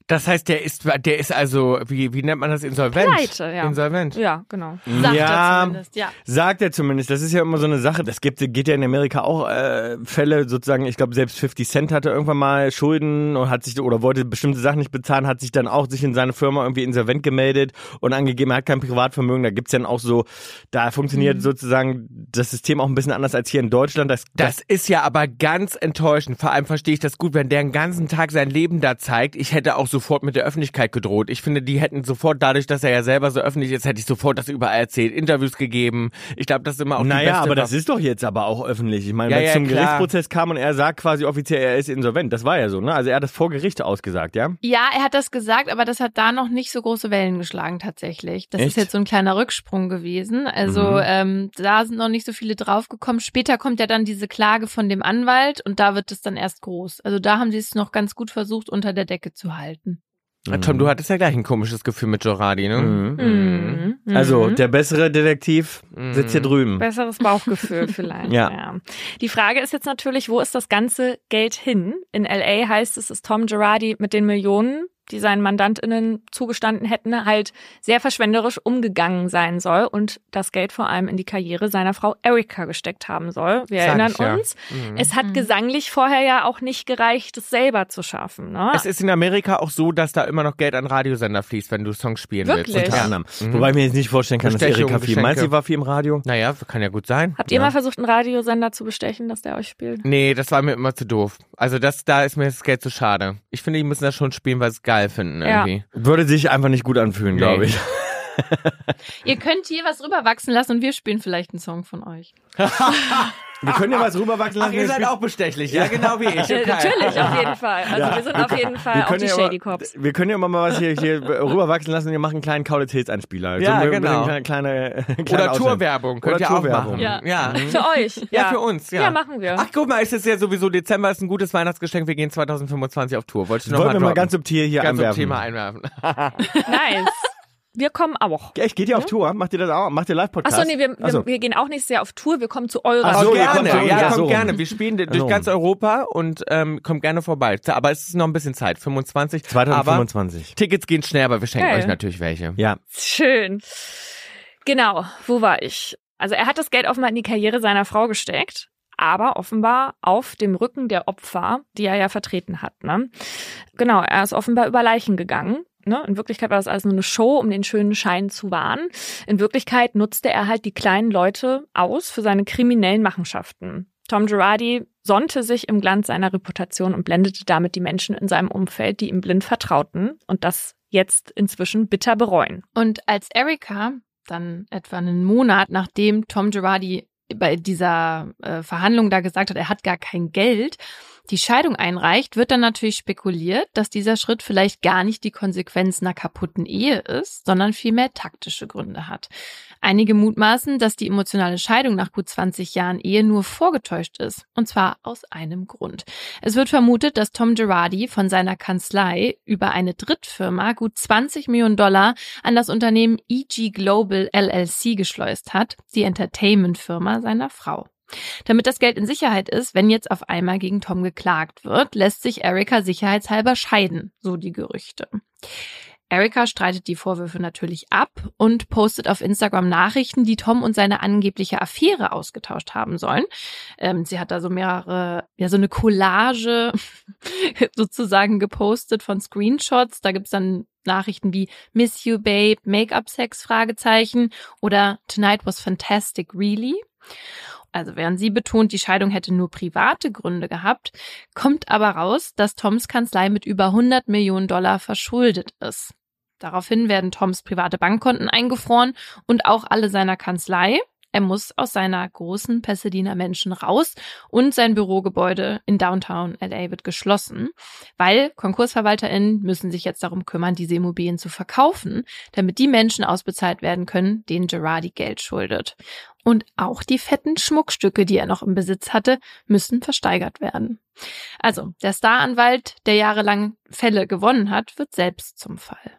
Das heißt, der ist, der ist also, wie, wie nennt man das, insolvent? Pleite, ja. Insolvent. Ja, genau. Sagt ja, er zumindest, ja. Sagt er zumindest. Das ist ja immer so eine Sache. Das gibt, geht ja in Amerika auch äh, Fälle sozusagen. Ich glaube, selbst fifty Cent hatte irgendwann mal Schulden und hat sich oder wollte bestimmte Sachen nicht bezahlen, hat sich dann auch sich in seine Firma irgendwie insolvent gemeldet und angegeben, er hat kein Privatvermögen. Da gibt's dann auch so, da funktioniert mhm. sozusagen das System auch ein bisschen anders als hier in Deutschland. Das, das, das ist ja aber ganz enttäuschend. Vor allem verstehe ich das gut, wenn der den ganzen Tag sein Leben da zeigt. Ich hätte auch sofort mit der Öffentlichkeit gedroht. Ich finde, die hätten sofort, dadurch, dass er ja selber so öffentlich ist, hätte ich sofort das überall erzählt, Interviews gegeben. Ich glaube, das ist immer auch naja, die beste... aber das ist doch jetzt aber auch öffentlich. Ich meine, ja, wenn es ja, zum klar. Gerichtsprozess kam und er sagt quasi offiziell, er ist insolvent. Das war ja so, ne? Also er hat das vor Gericht ausgesagt, ja? Ja, er hat das gesagt, aber das hat da noch nicht so große Wellen geschlagen tatsächlich. Das Echt? ist jetzt so ein kleiner Rücksprung gewesen. Also Mhm. ähm, da sind noch nicht so viele draufgekommen. Später kommt ja dann diese Klage von dem Anwalt und da wird es dann erst groß. Also da haben sie es noch ganz gut versucht, unter der Decke zu halten. Ja, Tom, du hattest ja gleich ein komisches Gefühl mit Joradi, ne? Mhm. Mhm. Also der bessere Detektiv sitzt hier drüben. Besseres Bauchgefühl vielleicht. Ja. ja. Die Frage ist jetzt natürlich, wo ist das ganze Geld hin? In L A heißt es, dass Tom Girardi mit den Millionen, die seinen MandantInnen zugestanden hätten, halt sehr verschwenderisch umgegangen sein soll und das Geld vor allem in die Karriere seiner Frau Erika gesteckt haben soll. Wir Sag erinnern ich, ja. uns, Mhm. es hat Mhm. gesanglich vorher ja auch nicht gereicht, es selber zu schaffen. Ne? Es ist in Amerika auch so, dass da immer noch Geld an Radiosender fließt, wenn du Songs spielen Wirklich? willst. Unter Ja. anderem. Mhm. Wobei ich mir jetzt nicht vorstellen kann, dass Bestechung, Erika viel. Meinst du, Geschenke. sie war viel im Radio? Naja, kann ja gut sein. Habt ihr Ja. mal versucht, einen Radiosender zu bestechen, dass der euch spielt? Nee, das war mir immer zu doof. Also das, da ist mir das Geld zu schade. Ich finde, die müssen das schon spielen, weil sie es geil finden Ja. irgendwie. Würde sich einfach nicht gut anfühlen, Nee. glaube ich. Ihr könnt hier was rüberwachsen lassen und wir spielen vielleicht einen Song von euch. Wir können ja was rüberwachsen Ach, lassen. ihr seid auch bestechlich, ja, genau wie ich. Äh, Okay. natürlich, auf jeden Fall. Also Ja. wir sind Wir auf können- jeden wir Fall auch können die ja Shady immer- Cops. Wir können ja immer mal was hier, hier rüberwachsen lassen und wir machen einen kleinen Kaulitz Hills Einspieler. Ja, mit- genau. Mit einer kleine, kleine Oder Ausschnitt. Tourwerbung, könnt Oder ihr auch Tourwerbung. machen. Ja. Ja. Für euch. Ja, für uns, ja. Ja, machen wir. Ach, guck mal, es ist ja sowieso Dezember, ist ein gutes Weihnachtsgeschenk. Wir gehen zwanzig fünfundzwanzig auf Tour. Wollte ich noch Wollen mal wir mal droppen. ganz subtil hier ganz einwerfen. Thema einwerfen. Nice. Wir kommen auch. Echt, geht ihr auf Tour? Macht ihr das auch? Macht ihr Live-Podcast? Achso, nee, wir, wir, Achso. wir gehen auch nicht sehr auf Tour, wir kommen zu eurer Ach Oh, so, Tour. ihr gerne, kommt so, ja, ja, kommt so. gerne. Wir spielen durch So. ganz Europa und ähm, kommt gerne vorbei. Aber es ist noch ein bisschen Zeit, fünfundzwanzig. zwanzig Aber fünfundzwanzig. Tickets gehen schnell, aber wir schenken Geil. euch natürlich welche. Ja. Schön. Genau, wo war ich? Also er hat das Geld offenbar in die Karriere seiner Frau gesteckt, aber offenbar auf dem Rücken der Opfer, die er ja vertreten hat. Ne? Genau, er ist offenbar über Leichen gegangen. Ne? In Wirklichkeit war das alles nur eine Show, um den schönen Schein zu wahren. In Wirklichkeit nutzte er halt die kleinen Leute aus für seine kriminellen Machenschaften. Tom Girardi sonnte sich im Glanz seiner Reputation und blendete damit die Menschen in seinem Umfeld, die ihm blind vertrauten und das jetzt inzwischen bitter bereuen. Und als Erika dann etwa einen Monat, nachdem Tom Girardi bei dieser äh, Verhandlung da gesagt hat, er hat gar kein Geld, die Scheidung einreicht, wird dann natürlich spekuliert, dass dieser Schritt vielleicht gar nicht die Konsequenz einer kaputten Ehe ist, sondern vielmehr taktische Gründe hat. Einige mutmaßen, dass die emotionale Scheidung nach gut zwanzig Jahren Ehe nur vorgetäuscht ist. Und zwar aus einem Grund. Es wird vermutet, dass Tom Girardi von seiner Kanzlei über eine Drittfirma gut zwanzig Millionen Dollar an das Unternehmen E G Global L L C geschleust hat, die Entertainment-Firma seiner Frau. Damit das Geld in Sicherheit ist, wenn jetzt auf einmal gegen Tom geklagt wird, lässt sich Erika sicherheitshalber scheiden, so die Gerüchte. Erika streitet die Vorwürfe natürlich ab und postet auf Instagram Nachrichten, die Tom und seine angebliche Affäre ausgetauscht haben sollen. Ähm, sie hat da so mehrere, ja so eine Collage sozusagen gepostet von Screenshots. Da gibt's dann Nachrichten wie Miss you, babe, Make-up-Sex, Fragezeichen oder Tonight was fantastic, really? Also während sie betont, die Scheidung hätte nur private Gründe gehabt, kommt aber raus, dass Toms Kanzlei mit über hundert Millionen Dollar verschuldet ist. Daraufhin werden Toms private Bankkonten eingefroren und auch alle seiner Kanzlei. Er muss aus seiner großen Pasadena Mansion raus und sein Bürogebäude in Downtown L A wird geschlossen, weil KonkursverwalterInnen müssen sich jetzt darum kümmern, diese Immobilien zu verkaufen, damit die Menschen ausbezahlt werden können, denen Girardi Geld schuldet. Und auch die fetten Schmuckstücke, die er noch im Besitz hatte, müssen versteigert werden. Also, der Staranwalt, der jahrelang Fälle gewonnen hat, wird selbst zum Fall.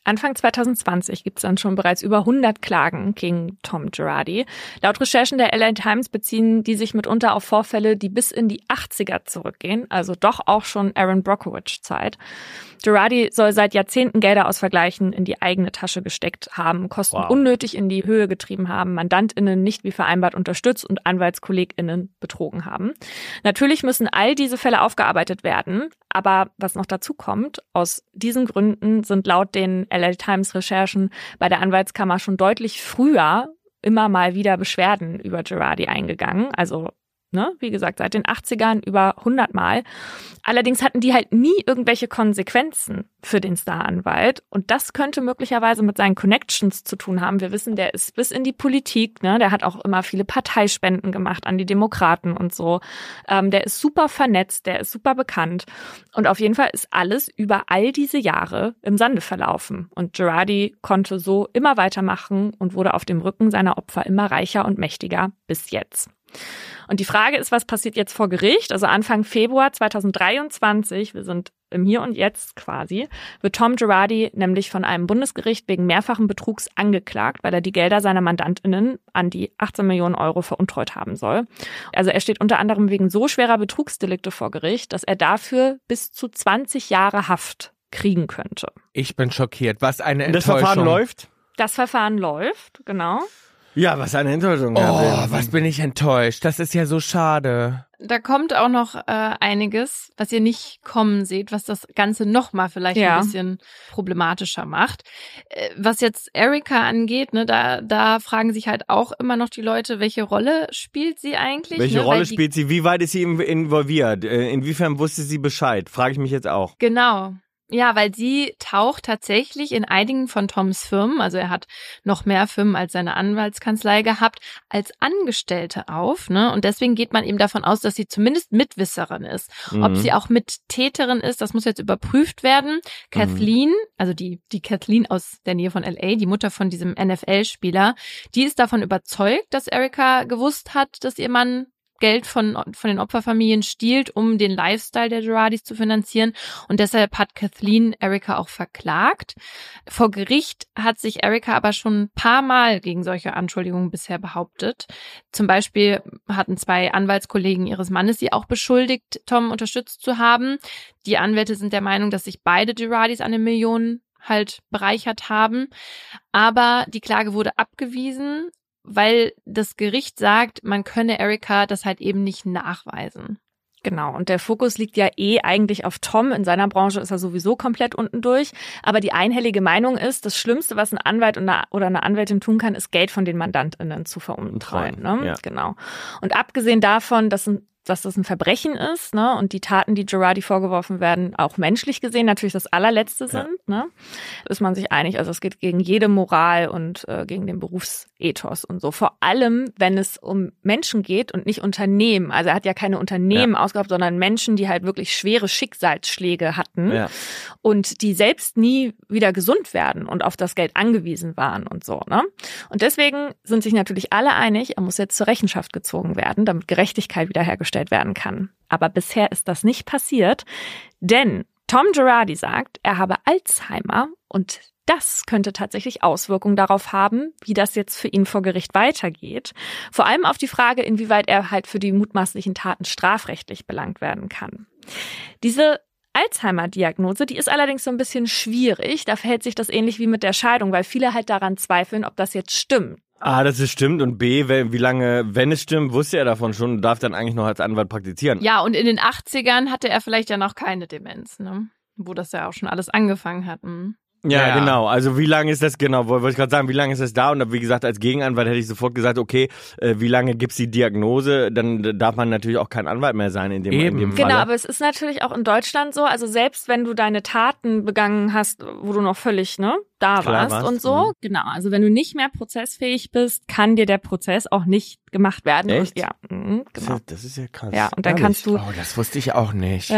Anfang zwanzig zwanzig gibt es dann schon bereits über hundert Klagen gegen Tom Girardi. Laut Recherchen der L A Times beziehen die sich mitunter auf Vorfälle, die bis in die achtziger zurückgehen, also doch auch schon Aaron Brockovich-Zeit. Girardi soll seit Jahrzehnten Gelder aus Vergleichen in die eigene Tasche gesteckt haben, Kosten Wow. unnötig in die Höhe getrieben haben, MandantInnen nicht wie vereinbart unterstützt und AnwaltskollegInnen betrogen haben. Natürlich müssen all diese Fälle aufgearbeitet werden, aber was noch dazu kommt, aus diesen Gründen sind laut den L A Times Recherchen bei der Anwaltskammer schon deutlich früher immer mal wieder Beschwerden über Girardi eingegangen, also Ne, wie gesagt, seit den achtzigern über hundert Mal. Allerdings hatten die halt nie irgendwelche Konsequenzen für den Staranwalt. Und das könnte möglicherweise mit seinen Connections zu tun haben. Wir wissen, der ist bis in die Politik, ne, der hat auch immer viele Parteispenden gemacht an die Demokraten und so. Ähm, der ist super vernetzt, der ist super bekannt. Und auf jeden Fall ist alles über all diese Jahre im Sande verlaufen. Und Girardi konnte so immer weitermachen und wurde auf dem Rücken seiner Opfer immer reicher und mächtiger bis jetzt. Und die Frage ist, was passiert jetzt vor Gericht? Also Anfang Februar zweitausenddreiundzwanzig, wir sind im Hier und Jetzt quasi, wird Tom Girardi nämlich von einem Bundesgericht wegen mehrfachen Betrugs angeklagt, weil er die Gelder seiner MandantInnen an die achtzehn Millionen Euro veruntreut haben soll. Also er steht unter anderem wegen so schwerer Betrugsdelikte vor Gericht, dass er dafür bis zu zwanzig Jahre Haft kriegen könnte. Ich bin schockiert. Was eine Das Enttäuschung. Verfahren läuft? Das Verfahren läuft, genau. Ja, was eine Enttäuschung. Oh, ja, was bin ich enttäuscht. Das ist ja so schade. Da kommt auch noch äh, einiges, was ihr nicht kommen seht, was das Ganze nochmal vielleicht Ja. ein bisschen problematischer macht. Äh, was jetzt Erika angeht, ne, da, da fragen sich halt auch immer noch die Leute, welche Rolle spielt sie eigentlich? Welche ne? Rolle Weil die, spielt sie? Wie weit ist sie in- involviert? Äh, Inwiefern wusste sie Bescheid? Frage ich mich jetzt auch. Genau. Ja, weil sie taucht tatsächlich in einigen von Toms Firmen, also er hat noch mehr Firmen als seine Anwaltskanzlei gehabt, als Angestellte auf, ne? Und deswegen geht man eben davon aus, dass sie zumindest Mitwisserin ist. Mhm. Ob sie auch Mittäterin ist, das muss jetzt überprüft werden. Kathleen, also die, die Kathleen aus der Nähe von L A, die Mutter von diesem N F L-Spieler, die ist davon überzeugt, dass Erika gewusst hat, dass ihr Mann Geld von, von den Opferfamilien stiehlt, um den Lifestyle der Girardis zu finanzieren. Und deshalb hat Kathleen Erika auch verklagt. Vor Gericht hat sich Erika aber schon ein paar Mal gegen solche Anschuldigungen bisher behauptet. Zum Beispiel hatten zwei Anwaltskollegen ihres Mannes sie auch beschuldigt, Tom unterstützt zu haben. Die Anwälte sind der Meinung, dass sich beide Girardis an den Millionen halt bereichert haben. Aber die Klage wurde abgewiesen, weil das Gericht sagt, man könne Erika das halt eben nicht nachweisen. Genau, und der Fokus liegt ja eh eigentlich auf Tom. In seiner Branche ist er sowieso komplett unten durch. Aber die einhellige Meinung ist, das Schlimmste, was ein Anwalt oder eine Anwältin tun kann, ist Geld von den MandantInnen zu veruntreuen. Ne? Ja. Genau. Und abgesehen davon, dass ein dass das ein Verbrechen ist, ne, und die Taten, die Girardi vorgeworfen werden, auch menschlich gesehen natürlich das allerletzte sind, ja. ne, ist man sich einig. Also es geht gegen jede Moral und äh, gegen den Berufsethos und so. Vor allem, wenn es um Menschen geht und nicht Unternehmen. Also er hat ja keine Unternehmen ja. ausgehabt, sondern Menschen, die halt wirklich schwere Schicksalsschläge hatten Ja. und die selbst nie wieder gesund werden und auf das Geld angewiesen waren und so, ne. Und deswegen sind sich natürlich alle einig, er muss jetzt zur Rechenschaft gezogen werden, damit Gerechtigkeit wiederhergestellt werden kann. Aber bisher ist das nicht passiert, denn Tom Girardi sagt, er habe Alzheimer und das könnte tatsächlich Auswirkungen darauf haben, wie das jetzt für ihn vor Gericht weitergeht. Vor allem auf die Frage, inwieweit er halt für die mutmaßlichen Taten strafrechtlich belangt werden kann. Diese Alzheimer-Diagnose, die ist allerdings so ein bisschen schwierig. Da verhält sich das ähnlich wie mit der Scheidung, weil viele halt daran zweifeln, ob das jetzt stimmt. A, dass es stimmt und B, wie lange, wenn es stimmt, wusste er davon schon und darf dann eigentlich noch als Anwalt praktizieren. Ja, und in den achtzigern hatte er vielleicht ja noch keine Demenz, ne? Wo das ja auch schon alles angefangen hat. Hm. Ja, Ja. genau. Also wie lange ist das genau? Wollte ich gerade sagen, wie lange ist das da? Und wie gesagt, als Gegenanwalt hätte ich sofort gesagt, okay, äh, wie lange gibt's die Diagnose? Dann darf man natürlich auch kein Anwalt mehr sein in dem, Eben. in dem Falle. Genau, aber es ist natürlich auch in Deutschland so, also selbst wenn du deine Taten begangen hast, wo du noch völlig ne, da Klar warst, warst, und so, mhm. genau, also wenn du nicht mehr prozessfähig bist, kann dir der Prozess auch nicht gemacht werden. Echt? Und, ja, mhm, Das genau. ist, das ist ja krass. Ja, und dann Ehrlich? kannst du, Oh, das wusste ich auch nicht. ja,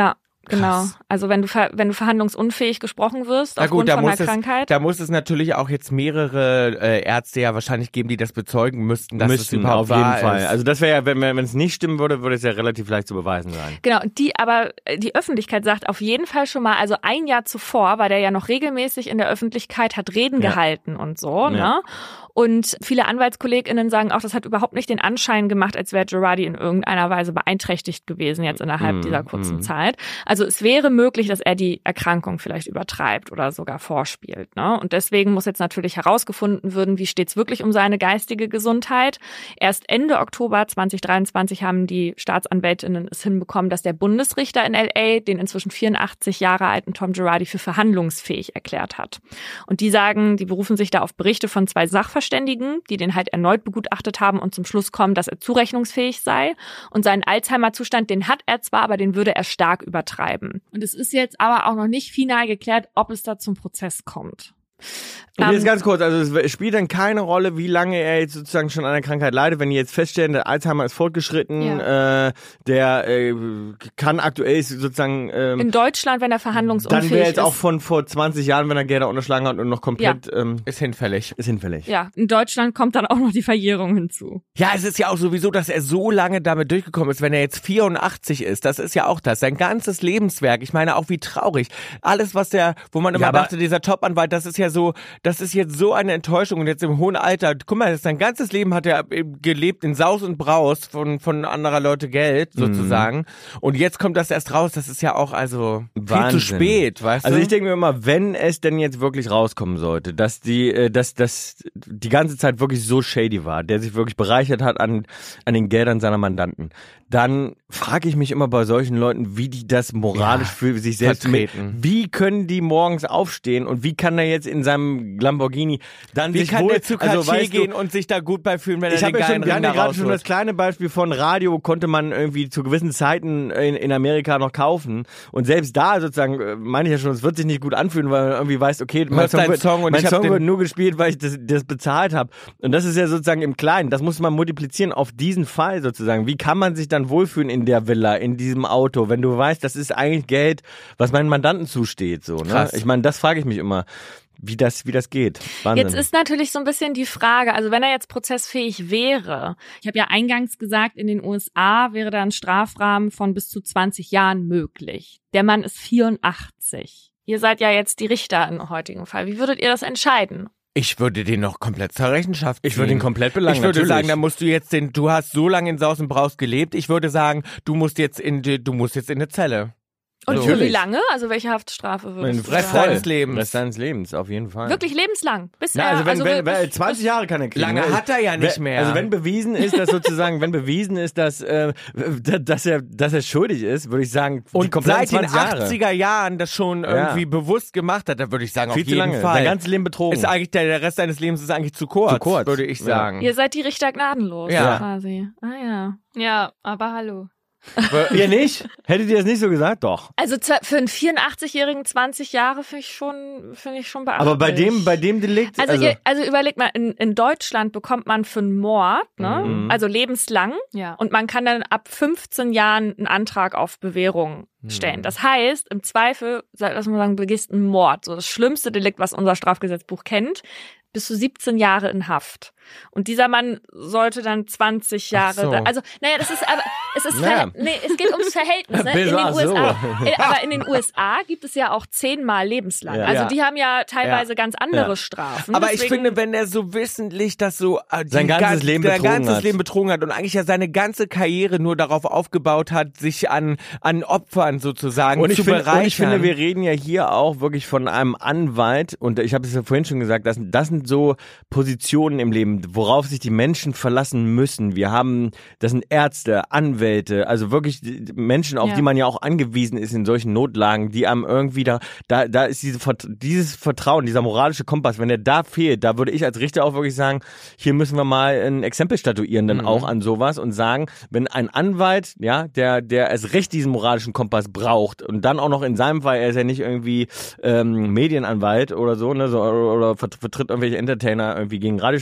Genau. Also wenn du ver- wenn du verhandlungsunfähig gesprochen wirst Na aufgrund gut, da von einer muss, es, Krankheit. da muss es natürlich auch jetzt mehrere äh, Ärzte ja wahrscheinlich geben, die das bezeugen müssten, dass Müssten, es überhaupt auf jeden wahr Fall. ist. Also das wäre ja, wenn wenn es nicht stimmen würde, würde es ja relativ leicht zu beweisen sein. Genau, die aber äh, die Öffentlichkeit sagt auf jeden Fall schon mal, also ein Jahr zuvor war der ja noch regelmäßig in der Öffentlichkeit, hat Reden Ja. gehalten und so, Ja. ne? Und viele AnwaltskollegInnen sagen auch, das hat überhaupt nicht den Anschein gemacht, als wäre Girardi in irgendeiner Weise beeinträchtigt gewesen jetzt innerhalb Mm, dieser kurzen mm. Zeit. Also es wäre möglich, dass er die Erkrankung vielleicht übertreibt oder sogar vorspielt, ne? Und deswegen muss jetzt natürlich herausgefunden werden, wie steht's wirklich um seine geistige Gesundheit. Erst Ende Oktober zwanzig dreiundzwanzig haben die Staatsanwältinnen es hinbekommen, dass der Bundesrichter in L A den inzwischen vierundachtzig Jahre alten Tom Girardi für verhandlungsfähig erklärt hat. Und die sagen, die berufen sich da auf Berichte von zwei Sachverständigen, die den halt erneut begutachtet haben und zum Schluss kommen, dass er zurechnungsfähig sei. Und seinen Alzheimer-Zustand, den hat er zwar, aber den würde er stark übertreiben. Und es ist jetzt aber auch noch nicht final geklärt, ob es da zum Prozess kommt. Und jetzt Ähm, ganz kurz, also es spielt dann keine Rolle, wie lange er jetzt sozusagen schon an der Krankheit leidet, wenn die jetzt feststellen, der Alzheimer ist fortgeschritten, äh, der äh, kann aktuell sozusagen ähm, In Deutschland, wenn er verhandlungsunfähig dann wäre jetzt ist. auch von vor zwanzig Jahren, wenn er Gelder unterschlagen hat und noch komplett ähm, Ist hinfällig. ist hinfällig. Ja, in Deutschland kommt dann auch noch die Verjährung hinzu. Ja, es ist ja auch sowieso, dass er so lange damit durchgekommen ist, wenn er jetzt vierundachtzig ist. Das ist ja auch das. Sein ganzes Lebenswerk. Ich meine, auch wie traurig. Alles, was der, wo man immer Ja, aber- dachte, dieser Top-Anwalt, das ist ja so, das ist jetzt so eine Enttäuschung und jetzt im hohen Alter. Guck mal, sein ganzes Leben hat er gelebt in Saus und Braus von, von anderer Leute Geld, sozusagen. Und jetzt kommt das erst raus. Das ist ja auch also viel Wahnsinn. zu spät, weißt Also du? ich denke mir immer, wenn es denn jetzt wirklich rauskommen sollte, dass die, äh, dass das die ganze Zeit wirklich so shady war, der sich wirklich bereichert hat an an den Geldern seiner Mandanten, dann frage ich mich immer bei solchen Leuten, wie die das moralisch Ja, für sich selbst mit, vertreten. wie können die morgens aufstehen und wie kann er jetzt in seinem Lamborghini dann Wie sich kann wohl, der zu Cartier also weißt gehen du, und sich da gut bei fühlen, wenn ich er habe den ja schon, geilen wir hatten Ring ja da gerade schon das rausholt? kleine Beispiel von Radio, konnte man irgendwie zu gewissen Zeiten in, in Amerika noch kaufen. Und selbst da sozusagen, äh, meine ich ja schon, es wird sich nicht gut anfühlen, weil man irgendwie weiß, okay, mein hörst Song, deinen wird, Song und mein ich hab Song den- wird nur gespielt, weil ich das, das bezahlt habe. Und das ist ja sozusagen im Kleinen, das muss man multiplizieren auf diesen Fall sozusagen. Wie kann man sich dann wohlfühlen in der Villa, in diesem Auto, wenn du weißt, das ist eigentlich Geld, was meinen Mandanten zusteht. So, ne? Krass. Ich meine, das frage ich mich immer. Wie das, wie das geht. Wahnsinn. Jetzt ist natürlich so ein bisschen die Frage, also wenn er jetzt prozessfähig wäre, ich habe ja eingangs gesagt, in den U S A wäre da ein Strafrahmen von bis zu zwanzig Jahren möglich. Der Mann ist vierundachtzig. Ihr seid ja jetzt die Richter im heutigen Fall. Wie würdet ihr das entscheiden? Ich würde den noch komplett zur Rechenschaft ziehen. Ich würde ihn komplett belangen, Ich würde natürlich. sagen, da musst du jetzt den, du hast so lange in Saus und Braus gelebt. Ich würde sagen, du musst jetzt in die, du musst jetzt in eine Zelle. Und So. für wie Natürlich. lange? Also welche Haftstrafe würdest du Rest sagen? deines Lebens. Rest deines Lebens, auf jeden Fall. Wirklich lebenslang. Bis Na, er, also wenn, also wenn, wirklich- wenn zwanzig Jahre kann er kriegen. Lange ne? hat er ja nicht Wenn- mehr. Also wenn bewiesen ist, dass sozusagen, wenn bewiesen ist, dass, äh, dass er, dass er schuldig ist, würde ich sagen, die und kompletten seit den zwanzig Jahre. achtziger Jahren das schon irgendwie bewusst gemacht hat, da würde ich sagen, Viel auf zu jeden lange. Fall. Sein ganzes Leben betrogen. Ist eigentlich der, der Rest seines Lebens ist eigentlich zu kurz, Zu kurz. würde ich Ja. sagen. Ihr seid die Richter gnadenlos, Ja. quasi. Ah ja. Ja, aber hallo. Ihr nicht? Hättet ihr das nicht so gesagt? Doch. Also zwar für einen vierundachtzigjährigen zwanzig Jahre finde ich schon, finde ich schon beachtlich. Aber bei dem, bei dem Delikt, Also, also, ihr, also überlegt mal, in, in Deutschland bekommt man für einen Mord, ne, Mhm. also lebenslang, Ja. und man kann dann ab fünfzehn Jahren einen Antrag auf Bewährung stellen. Das heißt, im Zweifel, lass mal sagen, begehst einen Mord, so das schlimmste Delikt, was unser Strafgesetzbuch kennt, bis zu siebzehn Jahre in Haft. Und dieser Mann sollte dann zwanzig Jahre, Ach so. da, also, naja, das ist aber, es ist, Naja. Verhält- nee, es geht ums Verhältnis, ne? In den Ach so. U S A. Äh, Aber in den U S A gibt es ja auch zehnmal lebenslang. Ja. Also Ja. die haben ja teilweise Ja. ganz andere Ja. Strafen. Aber ich Deswegen- finde, wenn er so wissentlich das so äh, die Sein ganzes gan- Leben sein betrogen ganzes hat. Leben betrogen hat und eigentlich ja seine ganze Karriere nur darauf aufgebaut hat, sich an an Opfern sozusagen und ich, zu finde, bereichern. und ich finde, wir reden ja hier auch wirklich von einem Anwalt, und ich habe es ja vorhin schon gesagt, das, das sind so Positionen im Leben, worauf sich die Menschen verlassen müssen. Wir haben, das sind Ärzte, Anwälte, also wirklich die Menschen, auf Ja. die man ja auch angewiesen ist in solchen Notlagen, die einem irgendwie da, da, da ist diese, Vert- dieses Vertrauen, dieser moralische Kompass, wenn der da fehlt, da würde ich als Richter auch wirklich sagen, hier müssen wir mal ein Exempel statuieren dann Mhm. auch an sowas und sagen, wenn ein Anwalt, ja, der, der erst recht diesen moralischen Kompass braucht und dann auch noch in seinem Fall, er ist ja nicht irgendwie ähm, Medienanwalt oder so, ne, so oder, oder vert- vertritt irgendwelche Entertainer irgendwie gegen Radiostationen,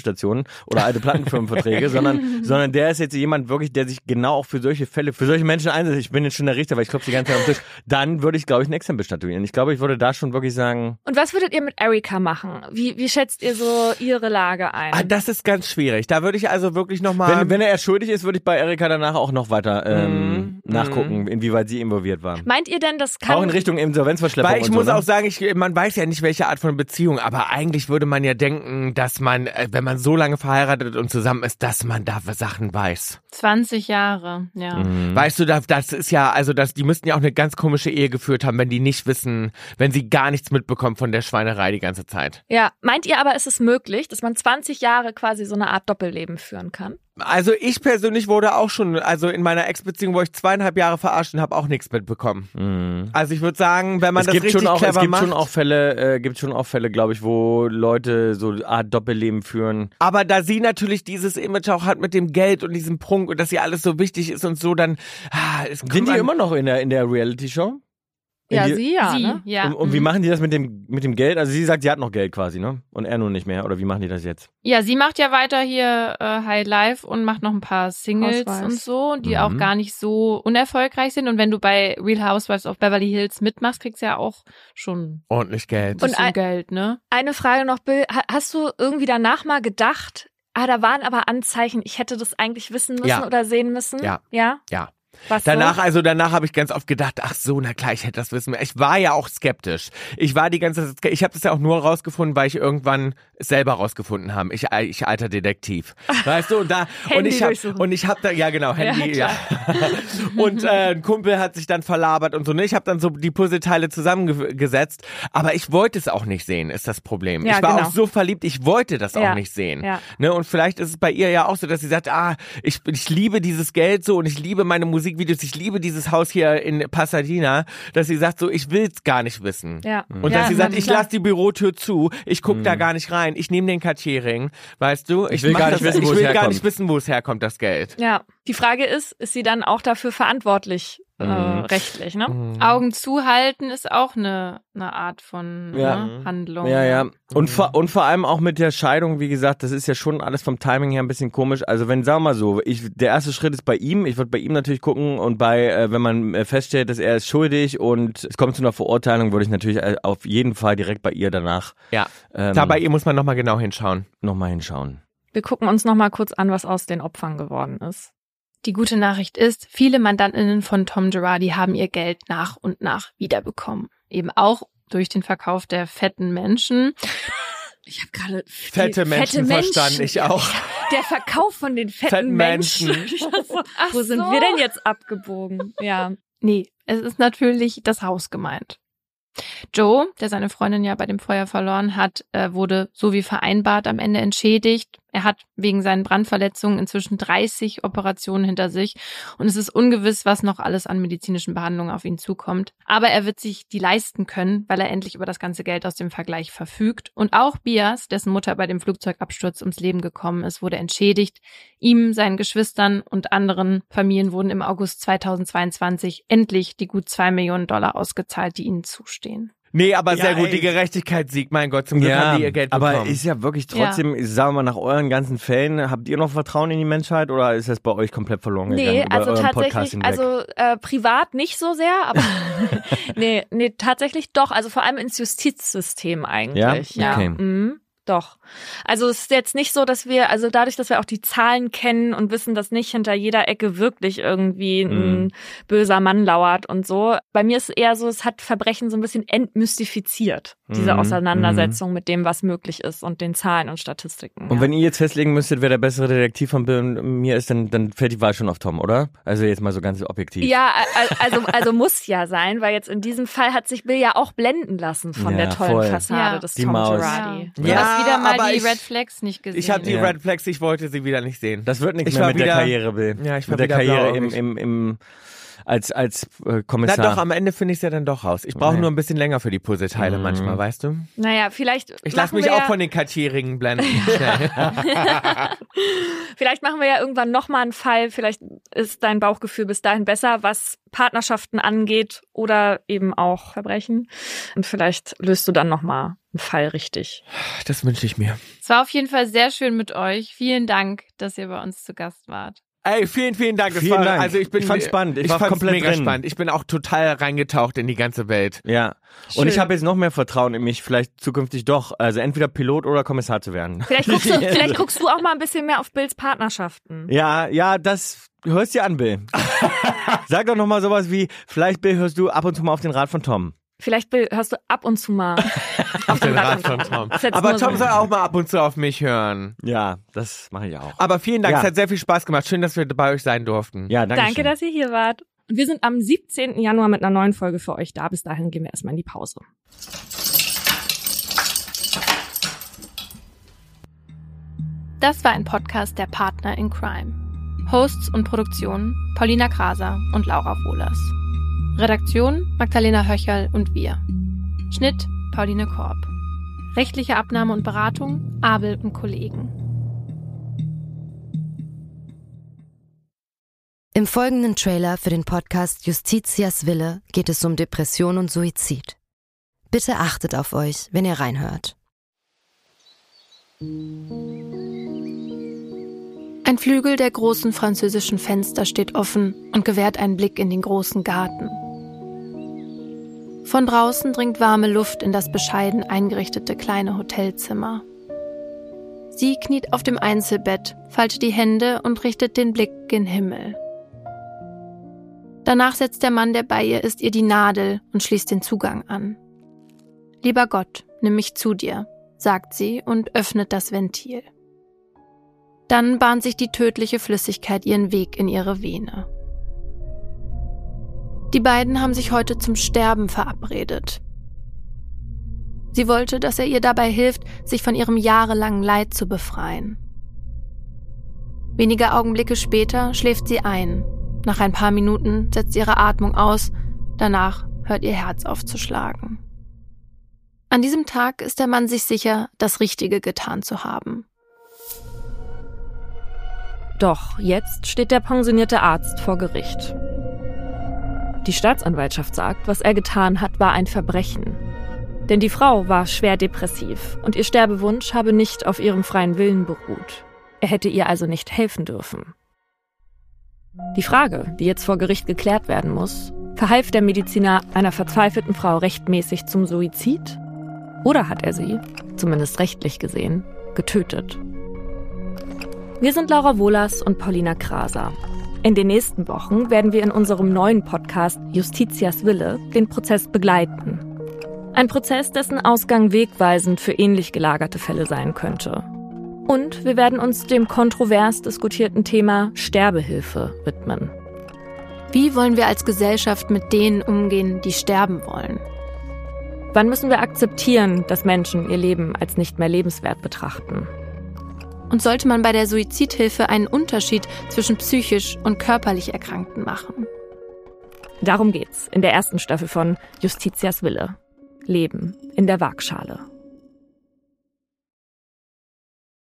oder alte Plattenfirmenverträge, sondern, sondern der ist jetzt jemand wirklich, der sich genau auch für solche Fälle, für solche Menschen einsetzt. Ich bin jetzt schon der Richter, weil ich klopfe die ganze Zeit auf den Tisch. Dann würde ich, glaube ich, einen Examen bestatuieren. Ich glaube, ich würde da schon wirklich sagen... Und was würdet ihr mit Erika machen? Wie, wie schätzt ihr so ihre Lage ein? Ah, das ist ganz schwierig. Da würde ich also wirklich nochmal... Wenn, wenn er schuldig ist, würde ich bei Erika danach auch noch weiter ähm, Mhm. nachgucken, inwieweit sie involviert war. Meint ihr denn, das kann... Auch in Richtung Insolvenzverschleppung Weil ich und muss so, ne? auch sagen, ich, man weiß ja nicht, welche Art von Beziehung, aber eigentlich würde man ja denken, dass man, äh, wenn man so lange verheiratet und zusammen ist, dass man da Sachen weiß. zwanzig Jahre, ja. Mhm. Weißt du, das, das ist ja, also das, die müssten ja auch eine ganz komische Ehe geführt haben, wenn die nicht wissen, wenn sie gar nichts mitbekommen von der Schweinerei die ganze Zeit. Ja, meint ihr aber, ist es möglich, dass man zwanzig Jahre quasi so eine Art Doppelleben führen kann? Also ich persönlich wurde auch schon, also in meiner Ex-Beziehung, wo ich zweieinhalb Jahre verarscht und habe auch nichts mitbekommen. Mhm. Also ich würde sagen, wenn man Es das gibt richtig schon auch, clever es gibt macht, schon auch Fälle, äh, gibt schon auch Fälle, glaube ich, wo Leute so eine Art Doppelleben führen. aber da sie natürlich dieses Image auch hat mit dem Geld und diesem Prunk und dass ihr alles so wichtig ist und so, dann ah, es kommt Sind die an- immer noch in der in der Reality-Show? Ja, die, sie ja, Sie, ne? ja. Und, und wie machen die das mit dem mit dem Geld? Also sie sagt, sie hat noch Geld quasi, ne? Und er nun nicht mehr. Oder wie machen die das jetzt? Ja, sie macht ja weiter hier äh, High Life und macht noch ein paar Singles Housewives. und so, die Mhm. auch gar nicht so unerfolgreich sind. Und wenn du bei Real Housewives of Beverly Hills mitmachst, kriegst du ja auch schon ordentlich Geld. ein Und bisschen ein- Geld, ne? Eine Frage noch, Bill. Ha- Hast du irgendwie danach mal gedacht, ah, da waren aber Anzeichen, ich hätte das eigentlich wissen müssen Ja. oder sehen müssen? Ja. Ja? Ja. Was Danach, so? also danach habe ich ganz oft gedacht, ach so, na klar, ich hätte das wissen müssen. Ich war ja auch skeptisch. Ich war die ganze Zeit, ich habe das ja auch nur rausgefunden, weil ich irgendwann es selber rausgefunden habe. Ich, ich alter Detektiv. Weißt du, und da, und Handy ich habe, durchsuchen. und ich habe da, ja genau, Handy, ja. klar. Und äh, ein Kumpel hat sich dann verlabert und so, ne? Ich habe dann so die Puzzleteile zusammengesetzt, aber ich wollte es auch nicht sehen, ist das Problem. Ja, ich war genau. auch so verliebt, ich wollte das Ja. auch nicht sehen. Ja. Ne? Und vielleicht ist es bei ihr ja auch so, dass sie sagt, ah, ich, ich liebe dieses Geld so und ich liebe meine Musikvideos, ich liebe dieses Haus hier in Pasadena, dass sie sagt so, ich will's gar nicht wissen. Ja. Und ja, dass sie sagt, ich klar. lasse die Bürotür zu, ich guck da gar nicht rein, ich nehme den Cartier-Ring, weißt du? Ich, will mach gar nicht das, wissen, ich wo es will gar herkommt. nicht wissen, wo es herkommt, das Geld. Ja. Die Frage ist, ist sie dann auch dafür verantwortlich, äh, Mhm. rechtlich, ne? Augen zuhalten ist auch eine, eine Art von Ja. ne, Handlung. Ja, ja. Und vor, und vor allem auch mit der Scheidung, wie gesagt, das ist ja schon alles vom Timing her ein bisschen komisch. Also wenn, sagen wir mal so, ich, der erste Schritt ist bei ihm, ich würde bei ihm natürlich gucken und bei, äh, wenn man äh, feststellt, dass er ist schuldig und es kommt zu einer Verurteilung, würde ich natürlich äh, auf jeden Fall direkt bei ihr danach Ja. ähm, Da bei ihr muss man nochmal genau hinschauen. nochmal hinschauen. Wir gucken uns noch mal kurz an, was aus den Opfern geworden ist. Die gute Nachricht ist, viele Mandantinnen von Tom Girardi haben ihr Geld nach und nach wiederbekommen. Eben auch durch den Verkauf der fetten Menschen. Ich habe gerade Fette Menschen verstanden, ich auch. Der Verkauf von den fetten, Fetten Menschen. Menschen. Ach Wo sind so. wir denn jetzt abgebogen? Ja. Nee, es ist natürlich das Haus gemeint. Joe, der seine Freundin ja bei dem Feuer verloren hat, äh, wurde so wie vereinbart am Ende entschädigt. Er hat wegen seinen Brandverletzungen inzwischen dreißig Operationen hinter sich und es ist ungewiss, was noch alles an medizinischen Behandlungen auf ihn zukommt. Aber er wird sich die leisten können, weil er endlich über das ganze Geld aus dem Vergleich verfügt. Und auch Bias, dessen Mutter bei dem Flugzeugabsturz ums Leben gekommen ist, wurde entschädigt. Ihm, seinen Geschwistern und anderen Familien wurden im August zweitausendzweiundzwanzig endlich die gut zwei Millionen Dollar ausgezahlt, die ihnen zustehen. Nee, aber sehr Ja, gut, ey. die Gerechtigkeit siegt, mein Gott, zum Glück haben die ihr Geld bekommen. aber ist ja wirklich trotzdem, sagen wir mal, nach euren ganzen Fällen, habt ihr noch Vertrauen in die Menschheit oder ist das bei euch komplett verloren gegangen? Nee, über also euren Podcast tatsächlich, hinweg? also äh, privat nicht so sehr, aber nee, nee, tatsächlich doch, also vor allem ins Justizsystem eigentlich. Ja? Okay. Mhm, doch. Also es ist jetzt nicht so, dass wir, also dadurch, dass wir auch die Zahlen kennen und wissen, dass nicht hinter jeder Ecke wirklich irgendwie ein Mhm. böser Mann lauert und so. Bei mir ist es eher so, es hat Verbrechen so ein bisschen entmystifiziert, diese Mhm. Auseinandersetzung mit dem, was möglich ist und den Zahlen und Statistiken. Und ja. wenn ihr jetzt festlegen müsstet, wer der bessere Detektiv von Bill und mir ist, dann, dann fällt die Wahl schon auf Tom, oder? Also jetzt mal so ganz objektiv. Ja, a- also, also muss ja sein, weil jetzt in diesem Fall hat sich Bill ja auch blenden lassen von Ja, der tollen voll. Fassade Ja. des Die Tom Maus. Girardi. Du Ja, hast wieder mal aber die ich- Red Flags nicht gesehen. Ich habe die Ja. Red Flags, ich wollte sie wieder nicht sehen. Das wird nichts Ich mehr war mit der wieder- Karriere, Bill. Ja, ich war mit der wieder Karriere im, blauäugig. im, im, als als äh, Kommissar. Na doch, am Ende finde ich es ja dann doch raus. Ich brauche Nee. nur ein bisschen länger für die Puzzleteile Mhm. manchmal, weißt du? Naja, vielleicht Ich lasse machen mich wir auch ja, von den Kartierringen blenden. Schnell. vielleicht machen wir ja irgendwann nochmal einen Fall. Vielleicht ist dein Bauchgefühl bis dahin besser, was Partnerschaften angeht oder eben auch Verbrechen. Und vielleicht löst du dann nochmal einen Fall richtig. Das wünsche ich mir. Es war auf jeden Fall sehr schön mit euch. Vielen Dank, dass ihr bei uns zu Gast wart. Ey, vielen, vielen Dank. Das Vielen war, Dank. Also ich bin, Ich fand's spannend. Ich Ich, war fand's komplett mega drin. spannend. Ich bin auch total reingetaucht in die ganze Welt. Ja. Schön. Und ich habe jetzt noch mehr Vertrauen in mich, vielleicht zukünftig doch. Also entweder Pilot oder Kommissar zu werden. Vielleicht guckst, du, vielleicht guckst du auch mal ein bisschen mehr auf Bills Partnerschaften. Ja, ja, das hörst dir an, Bill. Sag doch noch mal sowas wie, vielleicht, Bill, hörst du ab und zu mal auf den Rat von Tom. Vielleicht Bill, hörst du ab und zu mal Auf den Rat von Tom. Das ist jetzt Aber nur Tom so- soll auch mal ab und zu auf mich hören. Ja, das mache ich auch. Aber vielen Dank, Ja. es hat sehr viel Spaß gemacht. Schön, dass wir bei euch sein durften. Ja, danke. Danke, dass ihr hier wart. Und wir sind am siebzehnten Januar mit einer neuen Folge für euch da. Bis dahin gehen wir erstmal in die Pause. Das war ein Podcast der Partner in Crime. Hosts und Produktion Paulina Kraser und Laura Wohlers. Redaktion Magdalena Höcherl und wir. Schnitt Pauline Korb. Rechtliche Abnahme und Beratung Abel und Kollegen. Im folgenden Trailer für den Podcast Justitias Wille geht es um Depression und Suizid. Bitte achtet auf euch, wenn ihr reinhört. Ein Flügel der großen französischen Fenster steht offen und gewährt einen Blick in den großen Garten. Von draußen dringt warme Luft in das bescheiden eingerichtete kleine Hotelzimmer. Sie kniet auf dem Einzelbett, faltet die Hände und richtet den Blick gen Himmel. Danach setzt der Mann, der bei ihr ist, ihr die Nadel und schließt den Zugang an. »Lieber Gott, nimm mich zu dir«, sagt sie und öffnet das Ventil. Dann bahnt sich die tödliche Flüssigkeit ihren Weg in ihre Vene. Die beiden haben sich heute zum Sterben verabredet. Sie wollte, dass er ihr dabei hilft, sich von ihrem jahrelangen Leid zu befreien. Wenige Augenblicke später schläft sie ein. Nach ein paar Minuten setzt ihre Atmung aus, danach hört ihr Herz auf zu schlagen. An diesem Tag ist der Mann sich sicher, das Richtige getan zu haben. Doch jetzt steht der pensionierte Arzt vor Gericht. Die Staatsanwaltschaft sagt, was er getan hat, war ein Verbrechen. Denn die Frau war schwer depressiv und ihr Sterbewunsch habe nicht auf ihrem freien Willen beruht. Er hätte ihr also nicht helfen dürfen. Die Frage, die jetzt vor Gericht geklärt werden muss, verhalf der Mediziner einer verzweifelten Frau rechtmäßig zum Suizid? Oder hat er sie, zumindest rechtlich gesehen, getötet? Wir sind Laura Wohlers und Paulina Kraser. In den nächsten Wochen werden wir in unserem neuen Podcast Justitias Wille den Prozess begleiten. Ein Prozess, dessen Ausgang wegweisend für ähnlich gelagerte Fälle sein könnte. Und wir werden uns dem kontrovers diskutierten Thema Sterbehilfe widmen. Wie wollen wir als Gesellschaft mit denen umgehen, die sterben wollen? Wann müssen wir akzeptieren, dass Menschen ihr Leben als nicht mehr lebenswert betrachten? Und sollte man bei der Suizidhilfe einen Unterschied zwischen psychisch und körperlich Erkrankten machen? Darum geht's in der ersten Staffel von Justitias Wille. Leben in der Waagschale.